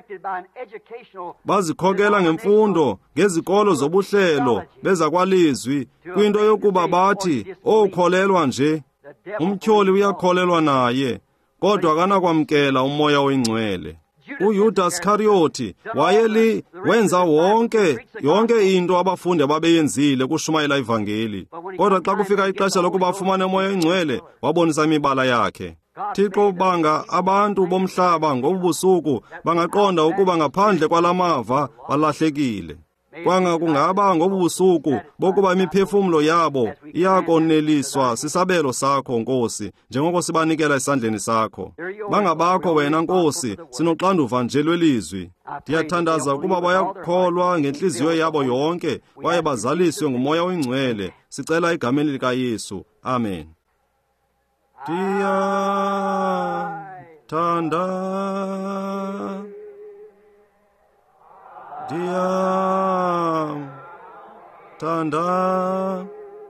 bazikhokela ngemfundo, ngezikolo zobuhlelo, beza kwalizwi, kwinto yokuba bathi, okholelwa nje, umtyholi uyakholelwa naye, kodwa akanakwamkela umoya oyingcwele. uYuda Iskarioti wayeli wenza wonke yonke into abafundi ababeyenzile kushumayela ivangeli, kodwa xa kufika ixesha lokuba afumane umoya oyingcwele wabonisa imibala yakhe. Thixo banga abantu bomhlaba ngobubusuku bangaqonda ukuba ngaphandle kwalamava balahlekile. kwanga kungaba ngobusuku bokuba imiphefumulo yabo iyakoneliswa sisabelo sakho Nkosi, njengoko sibanikela esandleni sakho. Bangabakho wena Nkosi, sinoxanduva nje lwelizwi. Ndiyathandaza ukuba bayakholwa ngenhliziyo yabo yonke, kwaye bazaliswe nguMoya oNgcwele. Sicela egameni likaYesu. Amen. Ndiyathanda, ndiyathanda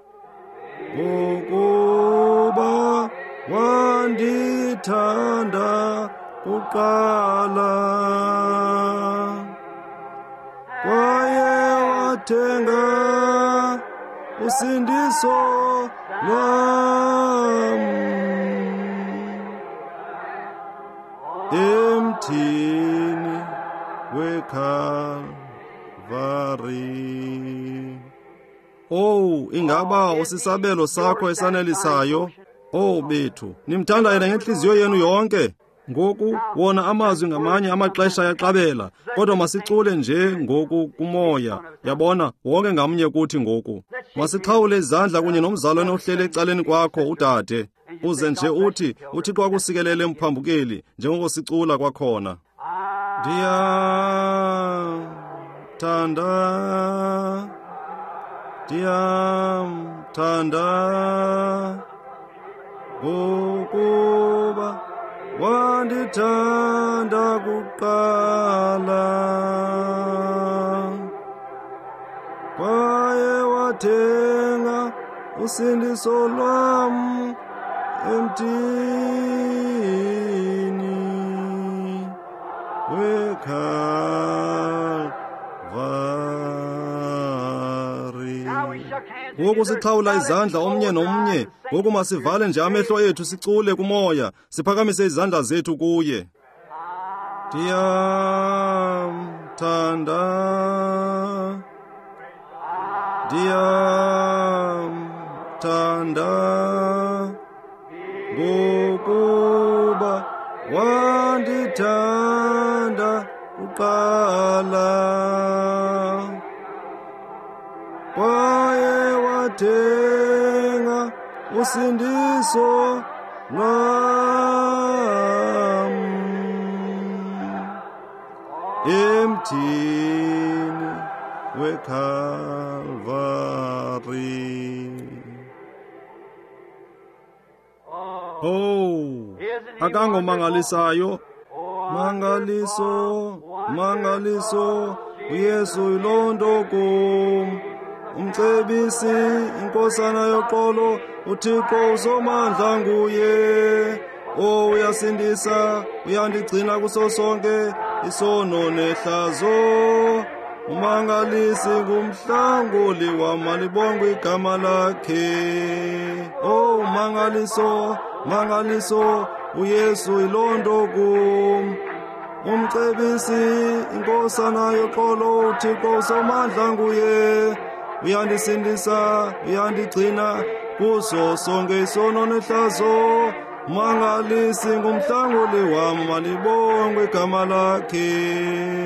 ukuba wandithanda kuqala, kwaye wathenga usindiso lwam emthini weKalvari. Oh, ingaba usisabelo sakho esanelisayo? Oh bethu, nimthanda yena ngenhliziyo yenu yonke. Ngoku wona amazwi ngamanye amaxesha yaxabela, kodwa masicule nje ngoku kumoya. Yabona, wonke ngamnye kuthi ngoku. Masiqhawule izandla kunye nomzalwane ohlele ecaleni kwakho udade. Uze nje uthi, uThixo akusikelele emphambukeli, njengoko sicula kwakhona. Ndiyathanda, ndiyathanda ukuba wandithanda kuqala, kwaye wathenga usindiso lwam emthini weKalvari. Ngoku siqhawula izandla omnye nomnye. Ngoku masivale nje amehlo ethu sicule kumoya, siphakamise izandla zethu kuye. Ndiyathanda, ndiyathanda ngokuba wandithanda kuqala, kwaye wathenga usindiso lwam emthini weKalvari. Oh, akangomangalisayo, mangaliso, mangaliso, uYesu ilonto kum, umcebisi, inkosana yoxolo, uThixo usomandla nguye. Oh, uyasindisa, uyandigcina kuso sonke isono nehlazo. Umangalisi ngumhlanguli wam, malibongwe igama lakhe. Oh, mangaliso, mangaliso, uYesu ilonto kum, umcebisi, inkosana yoxolo, uThixo usomandla nguye. Uyandisindisa, uyandigcina kuso sonke isono nehlazo. Umangalisi ngumhlanguli wam, malibongwe igama lakhe.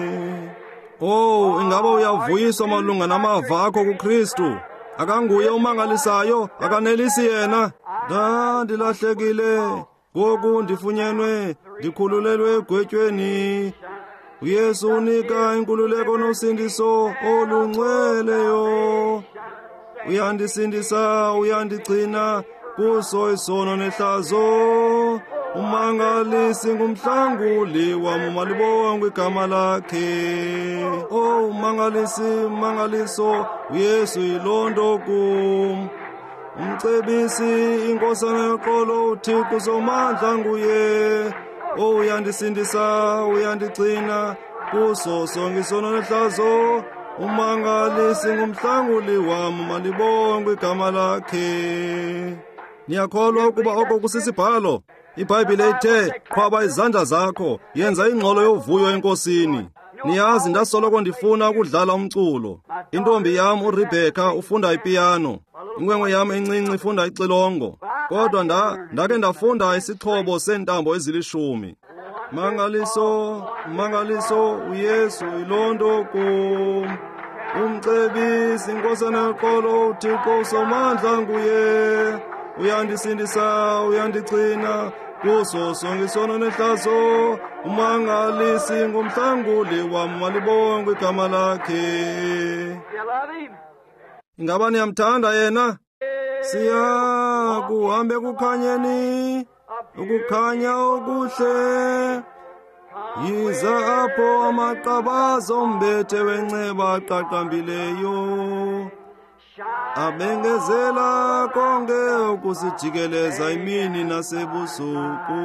Oh, ingaba uyavuyiswa malunga namava akho kuKristu? Akanguye umangalisayo, akanelisi yena. Ndandilahlekile, ngoku ndifunyenwe, ndikhululelwe egwetyweni. uYesu unika inkululeko nosindiso olungcweleyo. Uyandisindisa, uyandigcina kuso isono nehlazo. Umangalisi ngumhlanguli wam, malibongwe igama lakhe. Oh, umangalisi, umangaliso, uYesu ilonto kum, umcebisi, inkosana yoxolo, uThixo usomandla nguye. Oh, uyandisindisa, uyandigcina kuso sonke isono nehlazo. Umangalisi ngumhlanguli wam, malibongwe igama lakhe. Niyakholwa ukuba oko kusisibhalo? iBhayibhile ithe, qhwaba izandla zakho, yenza ingxolo yovuyo enkosini. Niyazi ndasoloko ndifuna ukudlala umculo. Intombi yam uRebecca ufunda ipiyano. Ingwengwe yam encinci ifunda ixilongo. Kodwa nda ndake ndafunda isixhobo sentambo ezilishumi. Mangaliso, mangaliso, uYesu ilonto kum, umcebisi inkosana qolo uThixo somandla nguye uyandisindisa uyandicina kuso sonke isono nehlazo umangalisi ngumhlanguli wam malibongwe igama lakhe. Ingaba niyamthanda yena? Siya kuhambe kukhanyeni ukukhanya okuhle yiza apho amaqabaza ombethe wenceba aqaqambileyo abengezela konke ukusijikeleza imini nasebusuku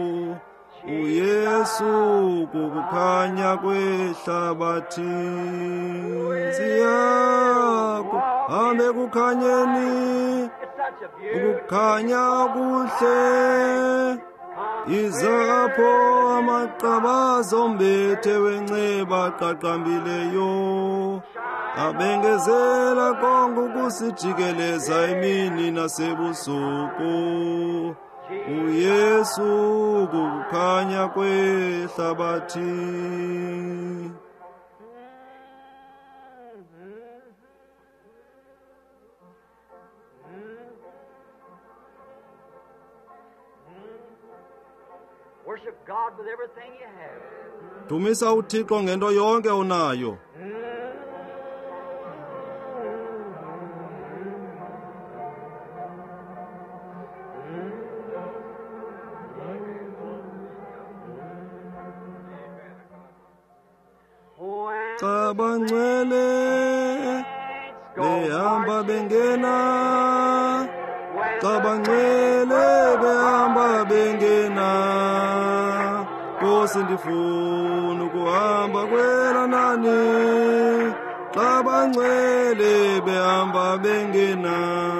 uYesu kukukhanya kwehlabathi. Siyaku hambe kukhanyeni ukukhanya kuhle izapho amaqabaza ombethe wenceba aqaqambileyo abengezela konke ukusijikeleza imini nasebusuku uYesu kukukhanya kwehlabathi. Worship God with everything you have. Dumisa uThixo ngento yonke unayo. Xa bangcwele behamba bengena, xa bangcwele behamba bengena, Nkosi ndifuna ukuhamba kwela nani, xa bangcwele behamba bengena.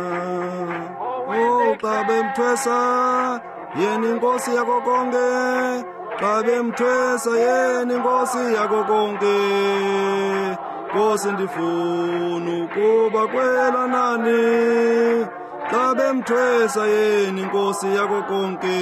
Oh, xa bemthwesa yena inkosi yako konke, xa bemthwesa yena inkosi yako konke, Nkosi ndifuna ukuba kwela nani, xa bemthwesa yena inkosi yako konke.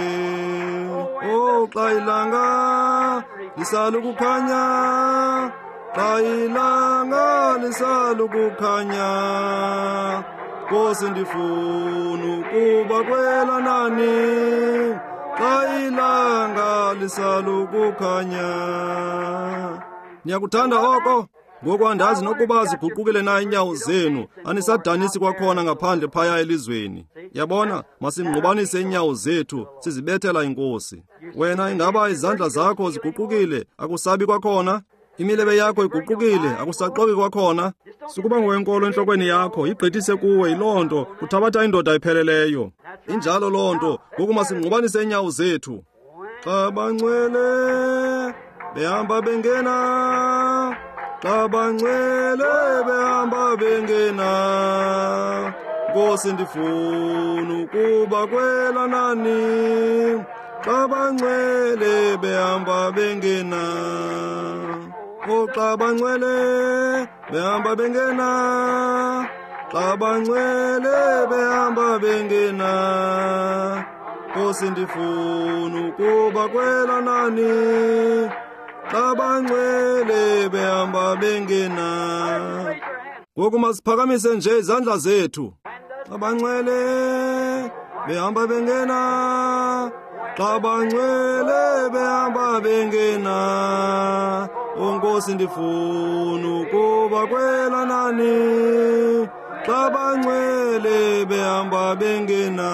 Oh, xa ilanga lisalukukhanya, xa ilanga lisalukukhanya, Nkosi ndifuna ukuba kwela nani, xa ilanga lisalukukhanya. Niyakuthanda oko? Ngoku andazi nokuba ziguqukile na inyawo zenu, anisadanisi kwakhona ngaphandle phaya elizweni. Yabona, masingqubanise inyawo zethu sizibethela inkosi. Wena ingaba izandla zakho ziguqukile, akusabi kwakhona? Imilebe yakho iguqukile, akusaxoki kwakhona? Sukuba ngowenkolo enhlokweni yakho, igqithise kuwe yiloo nto, uthabatha indoda ipheleleyo. Injalo loo nto, ngoku masingqubanise inyawo zethu. Xa bangcwele behamba bengena, xa bangcwele behamba bengena, Nkosi ndifuna ukuba kwela nani, xa bangcwele behamba bengena. Oh, xa bangcwele behamba bengena, xa bangcwele behamba bengena, Nkosi ndifuna ukuba kwela nani, xa bangcwele behamba bengena. Ngoku masiphakamise nje izandla zethu. Xa bangcwele behamba bengena, xa bangcwele behamba bengena, Nkosi ndifuna ukuba kwela nani, xa bangcwele behamba bengena.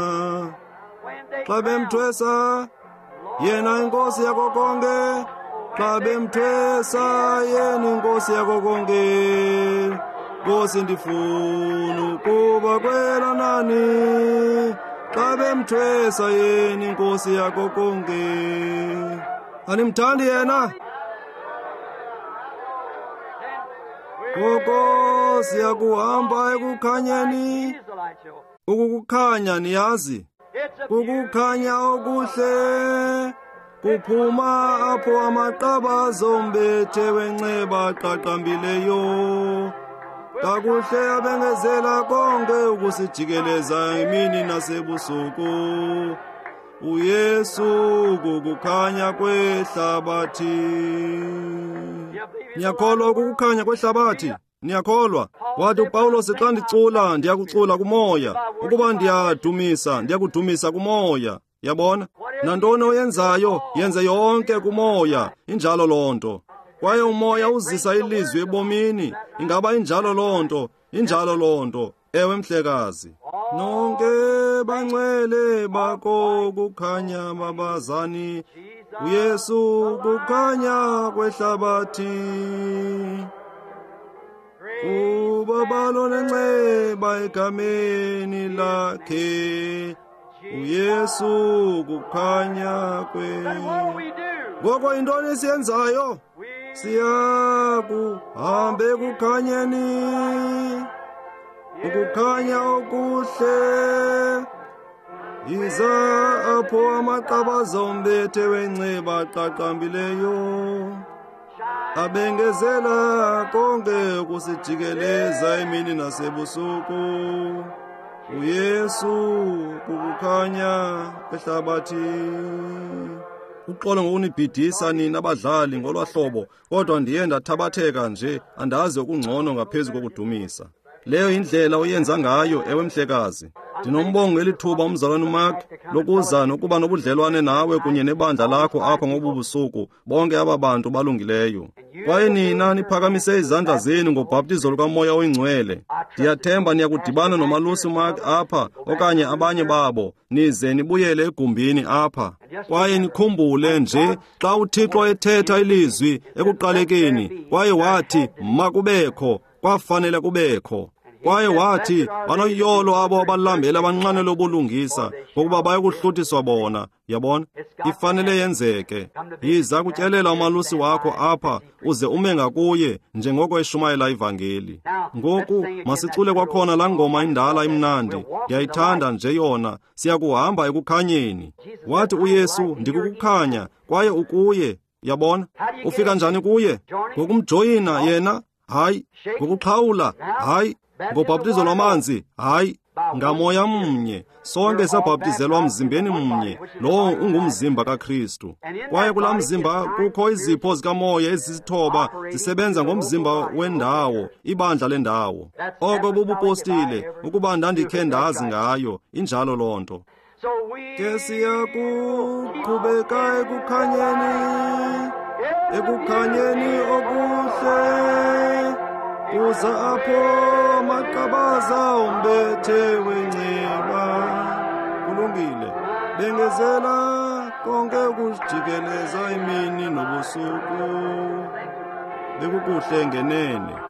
Xa bemthwesa yena inkosi yako konke, xa bemthwesa yena inkosi yako konke, Nkosi ndifuna ukuba kwela nani, xa bemthwesa yena inkosi yako konke. Animthandi yena? Koko siyakuhamba ekukhanyeni, ukukukhanya niyazi, kukukhanya okuhle, kuphuma apho amaqabaza ombethe wenceba aqaqambileyo, kakuhle abengezela konke ukusijikeleza imini nasebusuku, uYesu kukukhanya kwehlabathi. Niyakholwa ukukhanya kwehlabathi? Niyakholwa? Wathi uPawulos xa ndicula ndiyakucula kumoya, ukuba ndiyadumisa ndiyakudumisa kumoya. Yabona? Nantoni oyenzayo yenze yonke kumoya, injalo lonto. Kwaye umoya uzisa ilizwi ebomini. Ingaba injalo lonto, injalo lonto. Ewe mhlekazi, nonke bangcwele bakho kukhanya babazani, uYesu kukhanya kwehlabathi. Ubabalo nenceba egameni lakhe, uYesu kukhanya kwe. Ngoko intoni siyenzayo? Siyakuhambe kukhanyeni, ukukhanya okuhle. Iza apho amaqabaza ombethe wenceba aqaqambileyo, abengezela konke kusijikeleza emini nasebusuku, uYesu kukukhanya kwehlabathi. Uxolo ngokunibhidisa nina abadlali ngolwahlobo, kodwa ndiye ndathabatheka nje, andazi okungcono ngaphezu kokudumisa. Leyo indlela oyenza ngayo, ewe mhlekazi. Ndinombongo elithuba umzalwane uMark lokuza nokuba nobudlelwane nawe kunye nebandla lakho apha ngobu busuku, bonke aba bantu balungileyo. Kwaye nina niphakamise izandla zenu ngobhaptizo lukaMoya Oyingcwele. Ndiyathemba niyakudibana nomalusi uMark apha okanye abanye babo, nize nibuyele egumbini apha. Kwaye nikhumbule nje, xa uThixo ethetha ilizwi ekuqalekeni, kwaye wathi makubekho, kwafanele kubekho. Kwaye wathi banoyolo abo abalambela abanqanele ubulungisa ngokuba bayokuhlutiswa bona. Yabona, ifanele yenzeke. Yiza kutyelela umalusi wakho apha uze ume ngakuye njengoko eshumayela ivangeli. Ngoku masicule kwakhona laa ngoma indala imnandi, ndiyayithanda nje yona. Siyakuhamba ekukhanyeni. Wathi uYesu ndikukukhanya kwaye ukuye. Yabona, ufika njani kuye? Ngokumjoyina yena? Hayi. Ngokuxhawula? Hayi. Ngobhaptizo lwamanzi? Hayi. Ngamoya mnye, sonke sabhaptizelwa mzimbeni mnye, lowo ungumzimba kaKristu. Kwaye kulaa mzimba kukho izipho zikamoya ezisithoba zisebenza ngomzimba wendawo, ibandla lendawo. Oko bubupostile, ukuba ndandikhe ndazi ngayo, injalo lonto. Ke siyakuqhubeka ekukhanyeni, ekukhanyeni okuhle. Uza apho amaqabaza ombethe wenceba. Kulungile, bengezela konke ukujikeleza imini nobusuku. Bekukuhle ngenene.